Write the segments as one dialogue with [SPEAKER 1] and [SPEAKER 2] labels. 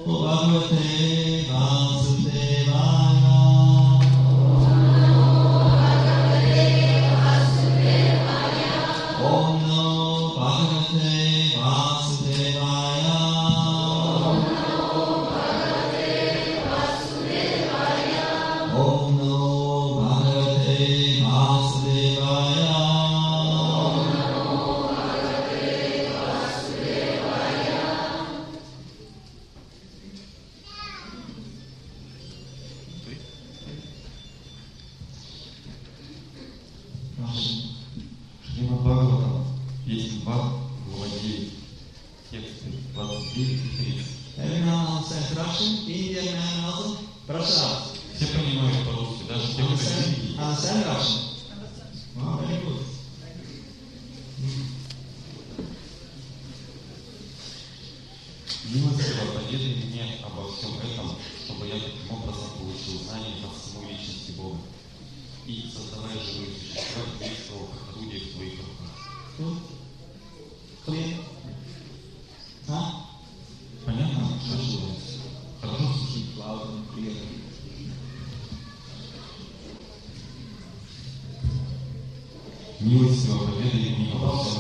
[SPEAKER 1] Милостиво поведай мне обо всем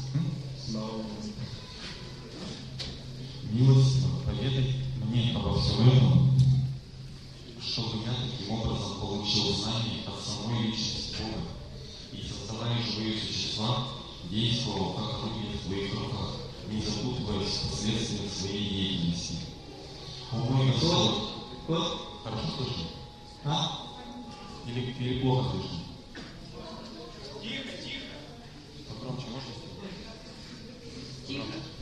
[SPEAKER 1] Милостиво поведай мне обо всем этом, чтобы я таким образом получил знание от самой личности Бога и, создавая живые существа, действовал как орудие в твоих руках, не запутываясь в последствиях своей деятельности. О мой Господь! Хорошо слышно? Или плохо слышно?
[SPEAKER 2] Тихо, тихо.
[SPEAKER 1] Погромче можно?
[SPEAKER 2] Тихо.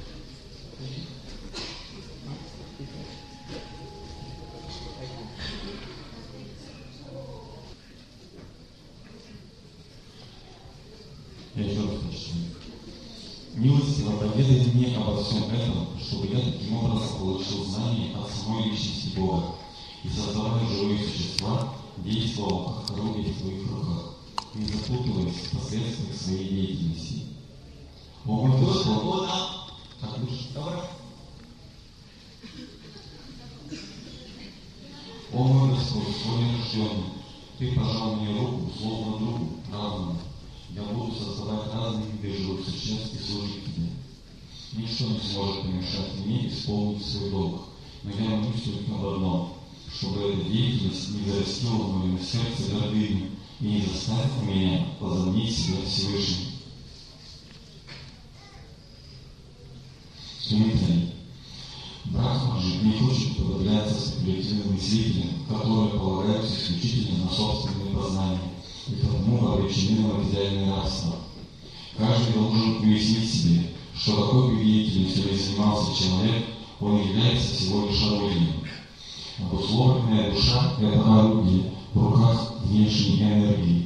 [SPEAKER 1] Я еще раз прочитаю. Милостиво поведай мне обо всем этом, чтобы я таким образом получил знание от самой личности Бога и, создавая живые существа, действовал как орудие в твоих руках, не запутываясь в последствиях своей деятельности. О мой Господь! Как лучше? О мой Господь, свой рожденный, Ты пожал мне руку, словно другу, равному. Я буду создавать разные виды живых существ и служить Тебе. Ничто не сможет помешать мне исполнить свой долг, но я молюсь только об одном, чтобы эта деятельность не зарастила в моем сердце гордыню и не заставила меня возомнить себя Всевышним. Комментарий. Брахма же не хочет уподобляться спекулятивным мыслителям, которые полагаются исключительно на собственные познания и потому обречены на материальное рабство. Каждый должен уяснить себе, что какой бы деятельностью ни занимался человек, он является всего лишь орудием. Обусловленная душа – это орудие в руках внешней энергии,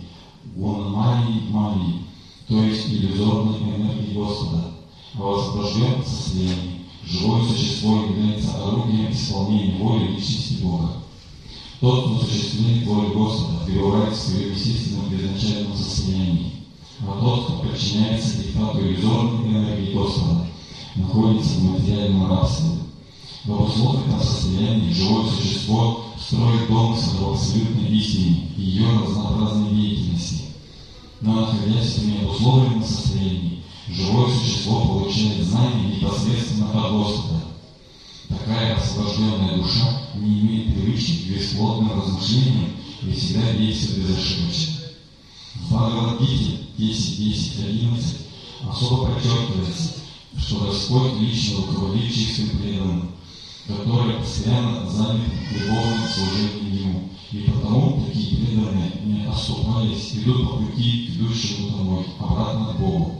[SPEAKER 1] гуна-майи, то есть иллюзорной энергии Господа. А в освобожденном состоянии живое существо является орудием исполнения воли личности Бога. Тот, кто осуществляет волю Господа, пребывает в своем естественном изначальном состоянии, а тот, кто подчиняется диктату иллюзорной энергии Господа, находится в материальном рабстве. В обусловленном состоянии живое существо строит домысл об абсолютной истине и ее разнообразной деятельности. Но находясь в необусловленном состоянии, живое существо получает знания непосредственно от Господа. Такая освобожденная душа не имеет привычки к бесплодным размышлениям и всегда действует безошибочно. В Бхагавад-гите 10.10.11 особо подчеркивается, что Господь лично руководит чистым преданным, которые постоянно заняты любовным служением Ему, и потому такие преданные, не оступаясь, идут по пути, ведущему домой, обратно к Богу.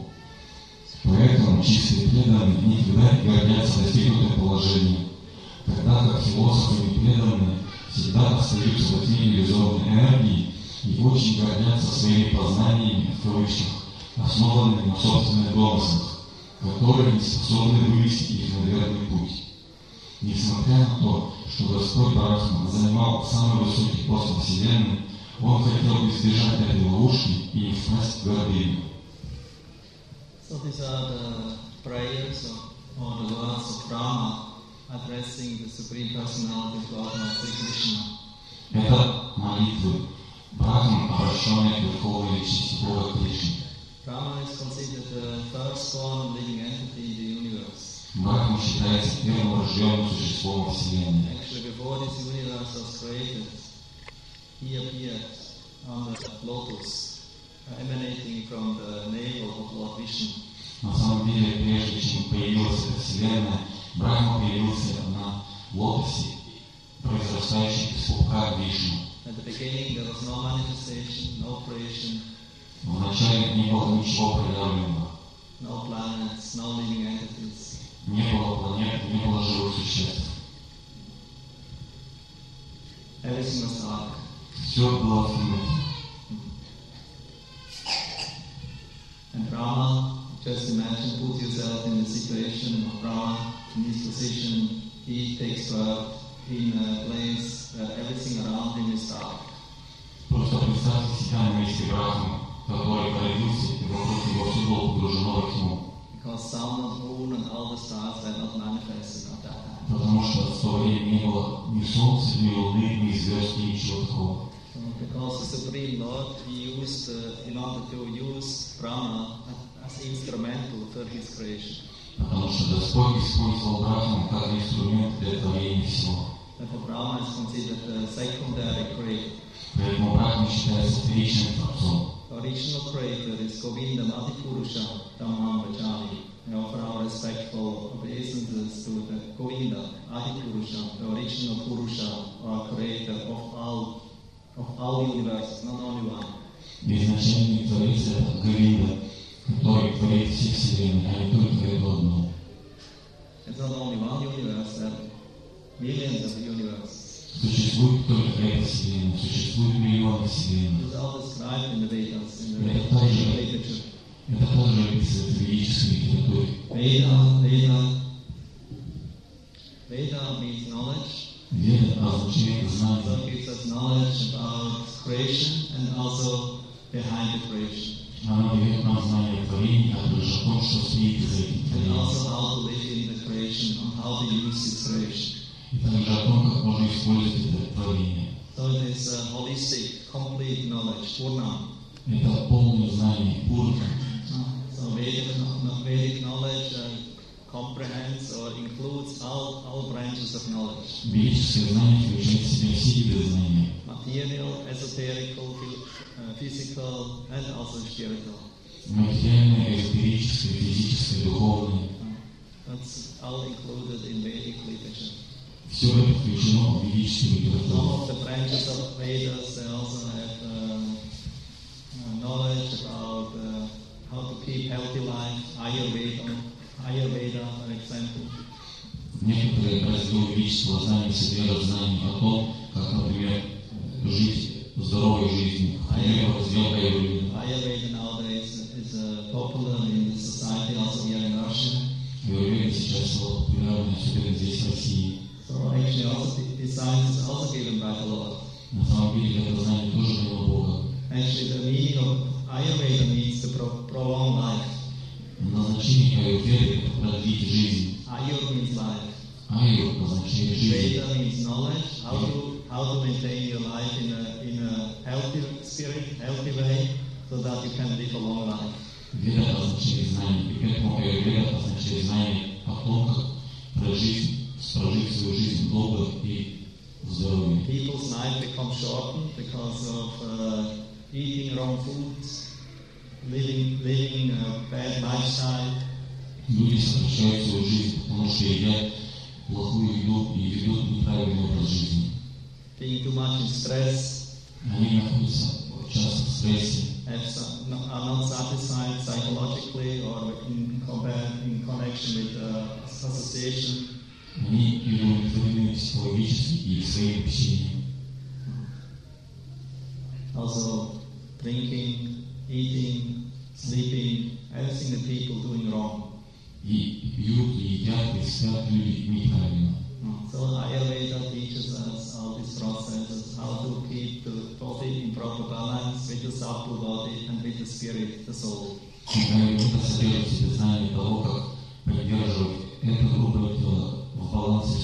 [SPEAKER 1] Поэтому чистые преданные никогда не гордятся достигнутым положением, тогда как философы и преданные всегда остаются в тени иллюзорной энергии и очень гордятся своими познаниями, в кавычках, основанными на собственных домыслах, которые не способны вывести их на верный путь. Несмотря на то, что Господь Брахма занимал самый высокий пост во Вселенной, Он хотел избежать этой ловушки и не впасть в гордыню.
[SPEAKER 3] So these are the prayers or the words of Brahma addressing the Supreme Personality of Godhead, Sri Krishna.
[SPEAKER 1] Это молитвы Брахман, обращенные к Верховной Личности Бога Кришны.
[SPEAKER 3] Brahma is considered the firstborn living entity in the universe.
[SPEAKER 1] Брахман считается первым рожденным существом во Вселенной.
[SPEAKER 3] Actually, before this universe was created, he appeared on the lotus, emanating from the navel of Lord Vishnu.
[SPEAKER 1] На самом деле, прежде чем появилась эта Вселенная, Брахма появился на лотосе, произрастающем из пупка Вишну.
[SPEAKER 3] At the beginning, there was no manifestation, no creation,
[SPEAKER 1] Вначале не было ничего проявленного.
[SPEAKER 3] no planets, no living entities.
[SPEAKER 1] Не было планет, не было живых существ.
[SPEAKER 3] Everything was dark.
[SPEAKER 1] Все было в темноте.
[SPEAKER 3] And Brahma, just imagine, put yourself in the situation of Brahma, in his position, he takes birth in a place where everything around him is dark.
[SPEAKER 1] Просто представьте себя на месте Брахмы, который родился, и вокруг него все было погружено во тьму.
[SPEAKER 3] Because sun and moon and all the stars were not manifested at that time.
[SPEAKER 1] Потому что в то время не было ни солнца, ни луны, ни звезд, ни ничего такого.
[SPEAKER 3] Because the Supreme Lord, he used, in order to use Brahma as instrumental for his creation.
[SPEAKER 1] Потому что Господь использовал Брахму как инструмент для творения всего.
[SPEAKER 3] Therefore, Brahma is considered the secondary creator.
[SPEAKER 1] Поэтому Брахма считается вторичным Творцом.
[SPEAKER 3] The original creator is Govinda Adipurusha Dhammam Vajani. We offer our respectful obeisances to the Govinda Adipurusha, the original Purusha, or creator of all universes, not only one.
[SPEAKER 1] Изначальный Творец — это Говинда, который творит все вселенные, а не только эту одну.
[SPEAKER 3] It's not only one universe, there are millions of universes.
[SPEAKER 1] Существует только эта вселенная, существует миллионы вселенных.
[SPEAKER 3] It's all described in the Vedas, in the
[SPEAKER 1] Yeah,
[SPEAKER 3] Vedic literature.
[SPEAKER 1] Это также описывается в ведической литературе.
[SPEAKER 3] Veda means knowledge.
[SPEAKER 1] Веда означает знание.
[SPEAKER 3] So it gives us knowledge about creation and also behind the creation.
[SPEAKER 1] Она дает нам знание о творении, а также о том, что стоит за этим
[SPEAKER 3] And
[SPEAKER 1] творением.
[SPEAKER 3] also how to live in the creation, and how to use its creation.
[SPEAKER 1] И также о том, как можно использовать это творение.
[SPEAKER 3] So it is holistic, complete knowledge, Purna.
[SPEAKER 1] Это полное знание, пурна.
[SPEAKER 3] So Vedic knowledge comprehends or includes all branches of knowledge.
[SPEAKER 1] Ведическое знание включает в себя все виды знания.
[SPEAKER 3] Material, esoterical, physical, and also spiritual.
[SPEAKER 1] Материальное, эзотерическое, физическое, духовное.
[SPEAKER 3] That's all included in Vedic literature.
[SPEAKER 1] Все это включено в ведическую
[SPEAKER 3] Some
[SPEAKER 1] литературу.
[SPEAKER 3] of the branches of Vedas, they also have knowledge about how to keep healthy life, Ayurveda, for example.
[SPEAKER 1] Некоторые разделы ведического знания содержат знания о том, как, например, жить здоровой жизнью. Например, раздел Аюрведы.
[SPEAKER 3] Ayurveda nowadays is popular in the society, also here in Russia.
[SPEAKER 1] Аюрведа сейчас стала популярной, особенно здесь, в России.
[SPEAKER 3] So actually, also this science is also given by the Lord.
[SPEAKER 1] На самом деле, это знание тоже дано Бога.
[SPEAKER 3] Actually, the meaning of Ayurveda means to prolong life.
[SPEAKER 1] Назначение Аюрведы — это продлить жизнь.
[SPEAKER 3] Ayur means life.
[SPEAKER 1] Аюр означает жизнь.
[SPEAKER 3] Veda means knowledge, how to maintain your life in a healthy spirit, healthy way, so that you can live a long life.
[SPEAKER 1] Веда означает знание, и поэтому Аюрведа означает знание о том, как прожить свою жизнь долго и в здоровье.
[SPEAKER 3] People's life becomes shortened because of eating wrong foods, living a bad lifestyle.
[SPEAKER 1] Люди сокращают свою жизнь, потому что едят плохую еду и ведут неправильный образ жизни.
[SPEAKER 3] Being too much in stress,
[SPEAKER 1] Они находятся часто в стрессе,
[SPEAKER 3] are not satisfied psychologically or in connection with association.
[SPEAKER 1] они удовлетворены психологически и своим общением.
[SPEAKER 3] Also, drinking, eating, sleeping, everything that people doing wrong.
[SPEAKER 1] И пьют, и едят, и спят люди неправильно.
[SPEAKER 3] So Ayurveda teaches us all these processes, how to keep the body in proper balance with the subtle body and with the spirit, the soul.
[SPEAKER 1] Аюрведа содержит в себе знание того, как поддерживать это грубое тело в балансе с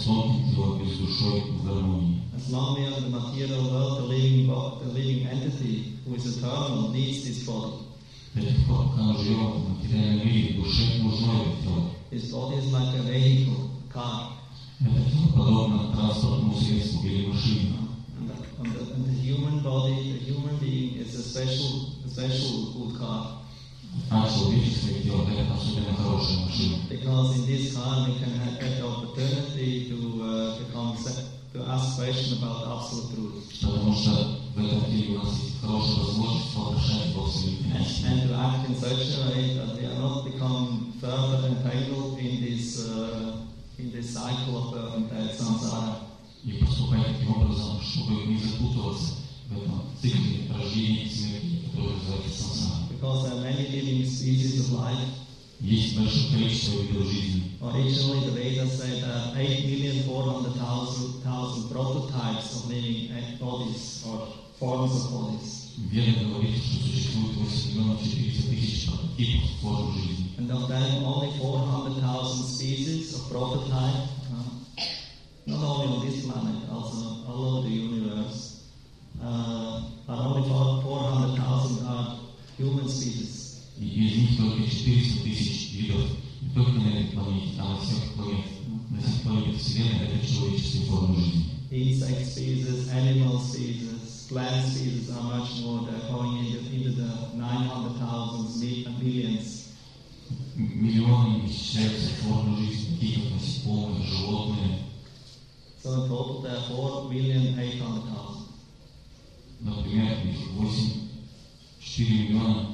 [SPEAKER 1] с тонким телом и с душой в гармонии.
[SPEAKER 3] As long we are in the material world, the living entity who is eternal needs this body.
[SPEAKER 1] До тех пор, пока мы живем в материальном мире, душе нужно это тело.
[SPEAKER 3] His body is like a vehicle, a car.
[SPEAKER 1] Это тело подобно транспортному средству или машине.
[SPEAKER 3] And the human body, the human being, is a special good car.
[SPEAKER 1] А человеческое тело – это особенно хорошая машина.
[SPEAKER 3] Because in this car we can have the opportunity to ask questions about absolute truth.
[SPEAKER 1] Потому что в этом теле у нас есть хорошая возможность вопрошать во абсолютной истине.
[SPEAKER 3] And to act in such a way that we are not become further entangled in this cycle of birth and death, samsara.
[SPEAKER 1] И поступать таким образом, чтобы не запутываться в этом цикле рождения и смерти, который называется сансара.
[SPEAKER 3] Because there are many living species of life.
[SPEAKER 1] Есть большое количество видов жизни.
[SPEAKER 3] Originally, the Vedas say that 8,400,000 prototypes of living bodies or forms of bodies.
[SPEAKER 1] Веда говорит, что существует 8,400,000 прототипов форм жизни.
[SPEAKER 3] And of them, only 400,000 species of prototype, not only on this planet, also all over the universe, but only 400,000 are human species.
[SPEAKER 1] И из них только 400,000 видов не только на этой планете, а на всех планетах Вселенной это человеческие формы жизни.
[SPEAKER 3] Insect species, animal species, plant species are much more. They're going into the 900,000 millions.
[SPEAKER 1] Миллионы исчисляются формы жизни, такие как насекомые, животные.
[SPEAKER 3] So in total there are 4,800,000.
[SPEAKER 1] Например, их 4 миллиона.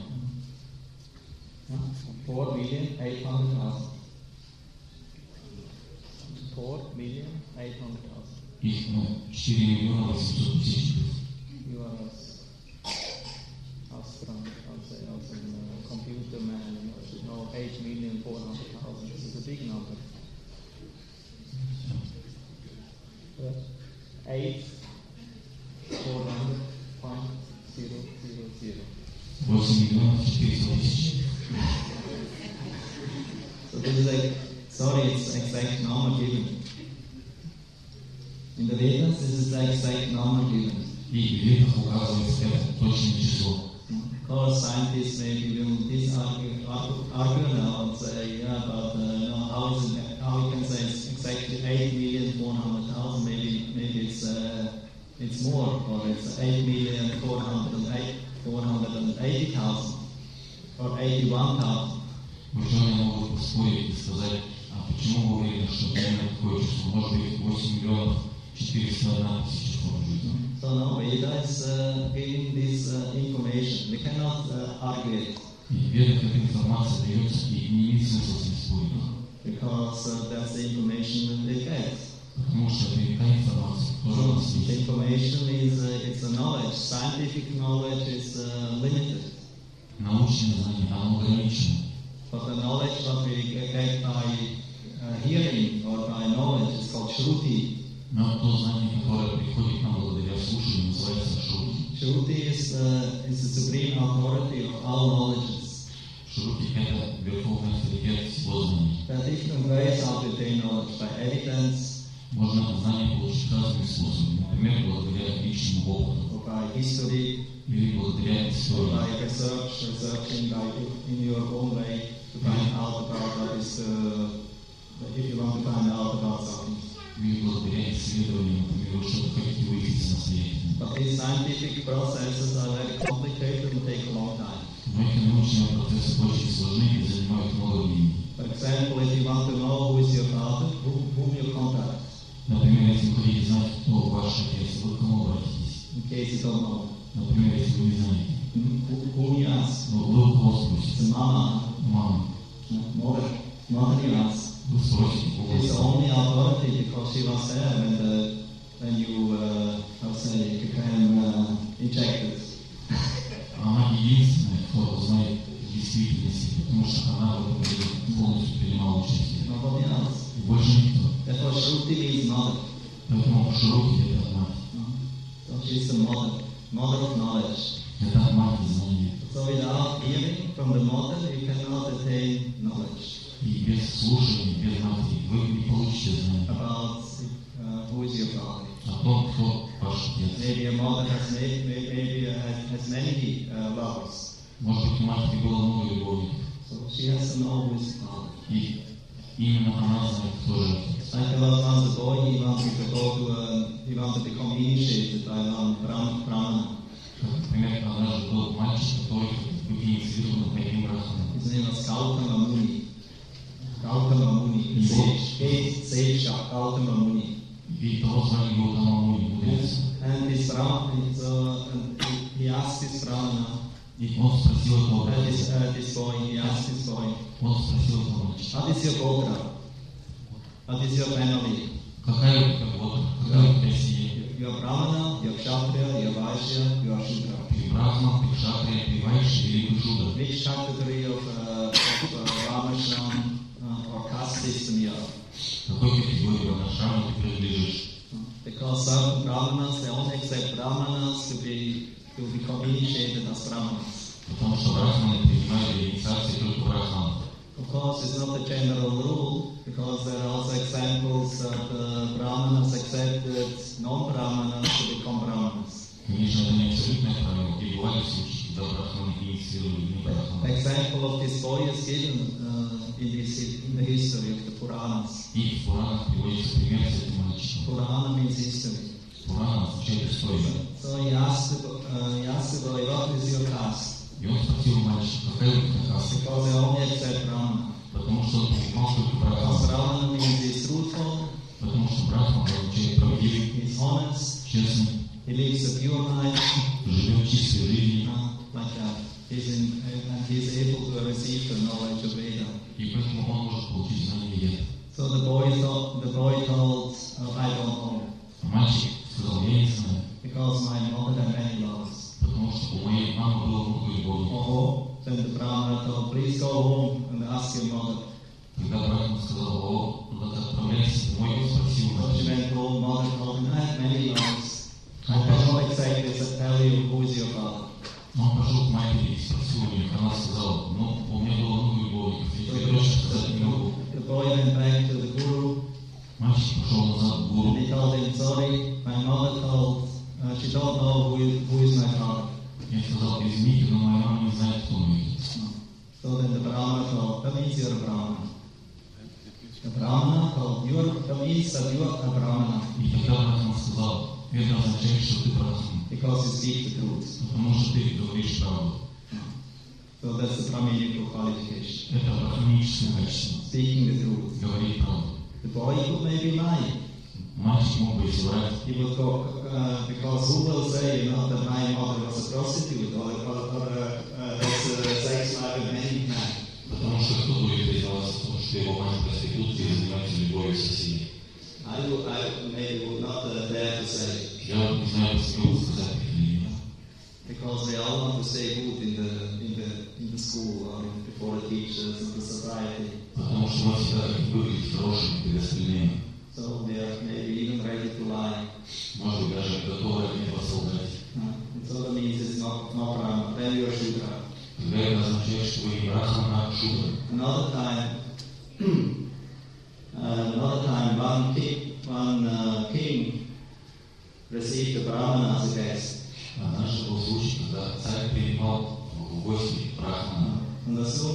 [SPEAKER 3] 4,800,000. 4,800,000.
[SPEAKER 1] Их 4 миллиона 800 тысяч.
[SPEAKER 3] You are as a computer man, you should know 8,400,000. This is a big number. 8,400,000.
[SPEAKER 1] 8 миллионов 400 тысяч.
[SPEAKER 3] So this is it's exact number given. In the Vedas, this is the exact number given.
[SPEAKER 1] И в Ведах указывается это точное число.
[SPEAKER 3] Of course, scientists maybe will argue now and say, yeah, but how we can say it's exactly 8,400,000? Maybe it's more, or it's 8,480,000 or 81,000.
[SPEAKER 1] Ученые могут поспорить и сказать, а почему вы уверены, что именно такое число? Может быть 8 миллионов 401 тысяча форм жизни.
[SPEAKER 3] So now Veda is giving this information. We cannot argue it.
[SPEAKER 1] И в Ведах эта информация дается, и не имеет смысла с ней спорить.
[SPEAKER 3] Because that's the information that they get.
[SPEAKER 1] Потому что это та информация, которая у нас
[SPEAKER 3] The
[SPEAKER 1] есть.
[SPEAKER 3] information is it's a knowledge. Scientific knowledge is limited.
[SPEAKER 1] Научное знание, оно ограничено.
[SPEAKER 3] But the knowledge that we get by hearing or by knowledge is called Shruti.
[SPEAKER 1] Но то знание, которое приходит к нам благодаря слушанию, называется шрути.
[SPEAKER 3] Shruti is the supreme authority of all knowledges.
[SPEAKER 1] Шрути – это верховный авторитет всего знания.
[SPEAKER 3] There are different ways how to attain knowledge, by evidence,
[SPEAKER 1] Можно знание получить разными способами, например, благодаря личному опыту,
[SPEAKER 3] or by history,
[SPEAKER 1] или благодаря
[SPEAKER 3] or
[SPEAKER 1] истории,
[SPEAKER 3] by researching in your own way to find out about what is if you want to find out about something.
[SPEAKER 1] или благодаря исследованиям, например, вы что-то хотите выяснить самостоятельно.
[SPEAKER 3] But these scientific processes are very complicated and take a long time.
[SPEAKER 1] Но эти научные процессы очень сложны и занимают много времени.
[SPEAKER 3] For example, if you want to know who is your father, whom you contact,
[SPEAKER 1] Например, если вы хотите знать, кто ваш отец, вы к кому обратитесь?
[SPEAKER 3] in case you don't know.
[SPEAKER 1] Например, если вы не знаете,
[SPEAKER 3] Whom you ask?
[SPEAKER 1] но вы у кого спросите?
[SPEAKER 3] It's mama,
[SPEAKER 1] Мама.
[SPEAKER 3] mother you ask.
[SPEAKER 1] Вы спросите, у кого
[SPEAKER 3] It's
[SPEAKER 1] есть.
[SPEAKER 3] only authority because she was there when you became injected.
[SPEAKER 1] Она единственная, кто знает действительности, потому что она в этом деле полностью принимала участие.
[SPEAKER 3] Nobody else.
[SPEAKER 1] И больше никто.
[SPEAKER 3] Therefore, Shruti means mother.
[SPEAKER 1] Поэтому Шрути – это мать.
[SPEAKER 3] So she's the mother of knowledge.
[SPEAKER 1] Это мать знания.
[SPEAKER 3] So without hearing from the mother, you cannot attain knowledge.
[SPEAKER 1] И без слушания, без матери вы не получите знания.
[SPEAKER 3] About if
[SPEAKER 1] том, кто ваш отец.
[SPEAKER 3] Maybe a mother has many lovers.
[SPEAKER 1] Может быть, у матери было много любовников.
[SPEAKER 3] So she has to know who is the father.
[SPEAKER 1] И именно она знает, кто же отец.
[SPEAKER 3] Like there was once a boy, he wanted to become initiated by one Brahmana.
[SPEAKER 1] Например, однажды был мальчик, который был инициирован одним брахманом.
[SPEAKER 3] His name was Gautama Muni. Gautama Muni, sage Gautama Muni.
[SPEAKER 1] И того звали Гаутама Муни, мудрец.
[SPEAKER 3] And this Brahmana, he asked this Brahmana,
[SPEAKER 1] И он спросил этого брахмана.
[SPEAKER 3] this boy, he asked this boy,
[SPEAKER 1] Он спросил этого мальчика.
[SPEAKER 3] what is your gotra? What is your family?
[SPEAKER 1] Какая у тебя года? Какая у тебя семья?
[SPEAKER 3] You are Brahmana, you are Kshatriya, you are Vaishya, you are Shudra.
[SPEAKER 1] Ты брахман, ты кшатрия, ты вайшья или ты шудра?
[SPEAKER 3] Which category of Varnashram or caste system you are?
[SPEAKER 1] Какой категории варнашрама ты принадлежишь?
[SPEAKER 3] Because certain Brahmanas, they only accept Brahmanas to become initiated as Brahmanas.
[SPEAKER 1] Потому что брахманы принимают инициации только брахманов.
[SPEAKER 3] Of course, it's not a general rule, because there are also examples that Brahmanas accepted non-Brahmanas to become Brahmanas.
[SPEAKER 1] Конечно, это не абсолютное правило. И бывали случаи, когда брахманы инициировали не брахманов.
[SPEAKER 3] The example of this boy is given in the history of the Puranas.
[SPEAKER 1] И в Пуранах приводится пример с этим мальчиком.
[SPEAKER 3] Purana means history.
[SPEAKER 1] Пурана означает историю.
[SPEAKER 3] So he asked the boy, what is your caste?
[SPEAKER 1] И он спросил мальчика, какая у тебя каста?
[SPEAKER 3] Because they only accept Brahmana.
[SPEAKER 1] Потому что он понимал только
[SPEAKER 3] Because
[SPEAKER 1] брахман.
[SPEAKER 3] Brahmana means he's truthful,
[SPEAKER 1] Потому что брахман означает правдивый,
[SPEAKER 3] he's honest,
[SPEAKER 1] честный,
[SPEAKER 3] he lives a pure life,
[SPEAKER 1] живет чистой жизнью.
[SPEAKER 3] like that. And he's able to receive the knowledge of Veda.
[SPEAKER 1] И поэтому он может получить знания Вед.
[SPEAKER 3] So the boy told, I don't know,
[SPEAKER 1] А мальчик сказал, я не знаю.
[SPEAKER 3] because my mother had many lovers.
[SPEAKER 1] Потому что у моей мамы было много любовников.
[SPEAKER 3] Oh, then the Brahmana told, please go home and ask your mother.
[SPEAKER 1] Когда брахман сказал, о, отправляйся домой, он спросил
[SPEAKER 3] So she
[SPEAKER 1] мальчика.
[SPEAKER 3] went home, mother told him, I have many lovers. I cannot exactly tell you who is your father.
[SPEAKER 1] Он пошел к матери и спросил у нее, она сказала, ну, у меня было много любовников, я тебе точно сказать не могу.
[SPEAKER 3] The boy went back to the guru
[SPEAKER 1] Мальчик пошел назад к
[SPEAKER 3] and
[SPEAKER 1] гуру.
[SPEAKER 3] he told him, sorry, my mother told, she don't know who is my father.
[SPEAKER 1] Я сказал, извините, но моя мама не знает, кто мой отец.
[SPEAKER 3] So then the Brahmana told, that means you're a Brahmana. The Brahmana told, that means that you are a Brahmana
[SPEAKER 1] И тогда брахман сказал, это означает, что ты брахман,
[SPEAKER 3] because you speak the truth.
[SPEAKER 1] потому что ты говоришь правду.
[SPEAKER 3] So that's the Brahminical qualification.
[SPEAKER 1] Это брахманическое качество,
[SPEAKER 3] Speaking the truth.
[SPEAKER 1] говорить правду.
[SPEAKER 3] The boy could maybe lie.
[SPEAKER 1] Мальчик мог бы и соврать,
[SPEAKER 3] He would go, because who will say, that my mother was a prostitute or has sex life with many men.
[SPEAKER 1] потому что кто будет признаваться в том, что его мать проституция и занимается любовью со всеми.
[SPEAKER 3] I maybe would not dare to say,
[SPEAKER 1] Я не знаю, смогу сказать или нет.
[SPEAKER 3] because they all want to stay good in the school or before the teachers and the society.
[SPEAKER 1] Потому что мы всегда хотим выглядеть хорошими перед остальными.
[SPEAKER 3] So they are maybe even ready to lie.
[SPEAKER 1] Может быть, даже готовы от этого солгать.
[SPEAKER 3] And so that means it's not Brahma, then you are Shudra.
[SPEAKER 1] Тогда это означает, что вы не брахман, а шудра.
[SPEAKER 3] Another time, one king received a Brahmana as a guest.
[SPEAKER 1] Однажды был случай, когда царь принимал в гости брахмана.
[SPEAKER 3] And as soon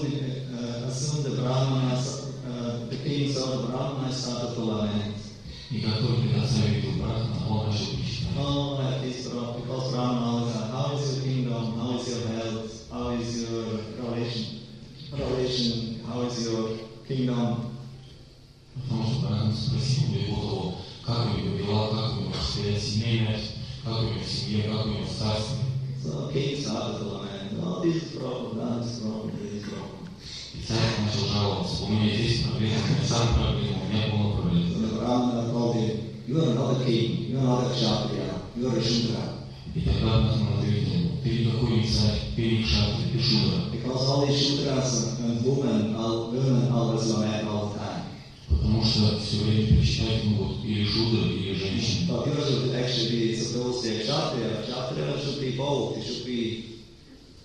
[SPEAKER 3] the king saw the Brahmana, started to lament.
[SPEAKER 1] И как только этот царь видел брахмана, он начал кричать.
[SPEAKER 3] Oh, because Brahmana always said, how is your kingdom, how is your health, how is your relation, how is your kingdom?
[SPEAKER 1] Потому что брахман спросил у него того, как у него дела, как у него состояние семейное, как у него в семье, как у него в царстве.
[SPEAKER 3] So king started to lament, oh, this is problem, that is problem, this is problem.
[SPEAKER 1] И царь начал жаловаться, у меня здесь проблема, у меня там проблема, у меня полно проблем.
[SPEAKER 3] So the Brahmana told him, you are not a king, you are not a kshatriya, you are a shudra.
[SPEAKER 1] И тогда брахман ответил, ты никакой не царь, ты не кшатрия, ты шудра.
[SPEAKER 3] Because all these shudras and women always lament all the time.
[SPEAKER 1] Потому что все время перечислять могут или шудры, или женщины.
[SPEAKER 3] But you should actually be supposed to be a kshatriya. Kshatriya should be bold, it should be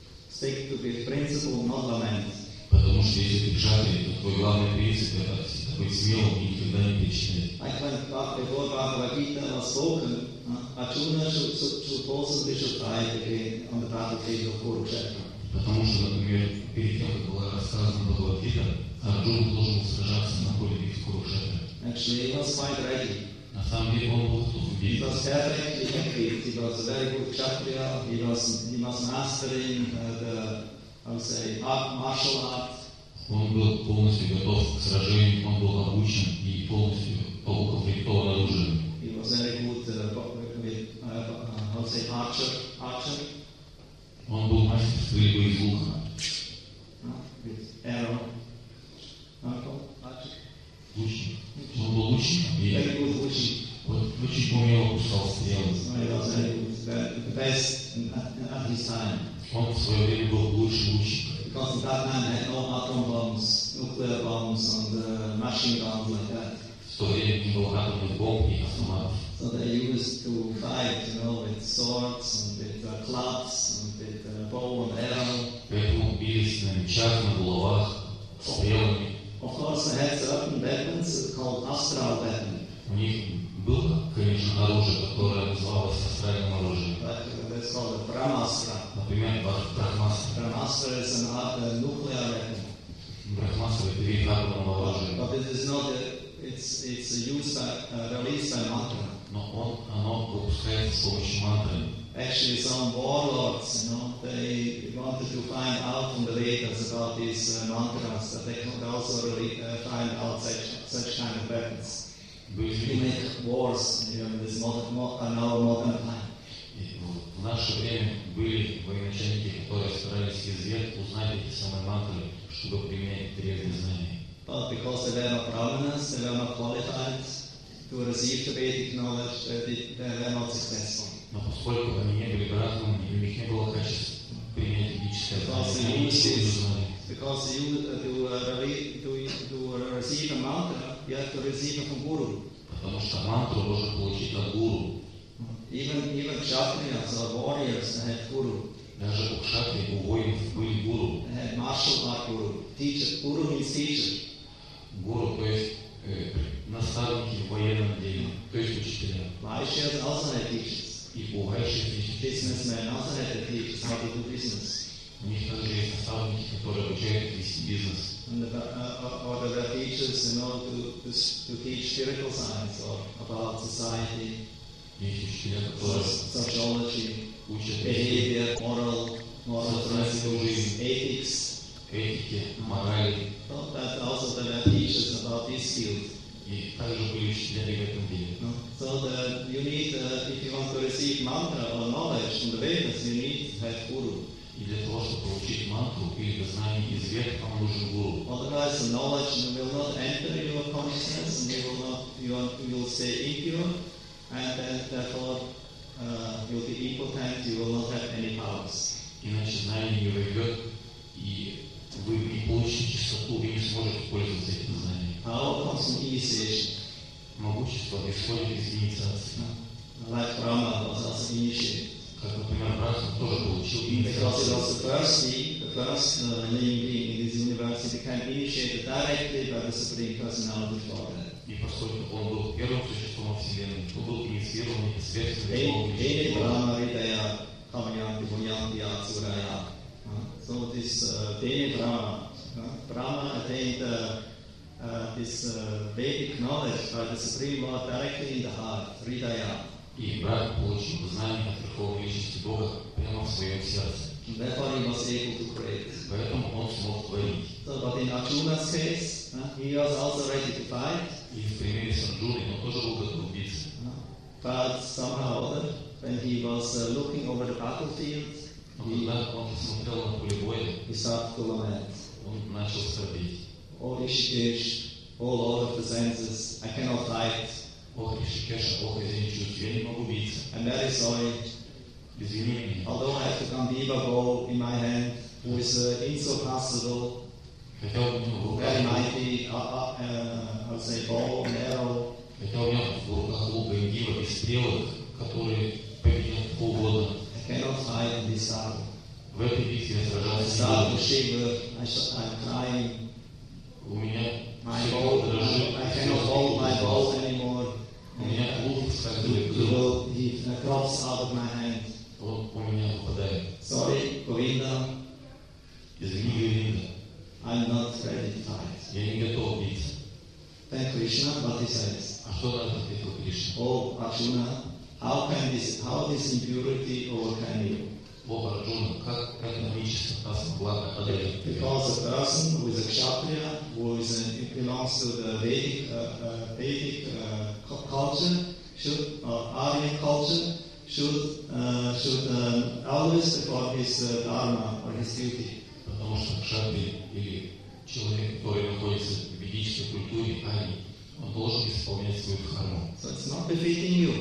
[SPEAKER 3] stick to the principle, not lament.
[SPEAKER 1] Потому что если ты кшатрия, то твой главный принцип это всегда быть смелым и никогда не перечинять.
[SPEAKER 3] Bevor Bhagavad Gita was spoken, Arjuna should possibly fight again on the battlefield of Kurukshetra.
[SPEAKER 1] Потому что, например, перед тем, как была рассказана Бхагавад-гита, Арджуна должен был сражаться на поле битвы Курукшетра.
[SPEAKER 3] Actually, he was quite ready.
[SPEAKER 1] На самом деле он был готов
[SPEAKER 3] He
[SPEAKER 1] убить.
[SPEAKER 3] was perfectly equipped. He was a very good Kshatriya. He was mastering martial art.
[SPEAKER 1] Он был полностью готов к сражению, он был обучен и полностью укомплектован оружием.
[SPEAKER 3] He was very good archer.
[SPEAKER 1] Он был мастер стрельбы из лука.
[SPEAKER 3] With arrow.
[SPEAKER 1] Лучник. Он был лучником и
[SPEAKER 3] Very good looking.
[SPEAKER 1] очень умело пускал стрелы.
[SPEAKER 3] He was very good, the best at his time.
[SPEAKER 1] Он в свое время был лучшим лучником.
[SPEAKER 3] Because that man had no atom bombs, nuclear bombs, and machine guns like that.
[SPEAKER 1] В то время не было атомных бомб и автоматов.
[SPEAKER 3] So they used to fight, with swords and with clubs and with bow and arrow.
[SPEAKER 1] Поэтому бились на мечах, на булавах, стрелами.
[SPEAKER 3] Of course, they had certain weapons called astral weapons.
[SPEAKER 1] У них было, конечно, оружие, которое называлось астральным оружием.
[SPEAKER 3] That's called a Brahmastra.
[SPEAKER 1] Например, Брахмастра.
[SPEAKER 3] Brahmastra is a nuclear weapon.
[SPEAKER 1] Брахмастра — это вид атомного оружия.
[SPEAKER 3] But it is not. It's used released by mantra.
[SPEAKER 1] Но оно выпускается с помощью мантры.
[SPEAKER 3] Actually, some warlords, they wanted to find out from the Vedas about these mantras, that they could also really find out such kind of weapons. To make wars in this modern time.
[SPEAKER 1] В наше время были военачальники, которые старались из век узнать эти самые мантры, чтобы применять древние знания.
[SPEAKER 3] But because they were not brahmanas, they were not qualified to receive the Vedic knowledge, they were not successful.
[SPEAKER 1] Но поскольку они не были брахманами, и у них не было качеств принять ведическое знание, они ничего не знали.
[SPEAKER 3] Because to receive a mantra, you have to receive it from Guru.
[SPEAKER 1] Потому что мантру можно получить от гуру.
[SPEAKER 3] Even kshatriyas or warriors had Guru.
[SPEAKER 1] Даже у кшатри, у воинов были гуру.
[SPEAKER 3] They had martial art Guru. Teacher. Guru means teacher.
[SPEAKER 1] Гуру, то есть наставники в военном деле, то есть учителя.
[SPEAKER 3] Vaishyas also had teachers.
[SPEAKER 1] И у вайшев есть
[SPEAKER 3] Businessmen also had the teachers how to do business.
[SPEAKER 1] У них также есть наставники, которые обучают вести бизнес.
[SPEAKER 3] And or there were teachers, to teach spiritual science or about society,
[SPEAKER 1] Есть учителя, которые
[SPEAKER 3] sociology,
[SPEAKER 1] учат
[SPEAKER 3] behavior, moral principles, ethics.
[SPEAKER 1] этике, морали.
[SPEAKER 3] So that also there were teachers about this field.
[SPEAKER 1] И также были учителями в этом деле.
[SPEAKER 3] So you need, if you want to receive mantra or knowledge from the Vedas, you need to have Guru.
[SPEAKER 1] И для того, чтобы получить мантру или знание из век, вам нужен гуру.
[SPEAKER 3] Otherwise, the knowledge will not enter your consciousness, and you will stay impure, and then therefore you'll be impotent. You will not have any powers.
[SPEAKER 1] Иначе знание не войдет, и вы не получите чистоту, и не сможете пользоваться этим знанием.
[SPEAKER 3] Power comes from initiation.
[SPEAKER 1] Могущество исходит из инициации.
[SPEAKER 3] Like Brahma was also initiated.
[SPEAKER 1] Как, например, Брахма тоже получил
[SPEAKER 3] Because it
[SPEAKER 1] инициацию.
[SPEAKER 3] was the first living being in this universe, he became initiated directly by the Supreme Personality of Godhead.
[SPEAKER 1] И поскольку он был первым существом Вселенной, то был инициирован непосредственно Богом.
[SPEAKER 3] Eni Brahma Ridaya Kamayanti Bunyanti Atsuraya. So this Deni Brahma attained this Vedic knowledge by the Supreme Lord directly in the heart, Ridaya.
[SPEAKER 1] И брат получил знание от Верховной Личности Бога прямо в своем сердце.
[SPEAKER 3] And therefore he was able to create.
[SPEAKER 1] Поэтому он смог творить.
[SPEAKER 3] So, but in Arjuna's case, he was also ready to fight.
[SPEAKER 1] И в примере с Арджуной он тоже был готов биться.
[SPEAKER 3] But somehow or other, when he was looking over the battlefield,
[SPEAKER 1] Но когда он посмотрел на поле боя,
[SPEAKER 3] he started to lament.
[SPEAKER 1] он начал скорбеть.
[SPEAKER 3] Oh Rishikesh, oh Lord of the senses, I cannot fight.
[SPEAKER 1] Ох, Ришикеша, ох, извини, чувств, я не могу биться.
[SPEAKER 3] I'm very sorry.
[SPEAKER 1] Извини меня.
[SPEAKER 3] Although I have the Gandiva bow in my hand, who is insurpassable,
[SPEAKER 1] Хотя у меня в
[SPEAKER 3] very
[SPEAKER 1] руках,
[SPEAKER 3] mighty, I would say bow and arrow,
[SPEAKER 1] хотя у меня в руках лук Гандива и стрелы, которые победят полгода.
[SPEAKER 3] I cannot fight in this battle.
[SPEAKER 1] В этой битве я
[SPEAKER 3] I
[SPEAKER 1] сражался
[SPEAKER 3] start to
[SPEAKER 1] не
[SPEAKER 3] shiver, I'm crying,
[SPEAKER 1] буду. У меня
[SPEAKER 3] my
[SPEAKER 1] все
[SPEAKER 3] bow,
[SPEAKER 1] дрожит,
[SPEAKER 3] a crops out of my hand.
[SPEAKER 1] Вот у меня выпадает.
[SPEAKER 3] Sorry, Govinda,
[SPEAKER 1] Извини, Гавинда,
[SPEAKER 3] I'm not ready to fight.
[SPEAKER 1] я не готов биться.
[SPEAKER 3] Then Krishna, what he says?
[SPEAKER 1] А что на это ответил Кришна?
[SPEAKER 3] Oh, Arjuna, how this impurity overcome you?
[SPEAKER 1] О, Арджуна, как эта нечистота смогла одолеть тебя?
[SPEAKER 3] Because a person who is a kshatriya, who belongs to the Vedic culture, Aryan culture, should always perform his dharma or his duty.
[SPEAKER 1] Потому что кшатри или человек, который находится в ведической культуре, он должен исполнять свою дхарму.
[SPEAKER 3] So it's not befitting you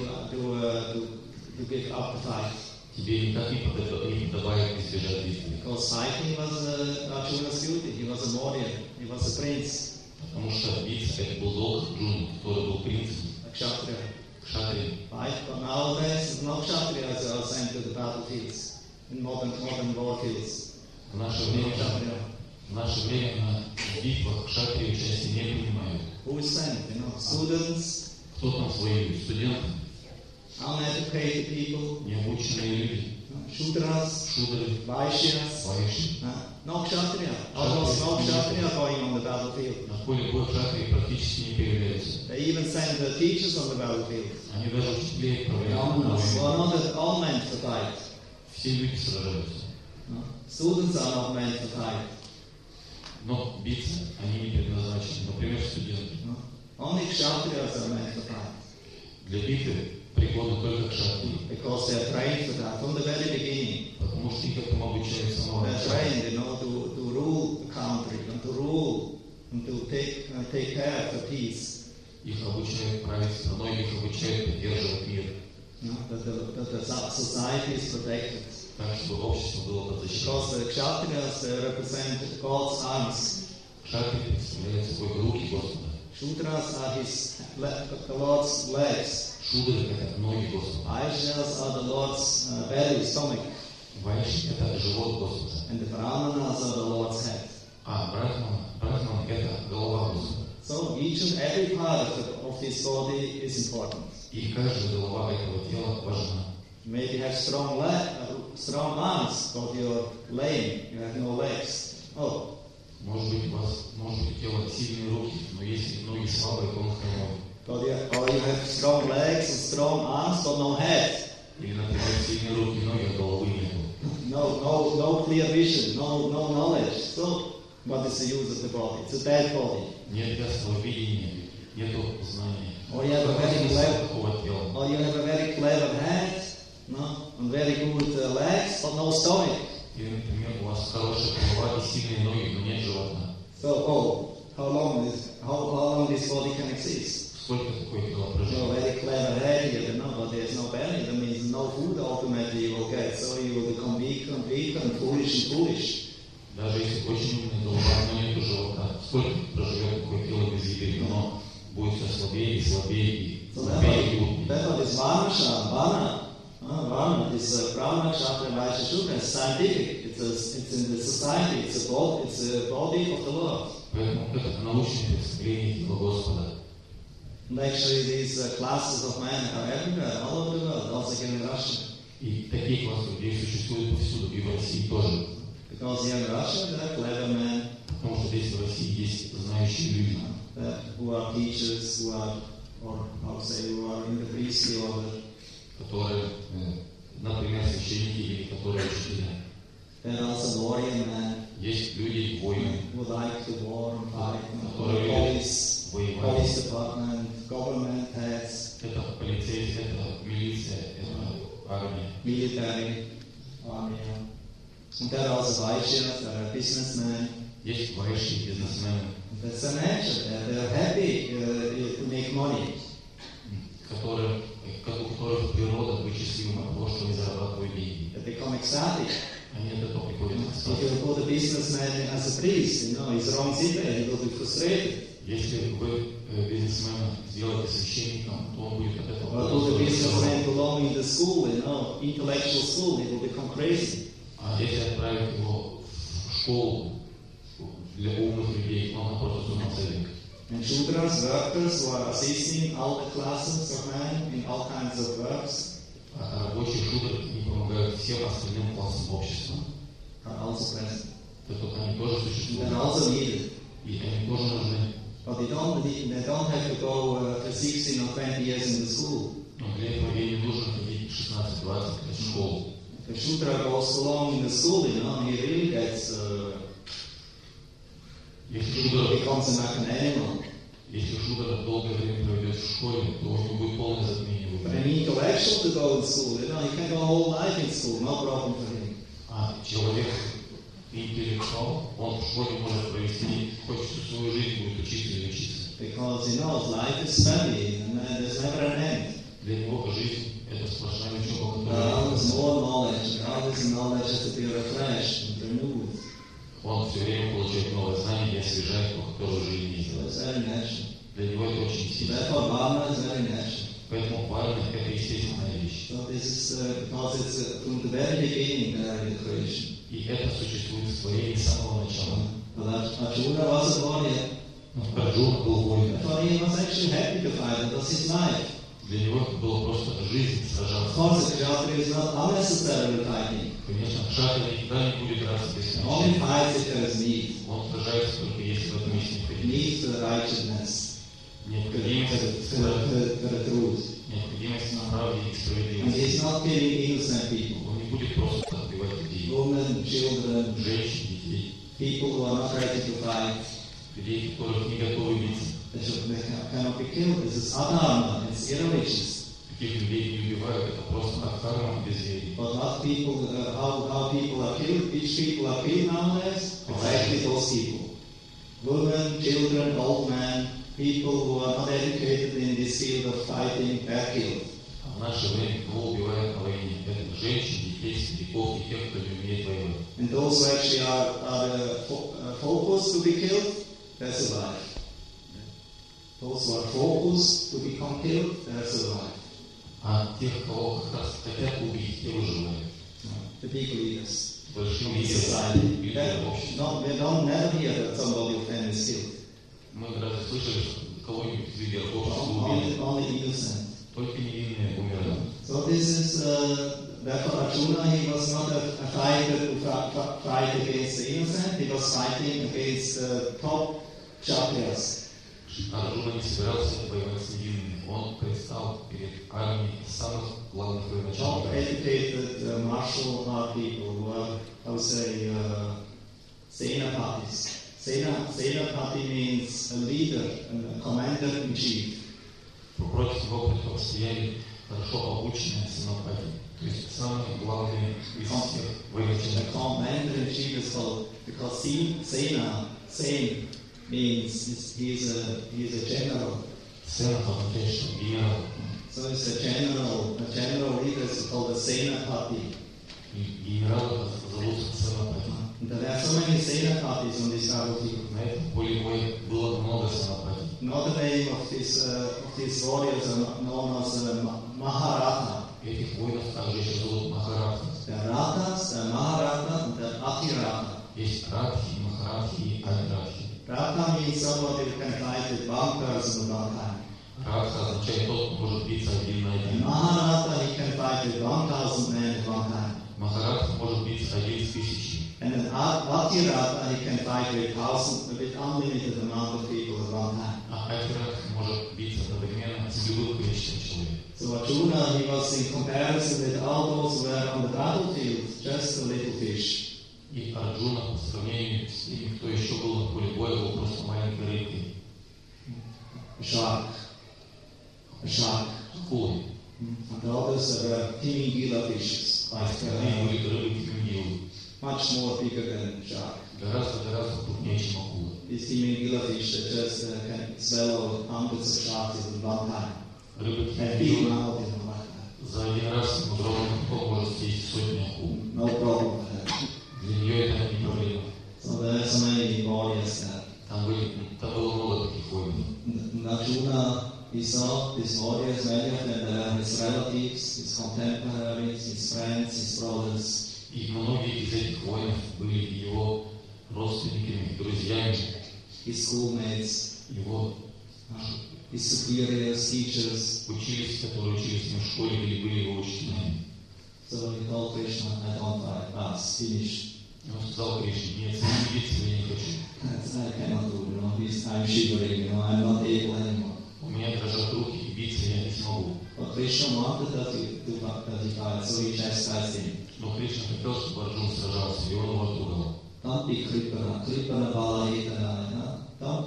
[SPEAKER 3] to give up the fight.
[SPEAKER 1] Тебе никак не подобает избежать битвы.
[SPEAKER 3] Because fighting was Arjuna's duty. He was a warrior. He was a prince,
[SPEAKER 1] Потому что биться это был долг Арджуны, который был принцем,
[SPEAKER 3] a kshatriya.
[SPEAKER 1] кшатрием.
[SPEAKER 3] Right? But nowadays, no kshatriyas are sent to the battlefields in modern warfields.
[SPEAKER 1] В наше
[SPEAKER 3] No
[SPEAKER 1] время
[SPEAKER 3] kshatriya.
[SPEAKER 1] на битвах кшатрии участия не принимают.
[SPEAKER 3] Who is sent? Students,
[SPEAKER 1] Кто там воюет? Студенты,
[SPEAKER 3] uneducated people,
[SPEAKER 1] необученные люди,
[SPEAKER 3] Shudras,
[SPEAKER 1] шудры,
[SPEAKER 3] Vaishyas.
[SPEAKER 1] вайши.
[SPEAKER 3] No kshatriya. Almost no kshatriya going on the battlefield.
[SPEAKER 1] На поле боя кшатрии практически не появляются.
[SPEAKER 3] They even send the teachers on the battlefield.
[SPEAKER 1] Они даже учителей отправляют на
[SPEAKER 3] Well,
[SPEAKER 1] войну.
[SPEAKER 3] not at all meant to fight.
[SPEAKER 1] Все люди сражаются.
[SPEAKER 3] Students are not meant to fight.
[SPEAKER 1] Но биться они не предназначены. Например, студенты.
[SPEAKER 3] Only kshatriyas are meant to fight.
[SPEAKER 1] Для битвы пригодны только кшатрии.
[SPEAKER 3] Because they are trained for that from the very beginning.
[SPEAKER 1] Потому что их этому обучают с самого
[SPEAKER 3] They are
[SPEAKER 1] начала.
[SPEAKER 3] trained, to rule the country and to rule and to take care of the peace.
[SPEAKER 1] Их обучают править страной, их обучают поддерживать мир.
[SPEAKER 3] That the society is protected.
[SPEAKER 1] Так, чтобы общество было под защитой.
[SPEAKER 3] Because the kshatriyas they represent God's arms.
[SPEAKER 1] Кшатрии представляют собой руки Господа.
[SPEAKER 3] Shudras are the Lord's legs.
[SPEAKER 1] Шудры – это ноги Господа.
[SPEAKER 3] Vaishyas are the Lord's belly, stomach.
[SPEAKER 1] Вайши – это живот Господа.
[SPEAKER 3] And the brahmanas are the Lord's head.
[SPEAKER 1] А брахман – это голова Господа.
[SPEAKER 3] So each and every part of this body is important.
[SPEAKER 1] И каждая голова этого тела важна.
[SPEAKER 3] You maybe have strong arms, but you're lame. You have no legs. Oh,
[SPEAKER 1] Может быть, у вас тело сильные руки, но если ноги слабые, то он хромой.
[SPEAKER 3] or you have strong legs and strong arms, but no head.
[SPEAKER 1] Или, например, сильные руки, ноги, а головы нету.
[SPEAKER 3] No clear vision, no knowledge. So, what is the use of the body? It's a dead body.
[SPEAKER 1] Нет ясного видения, нету знания.
[SPEAKER 3] Or you have a very clever,
[SPEAKER 1] Такого тела.
[SPEAKER 3] or you have a very clever head, and very good legs, but no stomach.
[SPEAKER 1] Или, например, у вас хорошая голова и сильные ноги, но нет живота.
[SPEAKER 3] So, how long this body can exist?
[SPEAKER 1] Сколько такое тело
[SPEAKER 3] So
[SPEAKER 1] проживет?
[SPEAKER 3] very clever head here, but there's no belly. That means no food ultimately you will get. So you will become weaker and foolish.
[SPEAKER 1] Даже если очень умная голова, но нет живота, сколько проживет такое тело без еды, оно будет все слабее и слабее и
[SPEAKER 3] So
[SPEAKER 1] слабее и глупее.
[SPEAKER 3] therefore this Varna, this Brahma, Kshatriya, Vaishya, Shudra is scientific. It's in the society. It's a body of the Lord.
[SPEAKER 1] Поэтому это научное представление тела Господа.
[SPEAKER 3] And actually these classes of men are everywhere, all over the world, also here in Russia.
[SPEAKER 1] И такие классы людей существуют повсюду, и в России тоже.
[SPEAKER 3] Because here in Russia there are clever men
[SPEAKER 1] Потому что здесь в России есть знающие люди,
[SPEAKER 3] who are teachers, who are in the priestly order.
[SPEAKER 1] которые, например, священники или которые учителя.
[SPEAKER 3] There are also warrior men
[SPEAKER 1] Есть люди, воины,
[SPEAKER 3] who like to war and fight,
[SPEAKER 1] которые
[SPEAKER 3] police department, government heads,
[SPEAKER 1] это полицейская, это милиция, это армия.
[SPEAKER 3] military, army. And there are also Vaishyas, there are businessmen.
[SPEAKER 1] Есть вайши, бизнесмены,
[SPEAKER 3] That's their nature. They're happy to make money.
[SPEAKER 1] у которых природа быть счастливым от того, что они зарабатывают деньги.
[SPEAKER 3] They become ecstatic.
[SPEAKER 1] Они от этого приходят к
[SPEAKER 3] If
[SPEAKER 1] экстазу.
[SPEAKER 3] you put a businessman as a priest, he's wrong city, he will be frustrated.
[SPEAKER 1] Если вы бизнесмена сделаете священником, то он будет от этого
[SPEAKER 3] Or put a businessman belonging to the school, intellectual school, he will become crazy.
[SPEAKER 1] А если отправить его в школу для умных людей, он напротив с ума сойдет.
[SPEAKER 3] And Shudras, workers who are assisting all the classes of men in all kinds of works,
[SPEAKER 1] всем остальным классам общества.
[SPEAKER 3] are also present.
[SPEAKER 1] Так вот они тоже существуют.
[SPEAKER 3] They're also needed.
[SPEAKER 1] И они тоже нужны.
[SPEAKER 3] But they don't have to go for 16 or 20 years in the school.
[SPEAKER 1] Но для этого ей не нужно ходить 16-20 лет в школу.
[SPEAKER 3] If a shooter goes so long in the school, he really gets becomes like an animal.
[SPEAKER 1] Если шутер долгое время проведет в школе, то у него будет полное затмение.
[SPEAKER 3] But an intellectual to go in school, he can go whole life in school, no problem for him.
[SPEAKER 1] А человек интеллектуал, он в школе может провести хоть всю свою жизнь, будет учиться и учиться.
[SPEAKER 3] Because he knows life is study and there's never an end.
[SPEAKER 1] Для него жизнь это сплошная учеба,
[SPEAKER 3] There's more knowledge, and all this knowledge has to be refreshed and renewed.
[SPEAKER 1] Он все время получает новые знания и освежает то, который уже имеет.
[SPEAKER 3] So it's very natural.
[SPEAKER 1] Для него это очень естественно.
[SPEAKER 3] Therefore, Bhavana is very natural.
[SPEAKER 1] Поэтому парня это естественная вещь.
[SPEAKER 3] So this is because it's from the very beginning there in the creation.
[SPEAKER 1] И это существует в творении с самого начала.
[SPEAKER 3] But Arjuna was a warrior.
[SPEAKER 1] Арджуна был воином.
[SPEAKER 3] Therefore, he was actually happy to fight. It was his life.
[SPEAKER 1] Для него это было просто жизнь
[SPEAKER 3] Of
[SPEAKER 1] сражаться.
[SPEAKER 3] course, the Kshatriya is not unnecessarily fighting.
[SPEAKER 1] Конечно, Кшатри никогда не будет драться без
[SPEAKER 3] Only
[SPEAKER 1] меча.
[SPEAKER 3] fights if there is need.
[SPEAKER 1] Он сражается только если в этом есть необходимость.
[SPEAKER 3] Need for righteousness,
[SPEAKER 1] Необходимость
[SPEAKER 3] for the truth.
[SPEAKER 1] на правде и
[SPEAKER 3] And
[SPEAKER 1] справедливости.
[SPEAKER 3] he's not killing innocent people.
[SPEAKER 1] Он не будет просто убивать людей.
[SPEAKER 3] Women, children,
[SPEAKER 1] Женщин, детей.
[SPEAKER 3] people who are not ready to fight.
[SPEAKER 1] Людей, которых не готовы биться.
[SPEAKER 3] They cannot be killed. This is adharma, it's irreligious.
[SPEAKER 1] Таких людей не убивают, это просто адхарма без веры.
[SPEAKER 3] But what people, how people are killed, which people are killed nowadays? Exactly those people. Women, children, old men, people who are not educated in this field of fighting, are killed.
[SPEAKER 1] А в наше время кого убивают на войне? Это женщин, детей, стариков и тех, кто не умеет воевать.
[SPEAKER 3] And those who actually are focused to be killed, they survive. Those who are focused to become killed, they survive.
[SPEAKER 1] А тех, кого как раз хотят убить, те выживают.
[SPEAKER 3] The big leaders.
[SPEAKER 1] Большие
[SPEAKER 3] In
[SPEAKER 1] лидеры,
[SPEAKER 3] society.
[SPEAKER 1] лидеры общества.
[SPEAKER 3] They don't never hear that somebody of them is killed.
[SPEAKER 1] Мы разве слышали, что кого-нибудь из лидеров общества убили?
[SPEAKER 3] Only innocent.
[SPEAKER 1] Только невинные умирают.
[SPEAKER 3] So this is, therefore Arjuna, he was not a fighter to fight against the innocent, he was fighting against the top Kshatriyas.
[SPEAKER 1] Арджуна не собирался воевать с невинными. Он предстал перед армией самых главных
[SPEAKER 3] Top
[SPEAKER 1] военачальников.
[SPEAKER 3] educated martial art people who are, I would say, Senapatis. Senapati means a leader, a commander-in-chief.
[SPEAKER 1] Против него противостояли хорошо обученные сенапати. То есть самые главные из всех
[SPEAKER 3] The
[SPEAKER 1] военачальников.
[SPEAKER 3] commander-in-chief is called, because Sen means he's a general.
[SPEAKER 1] Сенат означает, что генерал.
[SPEAKER 3] So it's a general leader is called a Senapati.
[SPEAKER 1] И генерал зовутся сенапати.
[SPEAKER 3] And there are so many Senapatis on this battlefield.
[SPEAKER 1] На этом поле боя было много сенапати.
[SPEAKER 3] Another name of these warriors are known as Maharatha.
[SPEAKER 1] Этих воинов также еще зовут Махаратха.
[SPEAKER 3] There are Rathas, there are Maharatha, and there are Atiratha.
[SPEAKER 1] Есть Радхи, Махаратхи и Альрадхи.
[SPEAKER 3] Ratha means somebody who can fight with one person at one time.
[SPEAKER 1] Радха означает тот, кто может биться один на
[SPEAKER 3] And
[SPEAKER 1] один.
[SPEAKER 3] Maharatha, he can fight with 1,000 men at one time.
[SPEAKER 1] Махаратха может биться один с тысячи.
[SPEAKER 3] And an Atiratha, he can fight with unlimited amount of people at one time.
[SPEAKER 1] А Альрадх может биться одновременно с любым количеством человек.
[SPEAKER 3] So Arjuna, he was in comparison with all those who were on the battlefield, just a little fish.
[SPEAKER 1] И Арджуна по сравнению с теми, кто еще был на поле боя, был просто маленькой рыбкой.
[SPEAKER 3] A shark.
[SPEAKER 1] Акулой.
[SPEAKER 3] And the others were Timingila fishes, like
[SPEAKER 1] Остальные были рыбы тимингилы.
[SPEAKER 3] much more bigger than shark.
[SPEAKER 1] Гораздо крупнее, чем акулы.
[SPEAKER 3] These Timingila fish that just can swallow hundreds of sharks at one time.
[SPEAKER 1] Рыбы
[SPEAKER 3] And big
[SPEAKER 1] тимингилы
[SPEAKER 3] mouth, like that.
[SPEAKER 1] за один раз мудровый кто может съесть сотни акул.
[SPEAKER 3] No problem with that.
[SPEAKER 1] Для нее это не проблема.
[SPEAKER 3] So there are so many warriors there.
[SPEAKER 1] Там было много таких воинов.
[SPEAKER 3] And Arjuna, he saw these warriors, many of them, they are his relatives, his contemporaries, his friends, his brothers.
[SPEAKER 1] И многие из этих воинов были его родственниками, друзьями,
[SPEAKER 3] His schoolmates,
[SPEAKER 1] его
[SPEAKER 3] his superiors, teachers.
[SPEAKER 1] которые учились с ним в школе или были его учителями.
[SPEAKER 3] So he told Krishna, I don't fight. That's finished.
[SPEAKER 1] И он сказал Кришне: нет, биться я не хочу.
[SPEAKER 3] I cannot do, I'm shivering, I'm not able anymore.
[SPEAKER 1] У меня дрожат руки, и биться я не смогу.
[SPEAKER 3] But Krishna wanted that he fight, so he chastised him.
[SPEAKER 1] Но Кришна хотел, чтобы Арджуна сражался, и он его отругал.
[SPEAKER 3] Don't be Kripana Balayitana.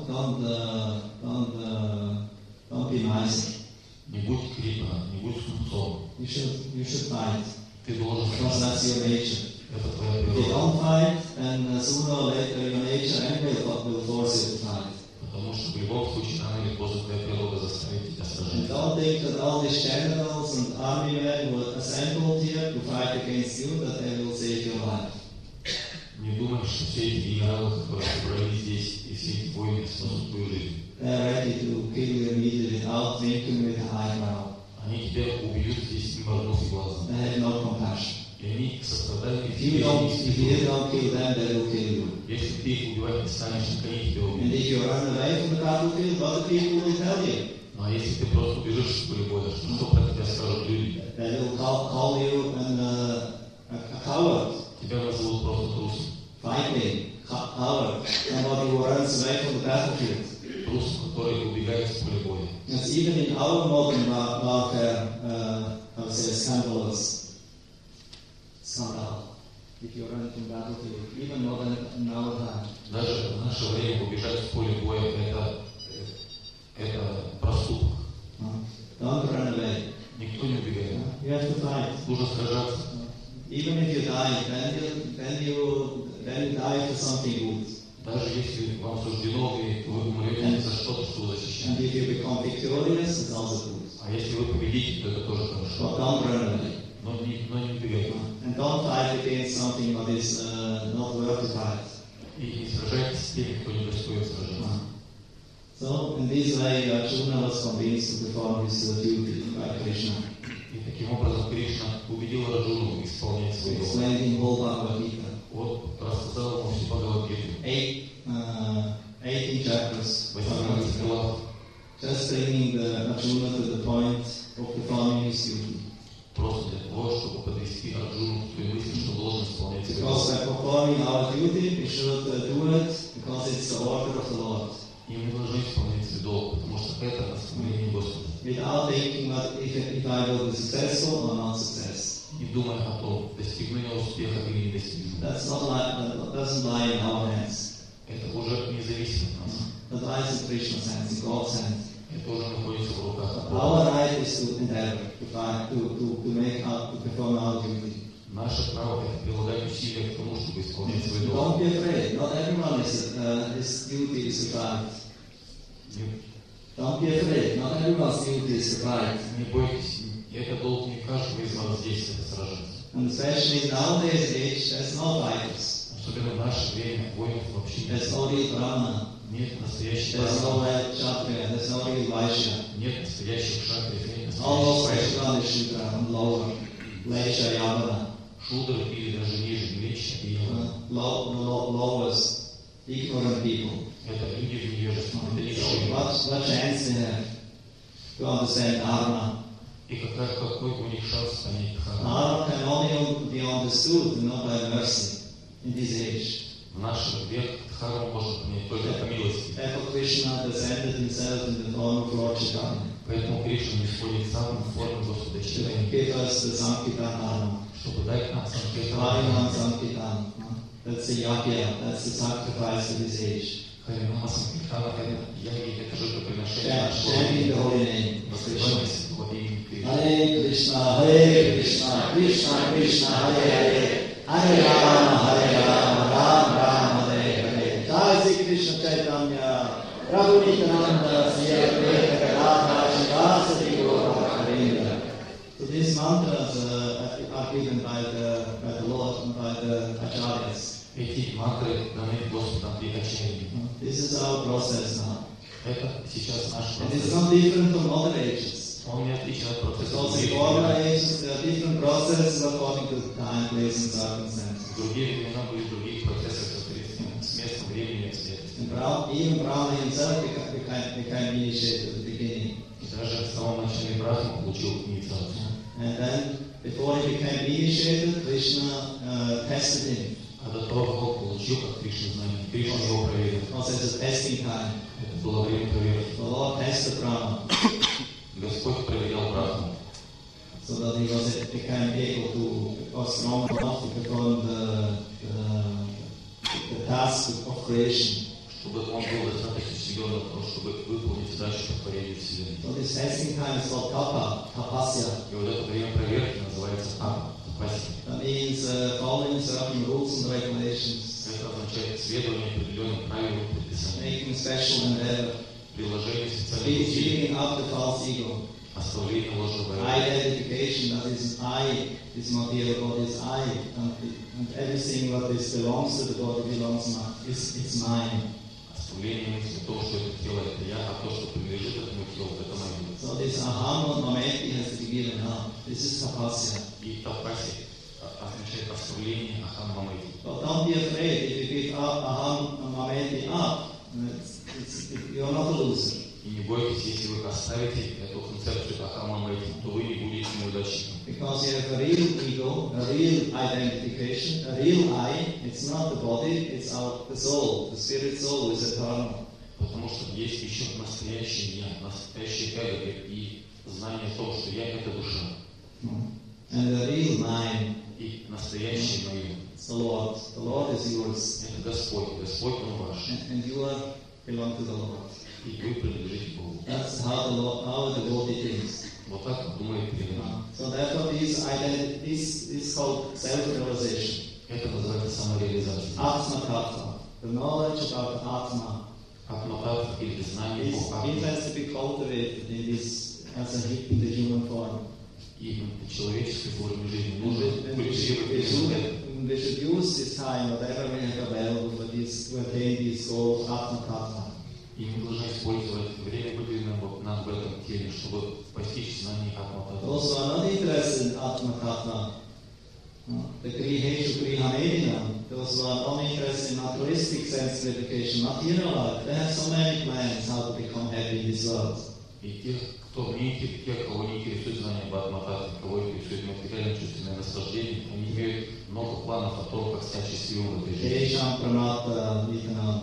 [SPEAKER 3] Don't be nice.
[SPEAKER 1] Не будь крипана, не будь скупцом.
[SPEAKER 3] You should fight.
[SPEAKER 1] Ты должен
[SPEAKER 3] Because that's your nature.
[SPEAKER 1] Это твоя
[SPEAKER 3] If you
[SPEAKER 1] природа.
[SPEAKER 3] don't fight, then sooner or later your nature anyway will force you to fight.
[SPEAKER 1] Потому что в любом случае рано или поздно твоя природа заставит тебя
[SPEAKER 3] And
[SPEAKER 1] сражаться.
[SPEAKER 3] don't think that all these generals and army men who are assembled here to fight against you, that they will save your life.
[SPEAKER 1] Не думай, что все эти генералы, которые собрались здесь, и все эти воины спасут твою жизнь.
[SPEAKER 3] They're ready to kill you immediately without thinking with a eyebrow.
[SPEAKER 1] Они тебя убьют здесь, не моргнув и глазом.
[SPEAKER 3] They have no compassion.
[SPEAKER 1] И они сострадают к
[SPEAKER 3] If
[SPEAKER 1] тебе.
[SPEAKER 3] you don't kill them, they will kill you.
[SPEAKER 1] Если ты их убивать не станешь, они тебя
[SPEAKER 3] And
[SPEAKER 1] убьют.
[SPEAKER 3] if you run away from the battlefield, other people will tell you.
[SPEAKER 1] Ну а если ты просто убежишь с поля боя, что про тебя скажут люди?
[SPEAKER 3] They will call you a coward,
[SPEAKER 1] Тебя назовут просто трусом.
[SPEAKER 3] fighting, coward, somebody who runs away from the battlefield.
[SPEAKER 1] Трусом, который убегает с поля боя.
[SPEAKER 3] It's even in our modern warfare, I would say, scandalous. Scandal. If you run from battlefield, even more than in our time.
[SPEAKER 1] Даже в наше время убежать с поля боя это проступок.
[SPEAKER 3] Don't run away.
[SPEAKER 1] Никто не убегает.
[SPEAKER 3] You have to fight.
[SPEAKER 1] Нужно сражаться.
[SPEAKER 3] Even if you die, then you die for something good.
[SPEAKER 1] Даже если вам суждено, вы умрете за что-то, что вы защищаете.
[SPEAKER 3] And if you become victorious, it's also good.
[SPEAKER 1] А если вы победите, то это тоже
[SPEAKER 3] But
[SPEAKER 1] хорошо.
[SPEAKER 3] don't run away.
[SPEAKER 1] Но не убегайте.
[SPEAKER 3] And don't fight against something that is not worth to fight.
[SPEAKER 1] И не сражайтесь с теми, кто не достоин сражаться.
[SPEAKER 3] So, in this way, Arjuna was convinced to perform his duty by Krishna.
[SPEAKER 1] И таким образом Кришна убедил Арджуну исполнять
[SPEAKER 3] He
[SPEAKER 1] свой долг.
[SPEAKER 3] explained in whole Bhagavad Gita.
[SPEAKER 1] Вот рассказал ему всю Бхагавад-гиту.
[SPEAKER 3] 18 chapters.
[SPEAKER 1] 18 глав.
[SPEAKER 3] Just bringing the Arjuna to the point of performing his duty.
[SPEAKER 1] Просто для того, чтобы подвести Арджуну к той мысли, что должен исполнять свой долг.
[SPEAKER 3] Because by performing our duty, we should do it because it's the order of the Lord.
[SPEAKER 1] И мы должны исполнять свой долг, потому что это наставление Господа.
[SPEAKER 3] Without thinking that if I will be successful or not success.
[SPEAKER 1] Не думая о том, достигну я успеха или не достигну.
[SPEAKER 3] That doesn't lie in our hands.
[SPEAKER 1] Это уже не зависит от нас.
[SPEAKER 3] That lies in Krishna's hands, in God's hands.
[SPEAKER 1] Это уже находится в руках Бога.
[SPEAKER 3] Our right is to endeavor, to perform our duty.
[SPEAKER 1] Наше право – это прилагать усилия к тому, чтобы исполнять свой долг.
[SPEAKER 3] Don't be afraid. Not everyone his duty is to fight. Don't be afraid. Not everyone's duty is to fight.
[SPEAKER 1] Не бойтесь, это долг не каждого из вас здесь это сражаться.
[SPEAKER 3] And especially in nowadays age, there's no fighters.
[SPEAKER 1] Особенно в наше время воинов вообще нет.
[SPEAKER 3] There's no real Brahmana.
[SPEAKER 1] Нет настоящих
[SPEAKER 3] There's no
[SPEAKER 1] браманов,
[SPEAKER 3] real Kshatriya. There's no real Vaishya.
[SPEAKER 1] нет настоящих шатриев, нет
[SPEAKER 3] Almost
[SPEAKER 1] настоящих
[SPEAKER 3] everyone is Shudra and lower. Vaishya, Yavana.
[SPEAKER 1] шудров или даже ниже, млечь и
[SPEAKER 3] Lowest, ignorant people.
[SPEAKER 1] это люди в невежестве, это низшие.
[SPEAKER 3] What chance they have to understand Dharma?
[SPEAKER 1] И какой у них шанс понять Дхарму?
[SPEAKER 3] Dharma can only be understood, not by mercy, in this age.
[SPEAKER 1] В наш век Дхарму можно понять только по милости.
[SPEAKER 3] Therefore Krishna presented himself in the form of Lord Chaitanya.
[SPEAKER 1] Поэтому Кришна исходит сам в форме Господа
[SPEAKER 3] To
[SPEAKER 1] Чайтаньи,
[SPEAKER 3] give us the Sankirtan Dharma.
[SPEAKER 1] чтобы дать нам
[SPEAKER 3] Harinam
[SPEAKER 1] Санкиртана.
[SPEAKER 3] Sankirtan. That's the yagya, that's the sacrifice of this age.
[SPEAKER 1] Харинама Санкиртана – это яги, это жертвоприношение нашего
[SPEAKER 3] Chanting the
[SPEAKER 1] времени.
[SPEAKER 3] holy name.
[SPEAKER 1] Воспевание святого имени Кришны.
[SPEAKER 3] Hare Krishna, Krishna Krishna, Hare Hare, Hare Rama, Rama Hare Hare. Jai Sri Krishna Chaitanya, Prabhu Nityananda, Sri Advaita Gadadhara, Srivasadi Gaura Bhaktavinda. So these mantras are given by the Lord and by the Acharyas.
[SPEAKER 1] Эти мантры даны Господом при Ачарье.
[SPEAKER 3] This is our process now.
[SPEAKER 1] Это сейчас наш
[SPEAKER 3] And it's
[SPEAKER 1] процесс.
[SPEAKER 3] not different from other ages.
[SPEAKER 1] Он не отличен от процесса
[SPEAKER 3] Because in
[SPEAKER 1] других
[SPEAKER 3] former
[SPEAKER 1] времен.
[SPEAKER 3] ages there are different processes according to time, place and circumstances.
[SPEAKER 1] В другие времена были другие процессы, соответственно, с местом, времени и обстоятельств.
[SPEAKER 3] And even Brahma himself became initiated at the beginning.
[SPEAKER 1] И даже в самом начале Брахма получил инициацию.
[SPEAKER 3] And then, before he became initiated, Krishna tested him.
[SPEAKER 1] А до того, как он получил от Кришны знания, Кришна его проверил.
[SPEAKER 3] Also, it's a testing time.
[SPEAKER 1] Это было время проверки.
[SPEAKER 3] The Lord tested Brahma
[SPEAKER 1] Господь проверял Брахму,
[SPEAKER 3] so that he became able to, or strong enough to perform the task of creation.
[SPEAKER 1] чтобы он был достаточно силен для того, чтобы выполнить задачу по творению Вселенной.
[SPEAKER 3] So this testing time is called tapasya.
[SPEAKER 1] И вот это время проверки называется тапасия.
[SPEAKER 3] That means following certain rules and regulations,
[SPEAKER 1] Это означает следование определенным правилам и предписаниям,
[SPEAKER 3] making special endeavor,
[SPEAKER 1] приложение специальных усилий,
[SPEAKER 3] giving up the false ego,
[SPEAKER 1] оставление ложного эго,
[SPEAKER 3] identification that is I, this material body is I, and everything what is belongs to the body belongs it's mine.
[SPEAKER 1] оставление мысли о том, что это тело это я, а то, что принадлежит этому телу, это мое.
[SPEAKER 3] So this aham mameti has to be given up. This is tapasya.
[SPEAKER 1] И тапасия означает оставление ахам мамайти.
[SPEAKER 3] But don't be afraid if you give up aham mameti up, you're not a loser.
[SPEAKER 1] И не бойтесь, если вы оставите эту концепцию ахам мамайти, то вы не будете неудачником.
[SPEAKER 3] Because you have a real ego, a real identification, a real I. It's not the body, it's the soul. The spirit soul is eternal.
[SPEAKER 1] Потому что есть еще настоящее я, настоящее эго и знание о том, что я это душа.
[SPEAKER 3] And the real mine
[SPEAKER 1] И настоящее мое.
[SPEAKER 3] is the Lord. The Lord is yours.
[SPEAKER 1] Это Господь. Господь Он ваш.
[SPEAKER 3] And you belong to the Lord.
[SPEAKER 1] И вы принадлежите Богу.
[SPEAKER 3] That's how the devotee thinks.
[SPEAKER 1] Вот так думает преданный.
[SPEAKER 3] So therefore this is called self-realization.
[SPEAKER 1] Это называется самореализация.
[SPEAKER 3] Atma Tattva. The knowledge about Atma
[SPEAKER 1] Атмататва или знание
[SPEAKER 3] is
[SPEAKER 1] о
[SPEAKER 3] it
[SPEAKER 1] Атме.
[SPEAKER 3] has to be cultivated in the human form.
[SPEAKER 1] И в человеческой форме жизни нужно
[SPEAKER 3] And we
[SPEAKER 1] культивировать это.
[SPEAKER 3] should use this time, whatever we have available for this, to attain this goal of Atma Tattva.
[SPEAKER 1] И мы должны использовать время, выделенное нам в этом теле, чтобы постичь знание Атмататвы.
[SPEAKER 3] Those who are not interested in Atma Tattva, the Griheshu Grihanedinam, those who are not interested in materialistic sense gratification, material life, they have so many plans how to become happy in this world.
[SPEAKER 1] И кого не интересует знание об Атмататве, кого интересует материальное чувственное наслаждение, они имеют много планов о том, как стать счастливым в этой жизни.
[SPEAKER 3] Kesham Pranata Nitanam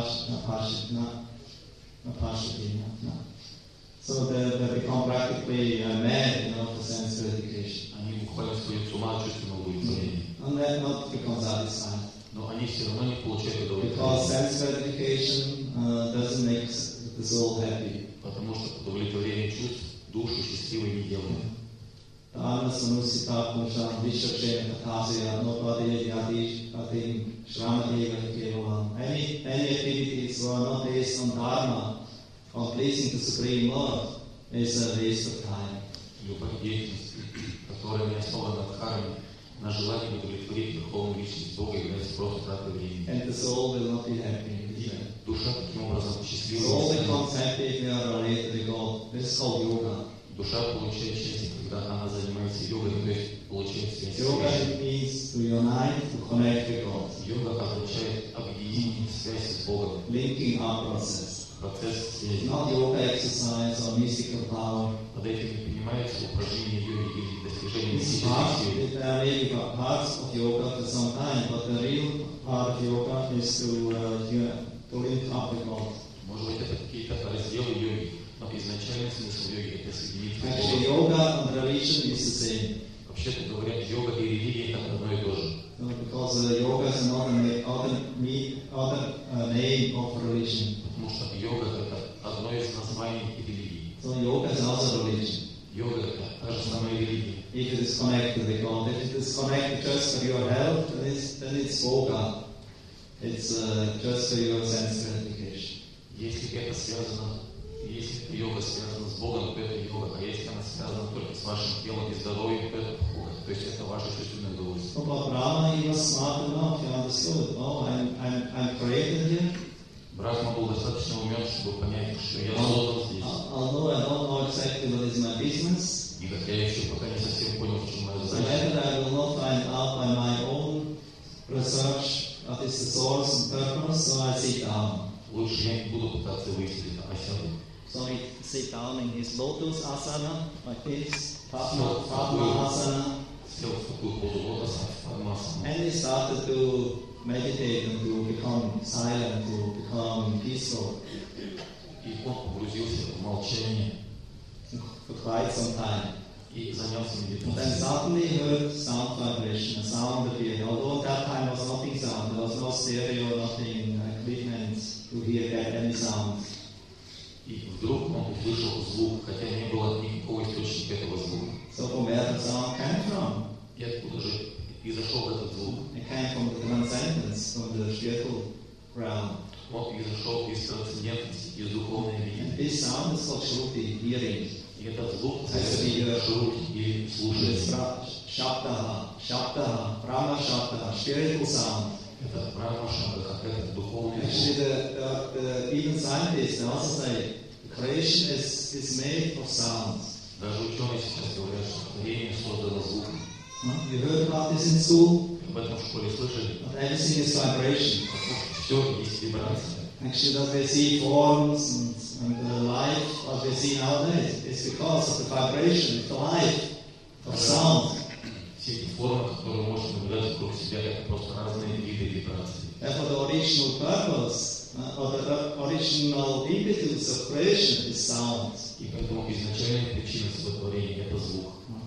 [SPEAKER 3] Napashati. So they become practically mad for sense gratification.
[SPEAKER 1] Они буквально сходят с ума от чувственного удовлетворения.
[SPEAKER 3] And they're not become satisfied.
[SPEAKER 1] Но они все равно не получают
[SPEAKER 3] Because
[SPEAKER 1] удовлетворения.
[SPEAKER 3] sense gratification doesn't make the soul happy.
[SPEAKER 1] Потому что удовлетворение чувств душу счастливой не делает. Any
[SPEAKER 3] activities were not based on Dharma, on pleasing the Supreme Lord, is a waste of time.
[SPEAKER 1] Любая деятельность, которая не основана на дхарме, на желании удовлетворить духовную личность Бога, является просто тратой времени.
[SPEAKER 3] And the soul will not be happy.
[SPEAKER 1] Душа таким образом
[SPEAKER 3] The
[SPEAKER 1] счастлива.
[SPEAKER 3] soul becomes happy if we are related to God. This is called yoga.
[SPEAKER 1] Душа получает счастье, когда она занимается йогой, то есть получает связь с
[SPEAKER 3] Yoga
[SPEAKER 1] Кришной.
[SPEAKER 3] means to unite, to connect with God.
[SPEAKER 1] Йога означает объединить связь с Богом,
[SPEAKER 3] Linking our process.
[SPEAKER 1] процесс связи.
[SPEAKER 3] Not yoga exercise or mystical power.
[SPEAKER 1] Под этим не понимается упражнение йоги или достижение
[SPEAKER 3] It's
[SPEAKER 1] мистической силы.
[SPEAKER 3] there may be parts of yoga for some time, but the real part of yoga is to link up with God.
[SPEAKER 1] Может быть, это какие-то разделы йоги, но изначальный смысл йоги – это соединить с
[SPEAKER 3] Actually,
[SPEAKER 1] Богом.
[SPEAKER 3] yoga and religion is the same.
[SPEAKER 1] Вообще-то говоря, йога и религия – это одно и то же.
[SPEAKER 3] Because yoga is another name of religion.
[SPEAKER 1] Потому что йога – это одно из названий религии.
[SPEAKER 3] So yoga is also religion.
[SPEAKER 1] Йога – это та же самая религия.
[SPEAKER 3] If it is connected with God, if it is connected just for your health, then it's yoga. It's just for your sense gratification.
[SPEAKER 1] Если это связано, если йога связана с Богом, то это йога. А если она связана только с вашим телом и здоровьем, то это похоть. То есть это ваше чувственное удовольствие.
[SPEAKER 3] So but Brahma, he was smart enough, he understood. Oh, I'm created here.
[SPEAKER 1] Брахма был достаточно умен, чтобы понять, что я создан здесь.
[SPEAKER 3] Although I don't know exactly what is my business,
[SPEAKER 1] И хотя я еще пока не совсем понял, в чем моя
[SPEAKER 3] so
[SPEAKER 1] задача,
[SPEAKER 3] whether I will not find out by my own research what is the source and purpose, so I sit down.
[SPEAKER 1] лучше я не буду пытаться выяснить, а сяду.
[SPEAKER 3] So he sit down in his lotus asana, like this, Padma-asana.
[SPEAKER 1] Сел в такую позу лотоса, Падмасана.
[SPEAKER 3] And he started to meditate and to become silent, to become peaceful
[SPEAKER 1] И он погрузился в молчание
[SPEAKER 3] for quite some time.
[SPEAKER 1] и занялся
[SPEAKER 3] And then
[SPEAKER 1] медитацией.
[SPEAKER 3] suddenly he heard sound vibration, a sound appeared. Although at that time there was nothing sound, there was no stereo, nothing equipment to get any sound.
[SPEAKER 1] И вдруг он услышал звук, хотя не было никакого источника этого звука.
[SPEAKER 3] So from where the sound came from?
[SPEAKER 1] И откуда же изошел этот звук?
[SPEAKER 3] It came from the transcendence, from the spiritual realm.
[SPEAKER 1] Он изошел из трансцендентности, из духовной
[SPEAKER 3] And
[SPEAKER 1] видения.
[SPEAKER 3] this sound is called Shruti, hearing.
[SPEAKER 1] И этот звук
[SPEAKER 3] Спасибо.
[SPEAKER 1] называется шрути или
[SPEAKER 3] It's
[SPEAKER 1] слушание.
[SPEAKER 3] Shabdaha, Brahma Shabdaha, spiritual sound.
[SPEAKER 1] Это Брахма-шабда, как это духовный
[SPEAKER 3] Actually,
[SPEAKER 1] звук.
[SPEAKER 3] even scientists they also say creation is made of sounds.
[SPEAKER 1] Даже ученые сейчас говорят, что творение создано звуком.
[SPEAKER 3] You heard about this in school?
[SPEAKER 1] Об этом в школе слышали?
[SPEAKER 3] But everything is vibration.
[SPEAKER 1] Все есть вибрация.
[SPEAKER 3] Actually, that we see forms and the life, what we see nowadays, is because of the vibration, of the life, of sound.
[SPEAKER 1] Все эти формы, которые можно наблюдать вокруг себя, это просто разные виды вибраций.
[SPEAKER 3] Therefore, the original purpose or the original impetus of creation is sound.
[SPEAKER 1] И поэтому изначальная причина сотворения – это звук.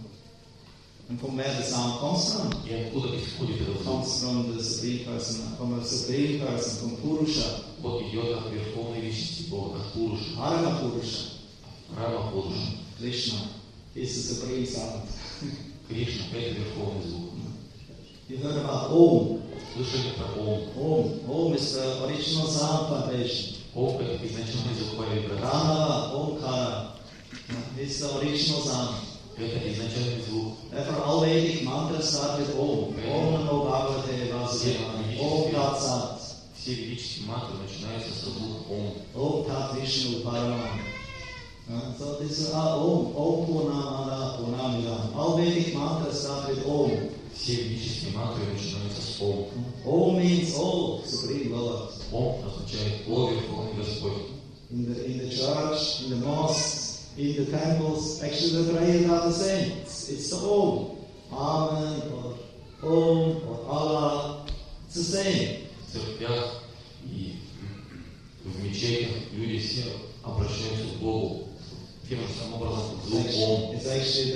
[SPEAKER 3] And from where the sound comes from?
[SPEAKER 1] И откуда исходит этот
[SPEAKER 3] It
[SPEAKER 1] звук?
[SPEAKER 3] comes from the Supreme Person, from Purusha,
[SPEAKER 1] Вот идет от Верховной Личности Бога, от Пуруши,
[SPEAKER 3] Parama Purusha,
[SPEAKER 1] Рама Пуруши.
[SPEAKER 3] Krishna is the Supreme Sound.
[SPEAKER 1] Кришна – это Верховный звук.
[SPEAKER 3] You heard about Om.
[SPEAKER 1] Слышали про Ом?
[SPEAKER 3] Om is the original sound vibration.
[SPEAKER 1] Ом – это изначальная звуковая вибрация.
[SPEAKER 3] Pranava, Omkara, is the original sound.
[SPEAKER 1] Это изначальный звук.
[SPEAKER 3] Therefore, all Vedic mantras start with Om. Om Namo Bhagavate Vasudevaya. Om Tat Sat.
[SPEAKER 1] Все ведические мантры начинаются со звука Ом.
[SPEAKER 3] Om Tat Vishnu Paramam. So this is Om. Om Purnamada Purnamidam. All Vedic mantras start with Om.
[SPEAKER 1] Все ведические мантры начинаются с Ом.
[SPEAKER 3] Om means all, Supreme Lord.
[SPEAKER 1] Ом означает «О Верховный Господь».
[SPEAKER 3] In the church, in the mosques, in the temples, actually the prayers are the same. It's the Om. Amen or Om or Allah. It's the same.
[SPEAKER 1] В церквях и в мечетях люди все обращаются к Богу тем же самым образом, как звук Ом.
[SPEAKER 3] It's actually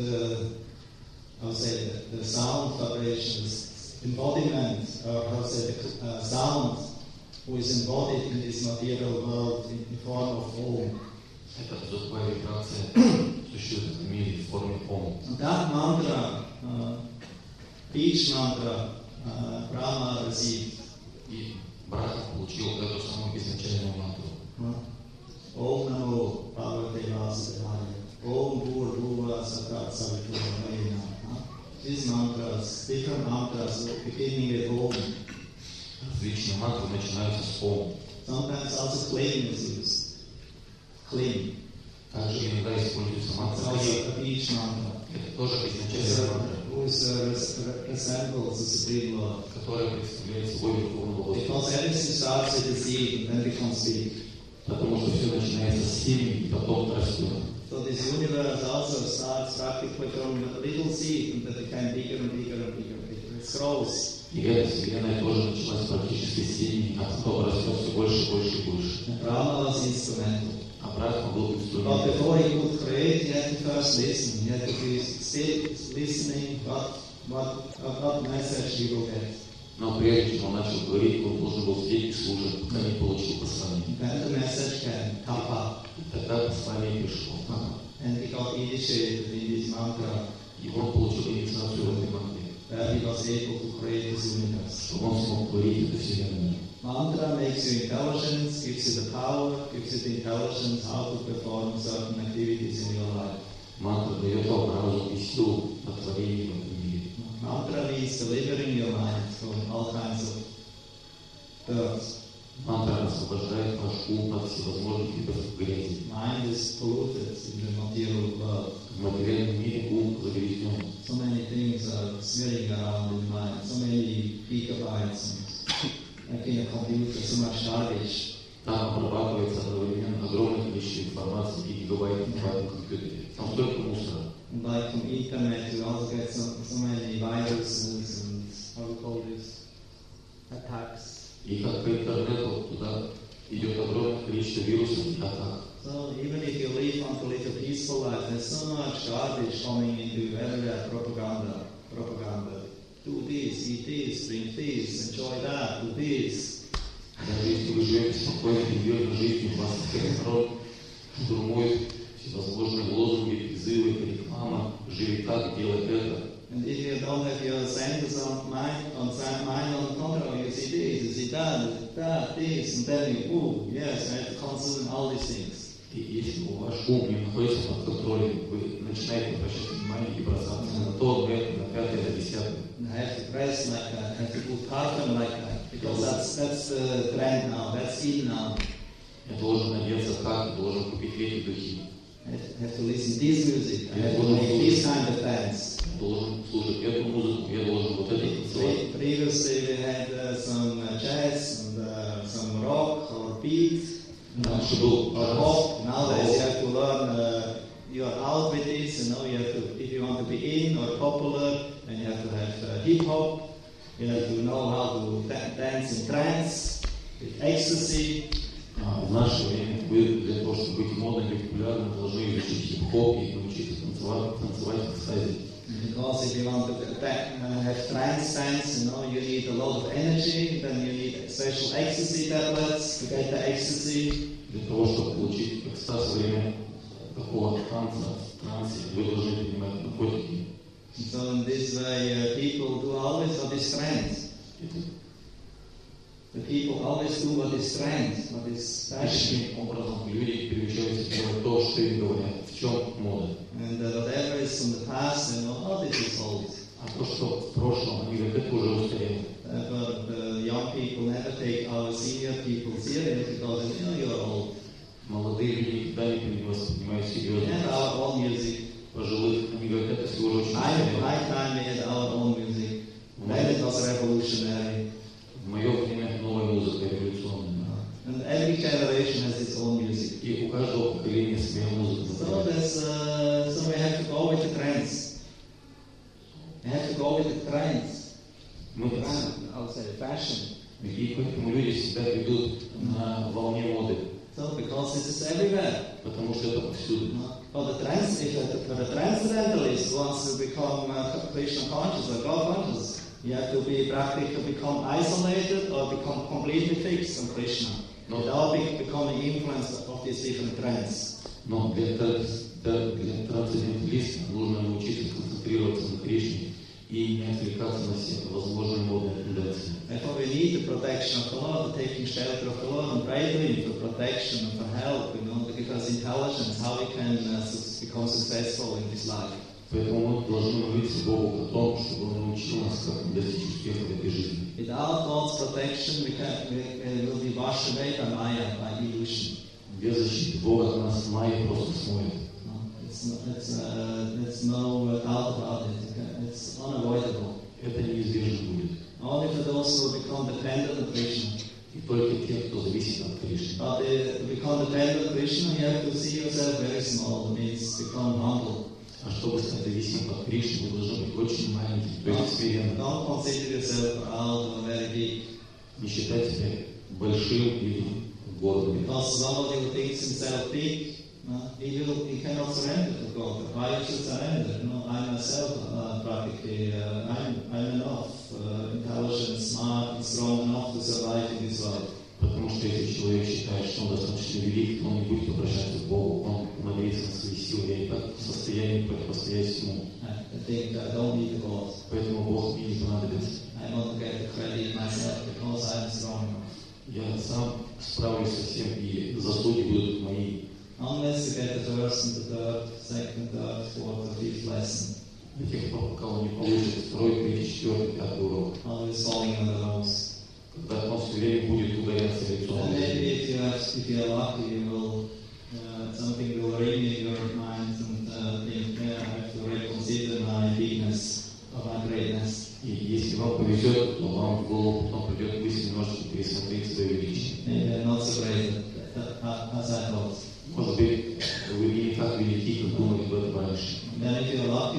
[SPEAKER 3] the sound vibrations, embodiment, or the sound who is embodied in this material world in the form of Om.
[SPEAKER 1] Это звуковая вибрация существует в этом мире в форме Ом.
[SPEAKER 3] And that mantra, each mantra, Brahma received.
[SPEAKER 1] И Брахма получил эту самую изначальную мантру.
[SPEAKER 3] Om Namo Bhagavate Vasudevaya. Om Bhurabhuva Satat Saviturvayena. These mantras, different mantras, beginning with Om.
[SPEAKER 1] Различные мантры начинаются с Ом.
[SPEAKER 3] Sometimes also Kling is used. Kling.
[SPEAKER 1] Также иногда используется
[SPEAKER 3] It's
[SPEAKER 1] мантра
[SPEAKER 3] also
[SPEAKER 1] Кли.
[SPEAKER 3] a beach mantra.
[SPEAKER 1] Это тоже изначальная мантра,
[SPEAKER 3] Who resembles the Supreme Lord.
[SPEAKER 1] которая представляет собой Верховного Господа.
[SPEAKER 3] Because everything starts with a seed and then becomes big.
[SPEAKER 1] Потому что все начинается с семени и потом растет.
[SPEAKER 3] So this universe also starts practically from a little seed and then became bigger and bigger and bigger and bigger. It grows.
[SPEAKER 1] И эта вселенная тоже началась практически с семени, а потом растет все больше, больше и больше.
[SPEAKER 3] And Brahma was instrumental.
[SPEAKER 1] А Брахма был
[SPEAKER 3] But
[SPEAKER 1] инструментом.
[SPEAKER 3] before he could create, he had to first listen. He had to be still listening what message he will get.
[SPEAKER 1] Но прежде чем он начал говорить, он должен был сидеть и слушать, пока не получил послание.
[SPEAKER 3] Then the message came, Tapa.
[SPEAKER 1] И тогда послание пришло.
[SPEAKER 3] And he got initiated in this mantra,
[SPEAKER 1] И он получил инициацию в этой мантре,
[SPEAKER 3] where he was able to create this universe.
[SPEAKER 1] что он смог творить эту вселенную.
[SPEAKER 3] Mantra makes you intelligence, gives you the power, gives you the intelligence how to perform certain activities in your life.
[SPEAKER 1] Мантра дает вам разум и силу на творение в этом мире.
[SPEAKER 3] Mantra means delivering your mind from all kinds of births.
[SPEAKER 1] Мантра освобождает ваш ум от всевозможных видов грязи.
[SPEAKER 3] Mind is polluted in the material world.
[SPEAKER 1] В материальном мире ум загрязнен.
[SPEAKER 3] So many things are swirling around in mind, so many gigabytes, like in a computer, so much garbage.
[SPEAKER 1] Там обрабатывается одновременно огромное количество информации и гигабайт в этом компьютере. Там столько мусора.
[SPEAKER 3] And like internet, you also get so many viruses and how we call this, attacks.
[SPEAKER 4] И как по интернету туда идет огромное количество вирусов и атак.
[SPEAKER 3] So even if you live until live a peaceful life, there's so much garbage coming into everywhere, propaganda. Do this, eat this, drink this, enjoy that, do this.
[SPEAKER 4] Даже если вы живете спокойной и мирной жизнью, вас народ штурмует всевозможные лозунги, призывы, реклама, живи так, делай это.
[SPEAKER 3] And if you don't have your senses of mind on control, you see this, you see that, this, and then you, oh, yes, I have to consider all these things.
[SPEAKER 4] И если ваш ум не находится под контролем, вы начинаете обращать внимание и бросаться на то, на это, на пятое, на десятое.
[SPEAKER 3] I have to dress like that, I have to put parfum like that, because that's the trend now, that's in now.
[SPEAKER 4] Я должен одеться так, должен купить эти духи.
[SPEAKER 3] I have to listen to this music, I have to make this kind of dance.
[SPEAKER 4] Я должен слушать эту музыку, я должен вот это танцевать.
[SPEAKER 3] Previously we had some jazz and some rock or beat.
[SPEAKER 4] Раньше был
[SPEAKER 3] pop. Nowadays you have to learn, you are out with this, you know, you have to, if you want to be in or popular, then you have to have hip hop, you have to know how to dance in trance, with ecstasy.
[SPEAKER 4] В наше время вы для того, чтобы быть модным и популярным, должны изучить хип-хоп и научиться танцевать в экстазе.
[SPEAKER 3] Because if you want to have trance dance, you know, you need a lot of energy, then you need special ecstasy tablets to get the ecstasy.
[SPEAKER 4] Для того, чтобы получить экстаз во время такого танца, трансе, вы должны принимать наркотики.
[SPEAKER 3] So in this way, people do always what is trend. The people always do what is trend, what is fashion.
[SPEAKER 4] Таким образом, люди переключаются делать то, что им говорят, в чем мода.
[SPEAKER 3] And whatever is from the past, they know, oh, this is old.
[SPEAKER 4] А то, что в прошлом, они говорят, это уже устарело.
[SPEAKER 3] But the young people never take our senior people serious because they know you're old.
[SPEAKER 4] Молодые люди никогда не воспринимают серьезно.
[SPEAKER 3] And our own music.
[SPEAKER 4] Пожилых, они говорят, это всего лишь очень
[SPEAKER 3] My time we had our own music. Then it was revolutionary.
[SPEAKER 4] В мое время новая музыка революционная.
[SPEAKER 3] And every generation has its own music.
[SPEAKER 4] И у каждого поколения своя музыка.
[SPEAKER 3] So we have to go with the trends. We have to go with the trends. I'll say fashion.
[SPEAKER 4] И поэтому люди всегда идут на волне моды.
[SPEAKER 3] So because this is everywhere.
[SPEAKER 4] Потому что это повсюду.
[SPEAKER 3] For the transcendentalist who wants to become Krishna conscious or God conscious, you have to be practically become isolated or become completely fixed on Krishna. Without becoming influenced of these different trends.
[SPEAKER 4] Но для трансценденталиста нужно научиться концентрироваться на Кришне и не отвлекаться на все возможные модные тенденции.
[SPEAKER 3] Therefore we need the protection of the Lord, the taking shelter of the Lord, and pray to Him for protection and for help, you know, to give us intelligence, how we can become successful in this life.
[SPEAKER 4] Поэтому мы должны молиться Богу о том, чтобы Он научил нас, как достичь успеха в этой жизни.
[SPEAKER 3] Without God's protection, we will be washed away by Maya, by illusion.
[SPEAKER 4] Без защиты Бога от нас Майя просто смоет.
[SPEAKER 3] There's no doubt about it. It's unavoidable.
[SPEAKER 4] Это неизбежно будет.
[SPEAKER 3] Only for those who become dependent on Krishna.
[SPEAKER 4] И только те, кто зависит от Кришны.
[SPEAKER 3] But to become dependent on Krishna, you have to see yourself very small. It means become humble.
[SPEAKER 4] А чтобы стать зависимым от Кришны, вы должны быть очень маленьким, то есть смиренным.
[SPEAKER 3] Don't consider yourself proud or very big.
[SPEAKER 4] Не считать себя большим или гордым.
[SPEAKER 3] Because somebody who thinks himself big, he cannot surrender to God. Why you should surrender? I myself practically, I'm enough, intelligent, smart, and strong enough to survive in this world.
[SPEAKER 4] Потому что если человек считает, что он достаточно велик, он не будет обращаться к Богу, он надеется на свои силы, я и так в состоянии противостоять всему. Поэтому Бог мне не понадобится. Я сам справлюсь со всем, и заслуги будут мои.
[SPEAKER 3] Unless you get the first and the third, second, third, fourth, or fifth lesson.
[SPEAKER 4] До тех пор, пока он не получит второй, третий, четвертый, пятый урок.
[SPEAKER 3] Always falling on the nose.
[SPEAKER 4] Когда он все время будет ударяться лицом.
[SPEAKER 3] And maybe if you are lucky, you will something will ring in your mind and think, yeah, I have to reconsider my bigness or my greatness.
[SPEAKER 4] И если вам повезет, то вам в голову потом придет мысль немножечко пересмотреть свое величие.
[SPEAKER 3] Maybe not so great as I thought.
[SPEAKER 4] Может быть, вы не так велики, как думали об этом раньше.
[SPEAKER 3] Then if you're lucky, somebody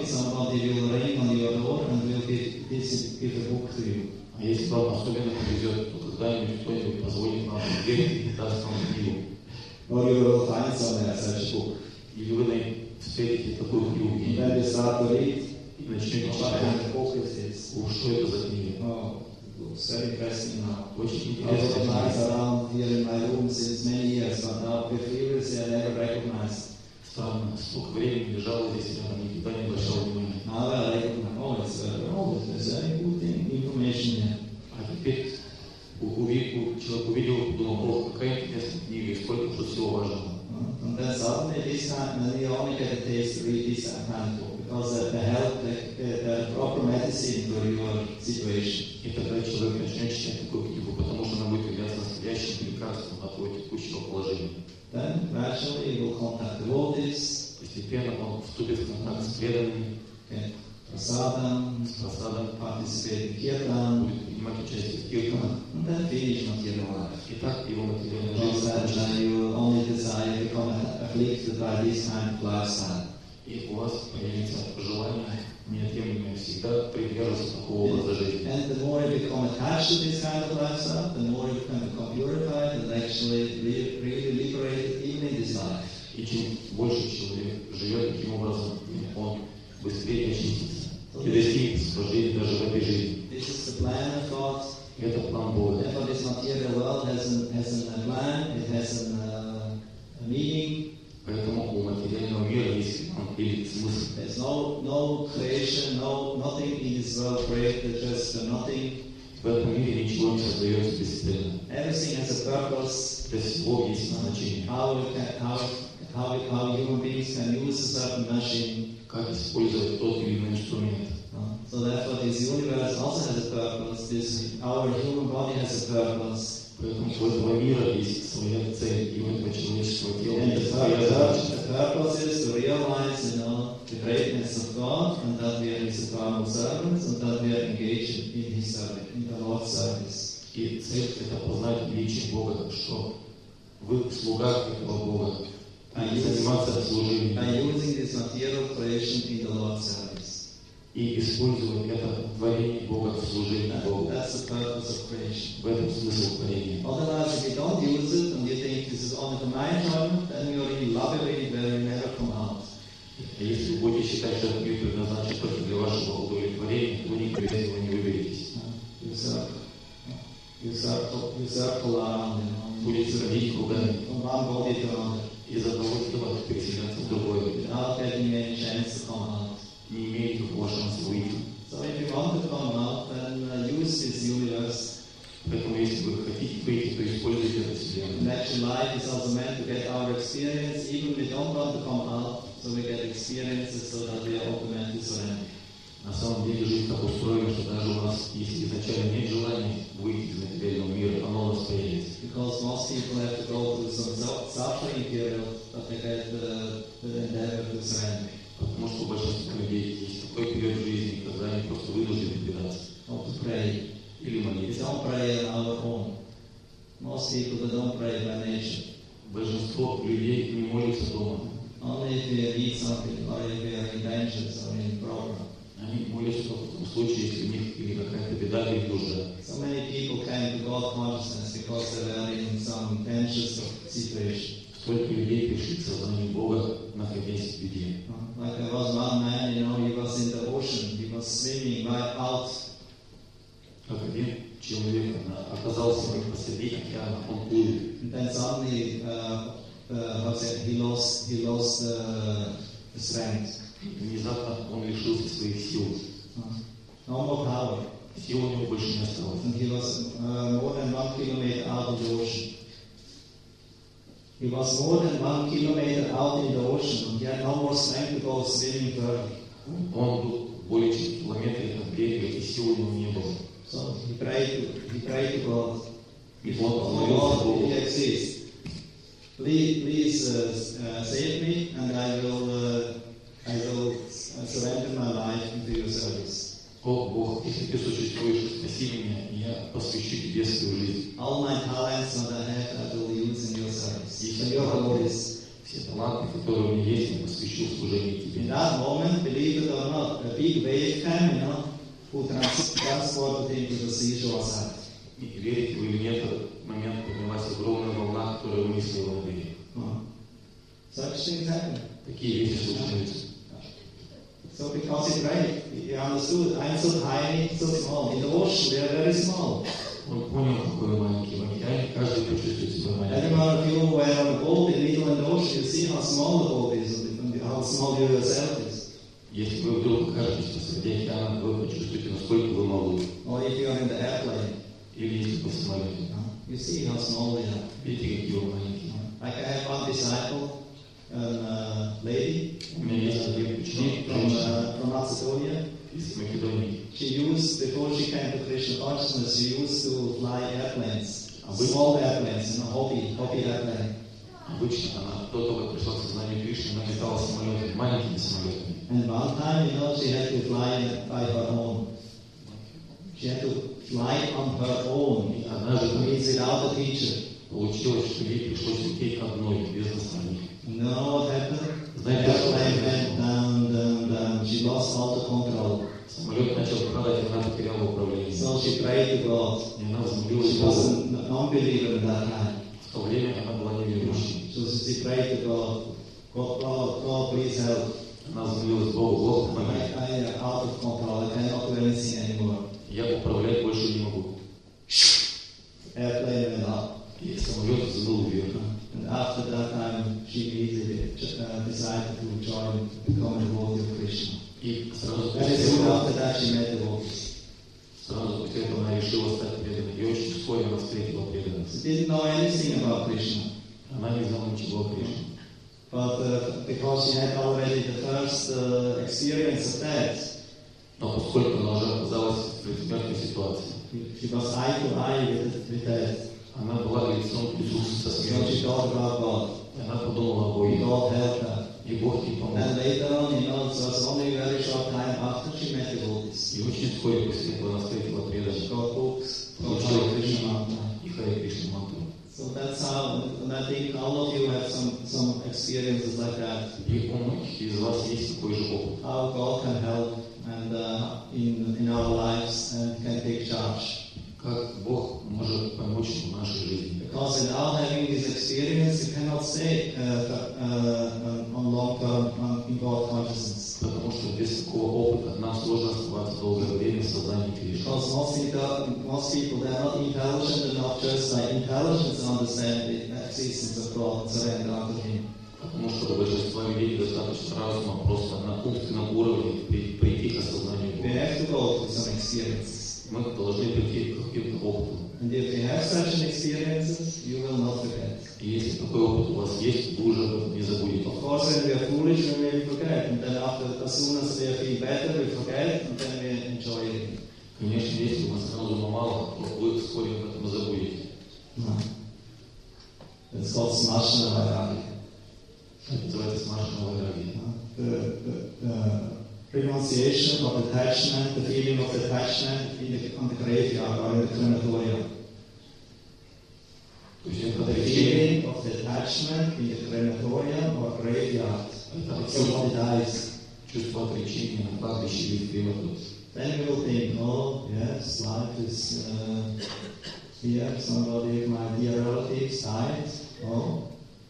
[SPEAKER 3] somebody will ring on your door and will give a book to you.
[SPEAKER 4] А если вам особенно повезет, то когда-нибудь кто-нибудь позвонит вам в дверь и даст вам книгу.
[SPEAKER 3] Or you will find somewhere such a book.
[SPEAKER 4] Или вы встретите такую книгу
[SPEAKER 3] And then you start to read.
[SPEAKER 4] и начнете
[SPEAKER 3] What
[SPEAKER 4] читать.
[SPEAKER 3] kind of book is this?
[SPEAKER 4] Что это за книга?
[SPEAKER 3] Oh, it's very interesting now.
[SPEAKER 4] Очень
[SPEAKER 3] I was
[SPEAKER 4] интересная
[SPEAKER 3] nice
[SPEAKER 4] книга.
[SPEAKER 3] around here in my room since many years, but now with years I never recognized.
[SPEAKER 4] Странно, сколько времени лежала здесь рядом, никогда не обращал внимания.
[SPEAKER 3] Now I recognize, oh, there's very good information here.
[SPEAKER 4] А теперь человек увидел, подумал, какая интересная книга, и сколько уже всего важного.
[SPEAKER 3] And then suddenly then you only get a taste to read this kind of book, because the help, the proper medicine for your situation.
[SPEAKER 4] И тогда человек начнет читать такую книгу, потому что она будет являться настоящим лекарством от его текущего положения.
[SPEAKER 3] Then gradually you will contact the devotees,
[SPEAKER 4] Постепенно он вступит в контакт с преданными,
[SPEAKER 3] get prasadam,
[SPEAKER 4] с просадом,
[SPEAKER 3] participate in kirtan,
[SPEAKER 4] будет принимать участие в киртанах.
[SPEAKER 3] and then finish material life.
[SPEAKER 4] И так его материальная
[SPEAKER 3] Because
[SPEAKER 4] жизнь
[SPEAKER 3] then
[SPEAKER 4] закончится.
[SPEAKER 3] you only desire to become afflicted by this kind of lifestyle.
[SPEAKER 4] И у вас появится желание неотъемлемое всегда придерживаться такого образа жизни.
[SPEAKER 3] And the more you become attached to this kind of lifestyle, the more you can become purified and actually really liberated even in this life.
[SPEAKER 4] И чем больше человек живет таким образом, он быстрее очистится и достигнет освобождения даже в этой жизни.
[SPEAKER 3] This is the plan of God.
[SPEAKER 4] Это план Бога.
[SPEAKER 3] Therefore, this material world has a plan, it has a meaning.
[SPEAKER 4] Поэтому у материального мира есть план или смысл.
[SPEAKER 3] There's no creation, nothing in this world created, just nothing.
[SPEAKER 4] В этом мире ничего не создается бесцельно.
[SPEAKER 3] Everything has a purpose.
[SPEAKER 4] Для всего есть назначение.
[SPEAKER 3] How human beings can use a certain machine.
[SPEAKER 4] Как использовать тот или иной инструмент.
[SPEAKER 3] So therefore, this universe also has a purpose. Our human body has a purpose.
[SPEAKER 4] Поэтому у этого мира есть своя цель, и у этого человеческого тела
[SPEAKER 3] And
[SPEAKER 4] есть своя задача.
[SPEAKER 3] the purpose is to realize, the greatness of God, and that we are His eternal servants, and that we are engaged in His service, in the Lord's service.
[SPEAKER 4] И цель – это познать величие Бога, что вы в слугах этого Бога, и заниматься служением.
[SPEAKER 3] By using this material creation in the Lord's service.
[SPEAKER 4] И использовать это творение Бога в служении Богу.
[SPEAKER 3] That's the purpose of creation.
[SPEAKER 4] В этом смысл творения.
[SPEAKER 3] Otherwise, if you don't use it and you think this is only for my enjoyment, then you're in labyrinth where you never come out.
[SPEAKER 4] Если вы будете считать, что этот мир предназначен только для вашего удовлетворения, то вы никогда из этого не выберетесь.
[SPEAKER 3] You circle around,
[SPEAKER 4] Будете ходить кругами
[SPEAKER 3] from one body to another,
[SPEAKER 4] из одного тела переселяться в другое,
[SPEAKER 3] without getting any chance to come out.
[SPEAKER 4] не имея никакого шанса выйти.
[SPEAKER 3] So if you want to come out, then use this universe.
[SPEAKER 4] Поэтому, если вы хотите выйти, то используйте эту вселенную.
[SPEAKER 3] And actually, life is also meant to get our experience, even we don't want to come out, so we get experiences so that we are automatically surrender.
[SPEAKER 4] На самом деле жизнь так устроена, что даже у нас, если изначально нет желания выйти из материального мира, оно у нас появится.
[SPEAKER 3] Because most people have to go through some suffering period, but they get the endeavor to surrender.
[SPEAKER 4] Потому что у большинства людей есть такой период в жизни, когда они просто вынуждены предаться.
[SPEAKER 3] Or to pray.
[SPEAKER 4] Или
[SPEAKER 3] We
[SPEAKER 4] молиться.
[SPEAKER 3] don't pray on our own. Most people they don't pray by nature.
[SPEAKER 4] Большинство людей не молятся дома.
[SPEAKER 3] Only if we need something, or if we are in danger, or in problem.
[SPEAKER 4] Они молятся только в том случае, если у них или какая-то беда, или нужда.
[SPEAKER 3] So many people came to God consciousness because they were in some tensions situation.
[SPEAKER 4] Столько людей пришли к сознанию Бога, находясь в беде.
[SPEAKER 3] Like there was one man, he was in the ocean, he was swimming right out.
[SPEAKER 4] Как один человек оказался посреди океана, он плыл.
[SPEAKER 3] And then suddenly, he lost the strength.
[SPEAKER 4] Внезапно он лишился своих сил.
[SPEAKER 3] No more power.
[SPEAKER 4] Сил у него больше не осталось.
[SPEAKER 3] And he was more than 1 kilometer out of the ocean. He was more than 1 kilometer out in the ocean, and he had no more strength to go swimming further.
[SPEAKER 4] Он был более чем в километре от берега, и сил у него не было.
[SPEAKER 3] So he prayed to God.
[SPEAKER 4] И он
[SPEAKER 3] Oh
[SPEAKER 4] молился Богу.
[SPEAKER 3] God, He exists. Please save me, and I will surrender my life into your service.
[SPEAKER 4] О, Бог, если ты существуешь, спаси меня, и я посвящу тебе свою жизнь.
[SPEAKER 3] All my talents that I have, I will use in your service. In your glories.
[SPEAKER 4] Все таланты, которые у меня есть, я посвящу служению
[SPEAKER 3] In
[SPEAKER 4] Тебе.
[SPEAKER 3] that moment, believe it or not, a big wave came, who transported him to the seashore side.
[SPEAKER 4] И верите вы или нет, в этот момент поднялась огромная волна, которая вынесла его на берег.
[SPEAKER 3] Such things happen.
[SPEAKER 4] Такие вещи случаются.
[SPEAKER 3] So because he prayed, he understood, I'm so tiny, so small. In the ocean, they are very small.
[SPEAKER 4] Он понял, какой маленький в океане, каждый почувствует себя
[SPEAKER 3] Any
[SPEAKER 4] маленьким.
[SPEAKER 3] one of you were on a boat in the middle of the ocean, you see how small the boat is, and how small you yourself is.
[SPEAKER 4] Если вы вдруг окажетесь посреди океана, вы почувствуете, насколько вы малы.
[SPEAKER 3] Or if you are in the airplane,
[SPEAKER 4] Или если вы в самолете.
[SPEAKER 3] you see how small they are.
[SPEAKER 4] Видите, какие вы маленькие.
[SPEAKER 3] Like I have one disciple, a lady
[SPEAKER 4] У меня есть один ученик,
[SPEAKER 3] from Macedonia.
[SPEAKER 4] из Македонии.
[SPEAKER 3] She used, before she came to Krishna consciousness, she used to fly airplanes, small airplanes, hobby airplane.
[SPEAKER 4] Обычно она до того, как пришла к сознанию Кришны, она летала самолетами, маленькими самолетами.
[SPEAKER 3] And one time, she had to fly by her own. She had to fly on her own, means without a teacher.
[SPEAKER 4] Получилось, что ей пришлось лететь одной, без наставника.
[SPEAKER 3] You know what happened? The airplane went down. She lost all the control.
[SPEAKER 4] Самолет начал падать, она потеряла управление.
[SPEAKER 3] So she prayed to God.
[SPEAKER 4] И она взмолилась
[SPEAKER 3] She
[SPEAKER 4] Богу.
[SPEAKER 3] was a non-believer at that time.
[SPEAKER 4] В то время она была неверующей.
[SPEAKER 3] So she prayed to God. God, please help.
[SPEAKER 4] Она взмолилась Богу, Бог, помоги.
[SPEAKER 3] I am out of control. I cannot do anything anymore.
[SPEAKER 4] Я управлять больше не могу.
[SPEAKER 3] Airplane went up.
[SPEAKER 4] И самолет взмыл вверх.
[SPEAKER 3] And after that time, she immediately decided to join, become a devotee of Krishna.
[SPEAKER 4] И сразу
[SPEAKER 3] Very soon after that, she met devotees.
[SPEAKER 4] Сразу после этого она решила стать преданной. И очень вскоре она встретила преданность.
[SPEAKER 3] She didn't know anything about Krishna.
[SPEAKER 4] Она не знала ничего о Кришне.
[SPEAKER 3] But because she had already the first experience of death,
[SPEAKER 4] Но поскольку она уже оказалась в предсмертной ситуации,
[SPEAKER 3] she was eye to eye with death.
[SPEAKER 4] она была лицом к лицу со
[SPEAKER 3] So she
[SPEAKER 4] смертью.
[SPEAKER 3] thought about God.
[SPEAKER 4] И она подумала о Боге.
[SPEAKER 3] God helped her.
[SPEAKER 4] И Бог ей помог.
[SPEAKER 3] And later on, it was only a very short time after she met devotees.
[SPEAKER 4] И очень вскоре после этого она встретила
[SPEAKER 3] She
[SPEAKER 4] преданных.
[SPEAKER 3] got books from
[SPEAKER 4] Получила
[SPEAKER 3] Hare Krishna
[SPEAKER 4] Кришну
[SPEAKER 3] Mantra.
[SPEAKER 4] и Харе Кришна мантру.
[SPEAKER 3] So that's how, and I think all of you have some experiences like that.
[SPEAKER 4] И у многих из вас есть такой же опыт.
[SPEAKER 3] How God can help and in our lives and can take charge.
[SPEAKER 4] Как Бог может помочь в нашей жизни.
[SPEAKER 3] Because without having this experience, you cannot stay on long term in God consciousness.
[SPEAKER 4] Потому что без такого опыта нам сложно оставаться долгое время в сознании Кришны.
[SPEAKER 3] Because most people, they are not intelligent enough just by intelligence to understand the existence of God and surrender unto Him.
[SPEAKER 4] Потому что большинство людей достаточно разума просто на умственном уровне прийти к осознанию
[SPEAKER 3] We
[SPEAKER 4] Бога.
[SPEAKER 3] have to go through some experiences.
[SPEAKER 4] Мы должны прийти к каким-то опытам.
[SPEAKER 3] And if you have such an experiences, you will not forget.
[SPEAKER 4] И если такой опыт у вас есть, вы уже об этом не забудете.
[SPEAKER 3] Of course, when we are foolish, we will forget. And then as soon as we feel better, we forget, and then we enjoy it.
[SPEAKER 4] Конечно, если у вас разума мало, то вы вскоре об этом забудете.
[SPEAKER 3] It's called Smashana Vairagya.
[SPEAKER 4] Это называется смашанная вайрагия.
[SPEAKER 3] The renunciation of attachment, the feeling of attachment on the graveyard or in the crematorium.
[SPEAKER 4] То есть это
[SPEAKER 3] The
[SPEAKER 4] отречение,
[SPEAKER 3] feeling of the attachment in the crematorium or graveyard.
[SPEAKER 4] это
[SPEAKER 3] If somebody dies,
[SPEAKER 4] чувство отречения на кладбище или в крематории.
[SPEAKER 3] then we will think, oh yes, life is here, somebody of my dear relatives died. Oh,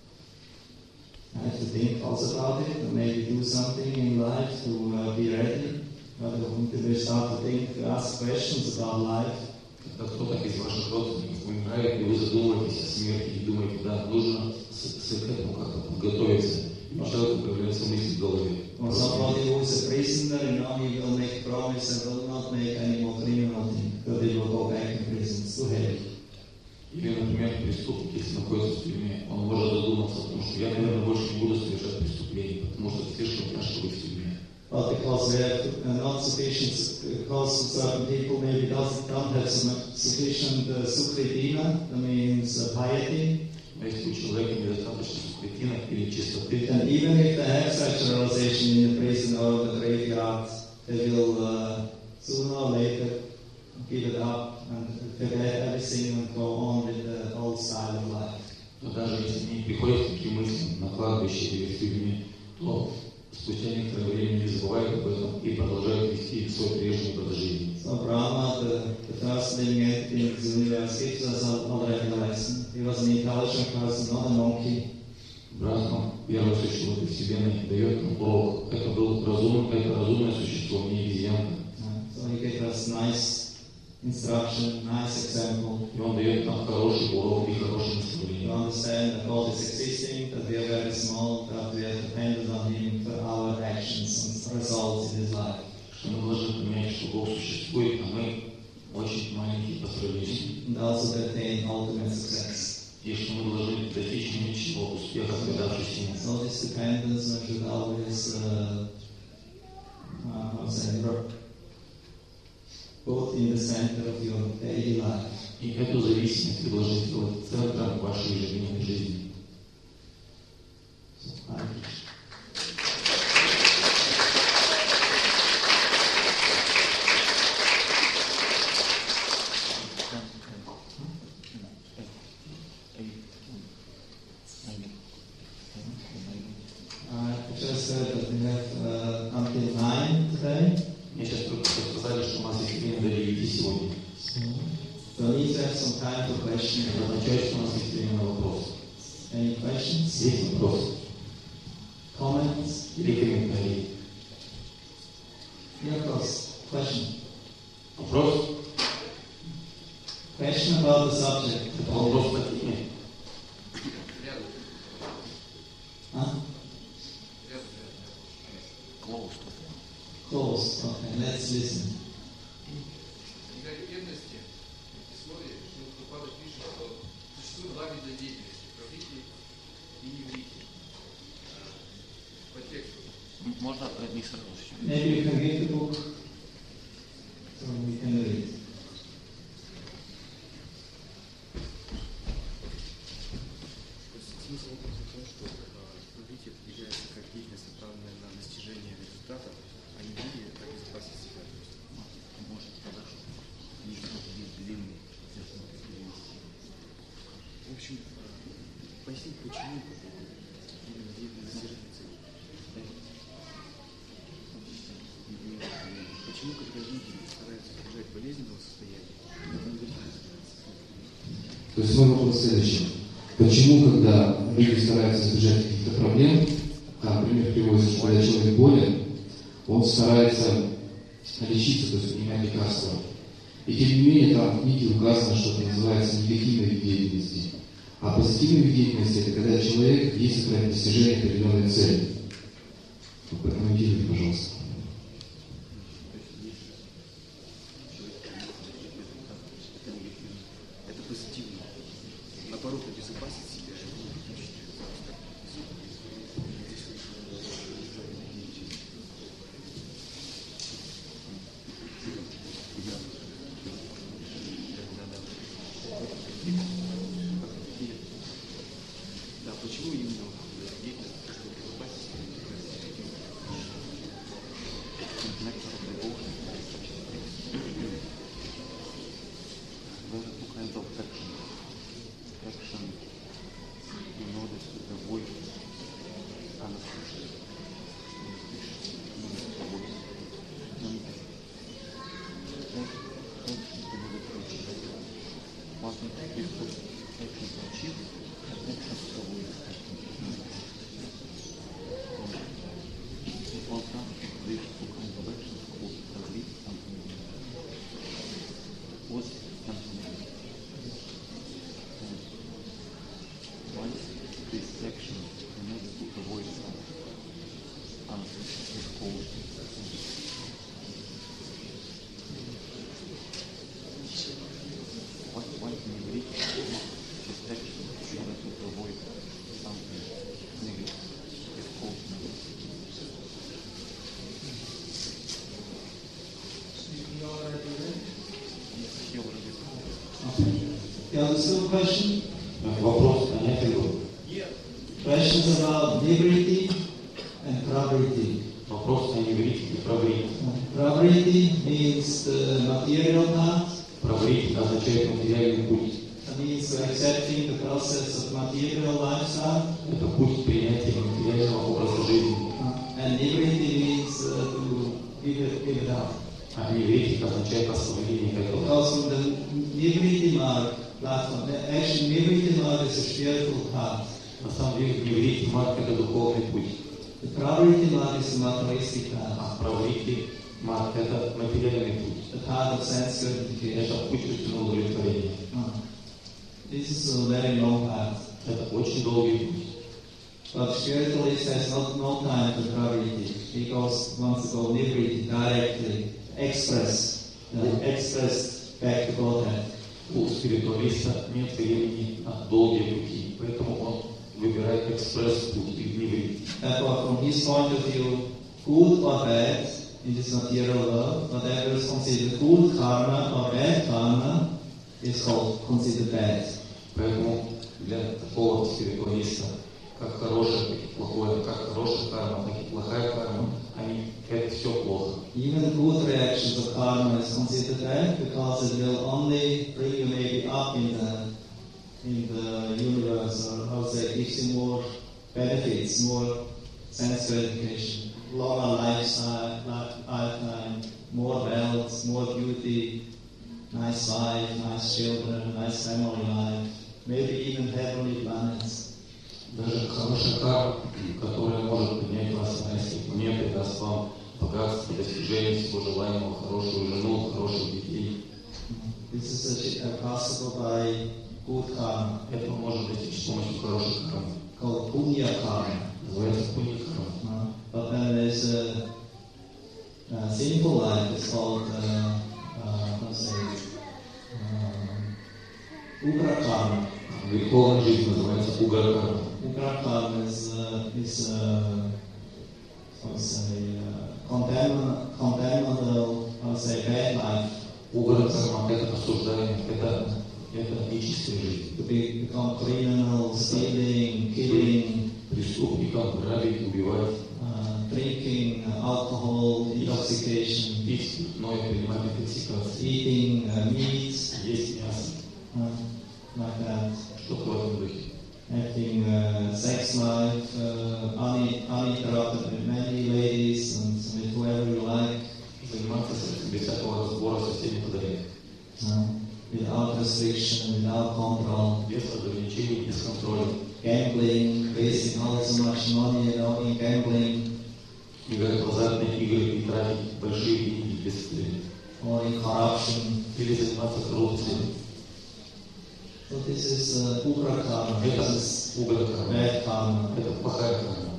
[SPEAKER 3] I have to think also about it, and maybe do something in life to be ready. But we start to think, to ask questions about life.
[SPEAKER 4] Когда кто-то из ваших родственников умирает, и вы задумываетесь о смерти и думаете, да, нужно к этому как-то подготовиться. И у человека появляются мысли в голове.
[SPEAKER 3] Or somebody who is a prisoner, he will make promise and will not make any more criminal thing, because he will go back in prison. It's too heavy.
[SPEAKER 4] Или, например, преступник, если находится в тюрьме, он может задуматься о том, что я, наверное, больше не буду совершать преступления, потому что это слишком тяжко быть в тюрьме.
[SPEAKER 3] But because we have not sufficient, because certain people maybe don't have sufficient sukritina, that means piety,
[SPEAKER 4] Но если у человека недостаточно сукритина или чистоты,
[SPEAKER 3] and even if they have such a realization in the prison or the graveyard, they will sooner or later give it up and forget everything and go on with the old style of life.
[SPEAKER 4] Но даже если они приходят к таким мыслям на кладбище или с людьми, то спустя некоторое время не забывают об этом и продолжают вести свой прежний образ жизни.
[SPEAKER 3] So Brahma, the first living entity in this universe, gives us a revelation. He was an intelligent person, not a monkey.
[SPEAKER 4] Брахма, первое существо в этой вселенной, дает нам урок. Это разумное существо, не обезьянка.
[SPEAKER 3] So he gave us nice instruction, nice example.
[SPEAKER 4] И он дает нам хороший урок и хорошее
[SPEAKER 3] To
[SPEAKER 4] наставление.
[SPEAKER 3] understand that God is existing, that we are very small, that we are dependent on Him for our actions and results in His life.
[SPEAKER 4] Что мы должны понимать, что Бог существует, а мы очень маленькие по сравнению с Ним.
[SPEAKER 3] And also to attain ultimate success.
[SPEAKER 4] И что мы должны достичь ничего успеха, предавшись Ему.
[SPEAKER 3] So this dependence should always put in the center of your daily life.
[SPEAKER 4] И эту зависимость вы должны сделать центром вашей ежедневной жизни.
[SPEAKER 3] Just heard that we have until 9 today.
[SPEAKER 4] Мне сейчас только что сказали, что у нас есть время до 9 сегодня.
[SPEAKER 3] So we need to have some time for questions.
[SPEAKER 4] Это означает, что у нас есть время на вопросы.
[SPEAKER 3] Any questions?
[SPEAKER 4] Есть вопросы
[SPEAKER 3] Comments?
[SPEAKER 4] или комментарии?
[SPEAKER 3] Yeah, of course. Question.
[SPEAKER 4] Вопрос?
[SPEAKER 3] Question about the subject.
[SPEAKER 4] Это вопрос по теме.
[SPEAKER 3] Huh? Close. Okay, let's listen.
[SPEAKER 2] Бедности условия, что Прабхупада пишет, что существует два вида деятельности – праврити и неврити. По тексту.
[SPEAKER 5] Можно не сразу.
[SPEAKER 3] Maybe you can read the book so we can read.
[SPEAKER 6] Смысл вопроса в том, что праврити определяется как деятельность, направленная на достижение результата, а не врити – это обезопасить себя.
[SPEAKER 5] Может, хорошо. Не длинный, перевести.
[SPEAKER 6] В общем, пояснить, почему именно деятельность достижения цели. Почему, когда люди стараются избежать болезненного состояния, они выделяются?
[SPEAKER 7] То есть мой вопрос в следующем. Почему, когда люди стараются избежать каких-то проблем, например, приводится, что когда человек болен, он старается лечиться, то есть принимать лекарства. И тем не менее, там в книге указано, что это называется негативной вид деятельности. А позитивной вид деятельности – это когда человек действует ради достижения определенной цели. Прокомментируйте, пожалуйста.
[SPEAKER 6] Это позитивно. Наоборот, обезопасить себя – это негативно. Да, почему именно деятельность, чтобы безопасить себя?
[SPEAKER 5] There are two kinds of action. Action in order to avoid anesthesia. Можно использовать action to achieve, action to avoid. Also, these two kinds of actions called agreed something. What something? Once this action in order to avoid something is called one can reach this action in order to avoid something negative is called negative.
[SPEAKER 3] You understood the question?
[SPEAKER 4] Вопрос понятен был.
[SPEAKER 3] Questions about liberty and pravriti.
[SPEAKER 4] Вопрос о неврите и праврите.
[SPEAKER 3] Pravriti means the material path,
[SPEAKER 4] Праврите означает материальный путь.
[SPEAKER 3] That means accepting the process of material lifestyle.
[SPEAKER 4] Это путь принятия материального образа жизни.
[SPEAKER 3] And liberty means to give it up.
[SPEAKER 4] А невритик означает освобождение этого.
[SPEAKER 3] Because from the liberty mark platform, actually liberty mark is a spiritual path.
[SPEAKER 4] На самом деле невритик марк это духовный путь.
[SPEAKER 3] The priority mark is the materialistic path.
[SPEAKER 4] А правритик марк это материальный путь.
[SPEAKER 3] The path of sense gratification.
[SPEAKER 4] Это путь чувственного удовлетворения.
[SPEAKER 3] This is a very long path.
[SPEAKER 4] Это очень долгий путь.
[SPEAKER 3] But spiritualist has no time for priority because wants to go liberty directly, express back to Godhead.
[SPEAKER 4] У спиритуалиста нет времени на долгие пути, поэтому он выбирает экспресс-путь и неврит.
[SPEAKER 3] Therefore, from his point of view, good or bad in this material world, whatever is considered good karma or bad karma is considered bad.
[SPEAKER 4] Поэтому для такого спиритуалиста, как хорошее, так и плохое, как хорошая карма, так и плохая карма, это все плохо.
[SPEAKER 3] Even good reactions of karma is considered bad because it will only bring you maybe up in the universe, or how to say, gives you more benefits, more sense gratification, longer lifetime, more wealth, more beauty, nice wife, nice children, nice family life, maybe even heavenly planets.
[SPEAKER 4] Даже хорошая карма, которая может поднять вас на низкие планеты, даст вам богатство, достижение всего желаемого, хорошую жену, хороших детей.
[SPEAKER 3] This is possible by good karma.
[SPEAKER 4] Это может достичь с помощью хорошей кармы.
[SPEAKER 3] Called punya karma.
[SPEAKER 4] Называется пунья карма.
[SPEAKER 3] But then there's a sinful life. It's called ugra karma.
[SPEAKER 4] Греховная жизнь называется угра карма.
[SPEAKER 3] Ugra karma is condemnable, bad life.
[SPEAKER 4] Угра карма это осуждаемое, это нечистая жизнь.
[SPEAKER 3] To become criminal, stealing, killing,
[SPEAKER 4] Преступникам грабить, убивать,
[SPEAKER 3] drinking, alcohol, intoxication,
[SPEAKER 4] пить спиртное, принимать интоксикацию,
[SPEAKER 3] eating meat,
[SPEAKER 4] есть мясо,
[SPEAKER 3] like that.
[SPEAKER 4] что-то в этом духе.
[SPEAKER 3] Having sex life, uninterrupted with many ladies and with whoever you like.
[SPEAKER 4] Заниматься сексом без всякого разбора со всеми подряд.
[SPEAKER 3] Without restriction, without control.
[SPEAKER 4] Без ограничений, без контроля.
[SPEAKER 3] Gambling, wasting all so much money in gambling.
[SPEAKER 4] Играть в азартные игры и тратить большие деньги без цели.
[SPEAKER 3] Or in corruption.
[SPEAKER 4] Или заниматься коррупцией.
[SPEAKER 3] So this is ugra karma.
[SPEAKER 4] Это
[SPEAKER 3] This is
[SPEAKER 4] угра карма.
[SPEAKER 3] bad karma.
[SPEAKER 4] Это плохая карма.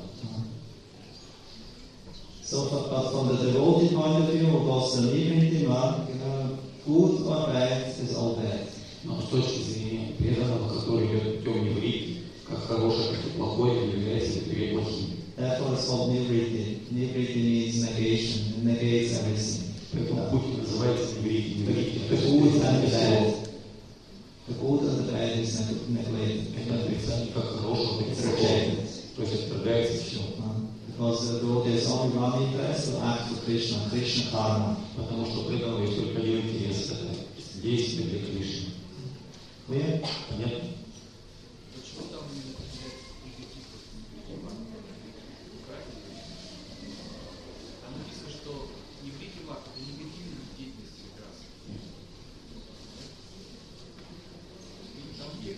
[SPEAKER 3] So, but from the devotee point of view, of course, the liberty mark, good or bad is all bad.
[SPEAKER 4] Но с точки зрения преданного, который идет путем неврити, как хорошее, как и плохое, является две плохими.
[SPEAKER 3] Therefore, it's called nivriti. Nivriti means negation. It negates everything.
[SPEAKER 4] Поэтому путь называется неврити. Неврити –
[SPEAKER 3] The
[SPEAKER 4] это
[SPEAKER 3] good and the
[SPEAKER 4] отрицание
[SPEAKER 3] bad. The good and the bad is neglected.
[SPEAKER 4] Это отрицание как хорошего, так и
[SPEAKER 3] It's
[SPEAKER 4] плохого.
[SPEAKER 3] rejected.
[SPEAKER 4] То есть отвергается все.
[SPEAKER 3] Because the devotee has only one interest to act for Krishna, Krishna karma.
[SPEAKER 4] Потому что преданного есть только один интерес – это действие для Кришны.
[SPEAKER 3] Clear?
[SPEAKER 4] Понятно?
[SPEAKER 2] Почему там именно негатив? Правильно? Там написано, что невритий марк – это негативная деятельность как раз. И там есть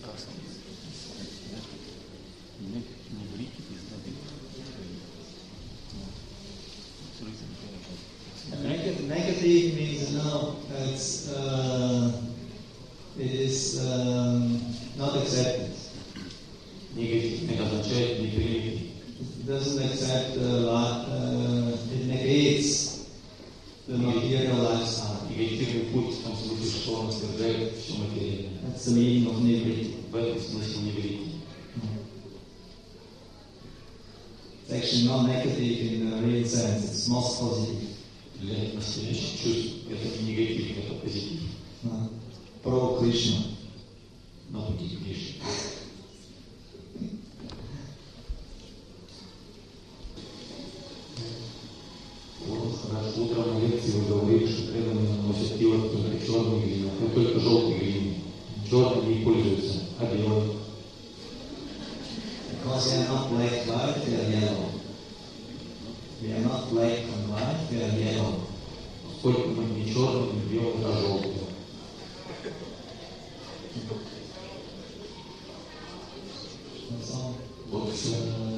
[SPEAKER 3] Negative means no, it is not accepted.
[SPEAKER 4] Негативный означает непринятый.
[SPEAKER 3] It doesn't accept it negates the material lifestyle.
[SPEAKER 4] Негативный путь в том смысле, что он отвергает все материальное.
[SPEAKER 3] That's the meaning of nivriti.
[SPEAKER 4] В этом смысле неврити.
[SPEAKER 3] It's actually not negative in the real sense, it's most positive.
[SPEAKER 4] Для настоящих чувств это не негатив, это позитив.
[SPEAKER 3] Pro Krishna.
[SPEAKER 4] На пути к Кришне. Хорошо. Утром на лекции вы говорили, что преданные наносят пилот только черной глиной, но только желтой глиной. Черной не пользуются. подчеркивать не черный, не белый, а желтый. Вот все.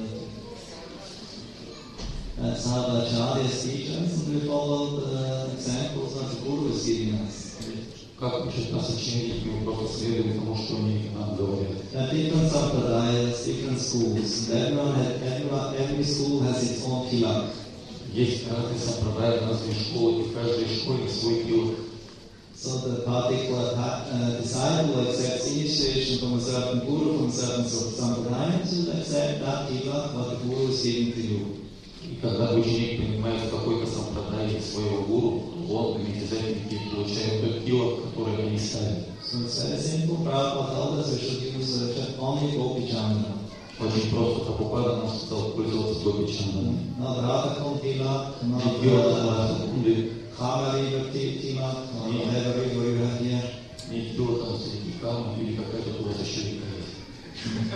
[SPEAKER 3] Acharya's teachings, and we followed the examples that the Guru is giving us.
[SPEAKER 4] Как учат нас ученики, мы просто следуем тому, что они нам говорят.
[SPEAKER 3] There are different sampradayas, different schools. Every school has its own tilak.
[SPEAKER 4] Есть разные сампрадай, разные школы, и в каждой школе свой тилак.
[SPEAKER 3] So the particular disciple accepts initiation from a certain Guru, from a certain sampradaya, to accept that tilak what the Guru is giving to you.
[SPEAKER 4] И когда ученик принимает какой-то сампрадай своего гуру, он вместе с этим получает тот тилак, который они ставят.
[SPEAKER 3] So it's very simple. Prabhupada told us we should use only Gopi Chandana.
[SPEAKER 4] Очень просто. Прабхупада нам сказал пользоваться Гопи Чанданой.
[SPEAKER 3] Not Radha tilak, not Khamari tilak, or whatever you have here.
[SPEAKER 4] Не тилаком среди камня или какая-то у вас еще река есть.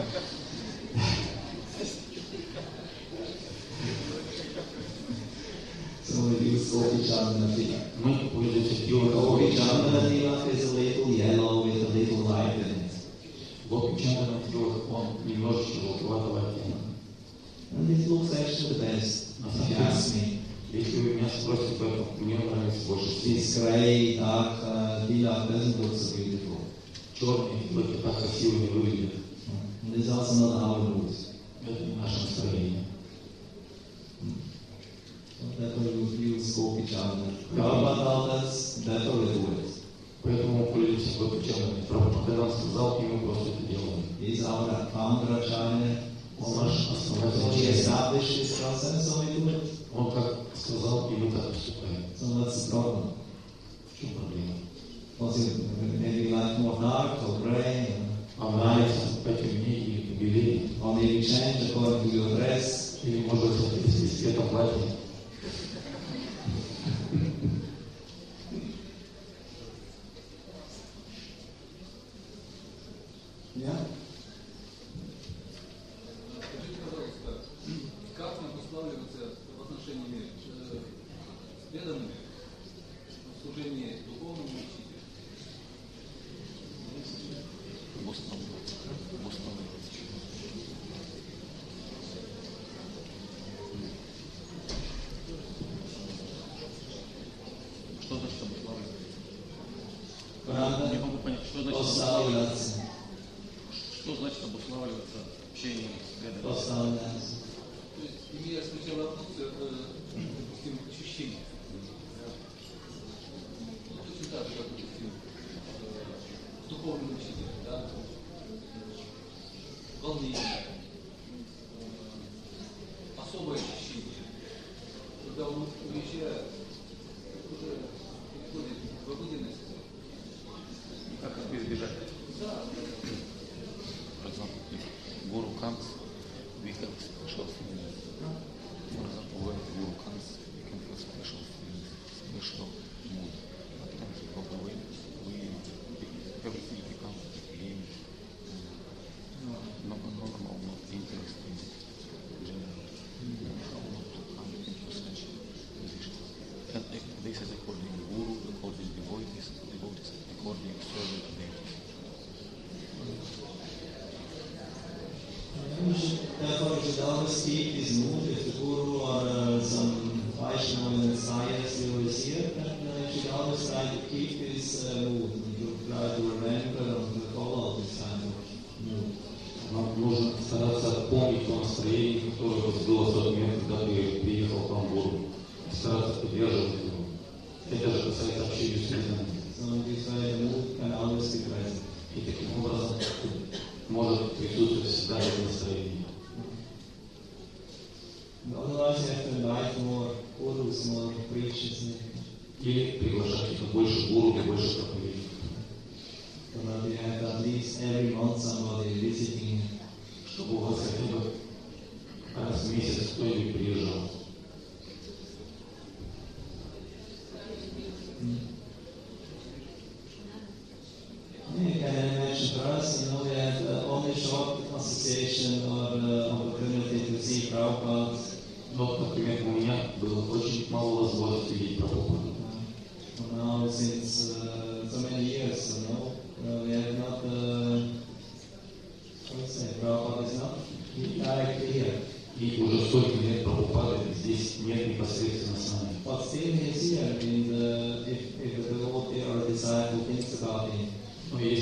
[SPEAKER 3] So we use Gopi Chandana tilak.
[SPEAKER 4] Мы пользуемся тилаком
[SPEAKER 3] Gopi
[SPEAKER 4] Гопи
[SPEAKER 3] Chandana
[SPEAKER 4] Чанданы.
[SPEAKER 3] tilak is a little yellow with a little light in it.
[SPEAKER 4] Гопи Чандана тилак, он немножечко желтоватого оттенка.
[SPEAKER 3] And it looks actually the best, if you ask me.
[SPEAKER 4] Если вы меня спросите об этом, мне нравится больше всего.
[SPEAKER 3] This grey, dark tilak doesn't look so beautiful.
[SPEAKER 4] Черный тилак так красиво не выглядит.
[SPEAKER 3] And it's also not our mood.
[SPEAKER 4] Это не наше настроение.
[SPEAKER 3] So therefore we use Gopi Chandana. Prabhupada told us, therefore we do it.
[SPEAKER 4] Поэтому мы пользуемся Гопи Чанданой. Прабхупада нам сказал, и мы просто это делаем.
[SPEAKER 3] He's our founder Acharya.
[SPEAKER 4] Он наш
[SPEAKER 3] So he
[SPEAKER 4] основатель.
[SPEAKER 3] established this process, so we do it.
[SPEAKER 4] Он как сказал, и мы так поступаем.
[SPEAKER 3] So that's the problem.
[SPEAKER 4] В чем проблема?
[SPEAKER 3] Was it maybe like more dark or grey,
[SPEAKER 4] А нравится потемнее или побелее,
[SPEAKER 3] or maybe change according to your dress?
[SPEAKER 4] или может быть в соответствии с цветом платья.
[SPEAKER 3] Yeah.
[SPEAKER 2] Скажите, пожалуйста, как нам уславливаться в отношении с преданными в служении духовному учителю?
[SPEAKER 5] Что значит обуславливаться?
[SPEAKER 3] Правда?
[SPEAKER 5] Не могу понять, что значит
[SPEAKER 3] Поставляться.
[SPEAKER 5] Что значит обуславливаться общением с преданными?
[SPEAKER 3] Поставляться.
[SPEAKER 2] То есть, имея сначала допустим, ощущение. Точно так же, как, допустим, с духовным учителем, да? Волнение, особое ощущение. Когда он уезжает, уже приходит в обыденность.
[SPEAKER 5] Как это избежать?
[SPEAKER 2] Да.
[SPEAKER 5] For example, if Guru comes, we have special feelings. For example, when Guru comes, we can feel special feelings, special mood. But when he goes away, everything becomes again normal, not interesting in general. How not to come into such position. And this is according to Guru, according to devotees, according to servant deities.
[SPEAKER 3] Therefore, we should always keep this mood. If the Guru or some Vaishnava in the Messiah still is here, then you should always try to keep this mood. You should try to remember and to follow this kind of mood.
[SPEAKER 4] Нам нужно стараться помнить то настроение, которое у вас было в тот момент, когда ты приехал к вам в Гуру. Стараться поддерживать его. Это же касается общения с преданными.
[SPEAKER 3] So in this way, the mood can always be present.
[SPEAKER 4] И таким образом может присутствовать всегда это настроение.
[SPEAKER 3] Otherwise, you have to invite more gurus, more preachers.
[SPEAKER 4] Или приглашать их больше гуру и больше проповедников.
[SPEAKER 3] So that you have at least every month somebody visiting.
[SPEAKER 4] Чтобы у вас хотя бы раз в месяц кто-нибудь приезжал.
[SPEAKER 3] You can imagine for us, we had only short association or opportunity to see Prabhupada.
[SPEAKER 4] Вот, например, у меня было очень мало возможности видеть Прабхупаду.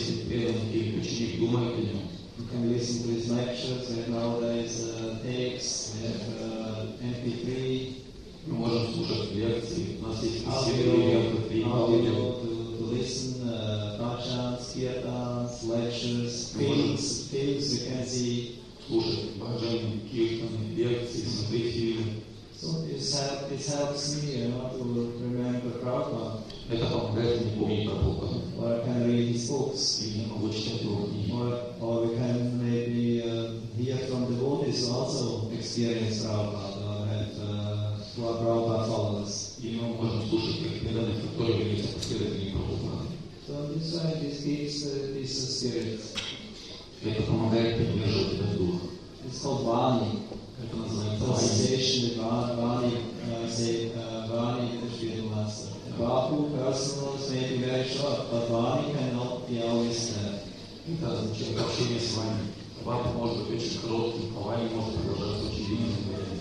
[SPEAKER 4] если преданный или ученик думает о нем,
[SPEAKER 3] You can listen to his lectures. We have nowadays tapes, we have MP3,
[SPEAKER 4] мы можем слушать лекции, у нас есть
[SPEAKER 3] audio
[SPEAKER 4] беседы,
[SPEAKER 3] to listen, bhajans, kirtans, lectures, films we can see.
[SPEAKER 4] слушать баджаны, киртаны, лекции, смотреть фильмы.
[SPEAKER 3] So this helps me, to remember Prabhupada.
[SPEAKER 4] Это помогает мне помнить Прабхупаду.
[SPEAKER 3] Or I can read his books.
[SPEAKER 4] И я могу читать его книги.
[SPEAKER 3] Or we can maybe hear from devotees who also experience Prabhupada or have who are Prabhupada followers.
[SPEAKER 4] И мы можем слушать как преданных, которые являются последователями Прабхупады.
[SPEAKER 3] So this way, this gives this spirit.
[SPEAKER 4] Это помогает поддерживать этот дух.
[SPEAKER 3] It's called Vani.
[SPEAKER 4] Это называется
[SPEAKER 3] Association with Vani, Vani, the spiritual master. Bahu personals may be very short, but Vani cannot be always there.
[SPEAKER 4] Это означает общение с вами. Вапа может быть очень коротким, а вами может продолжаться очень длинным временем.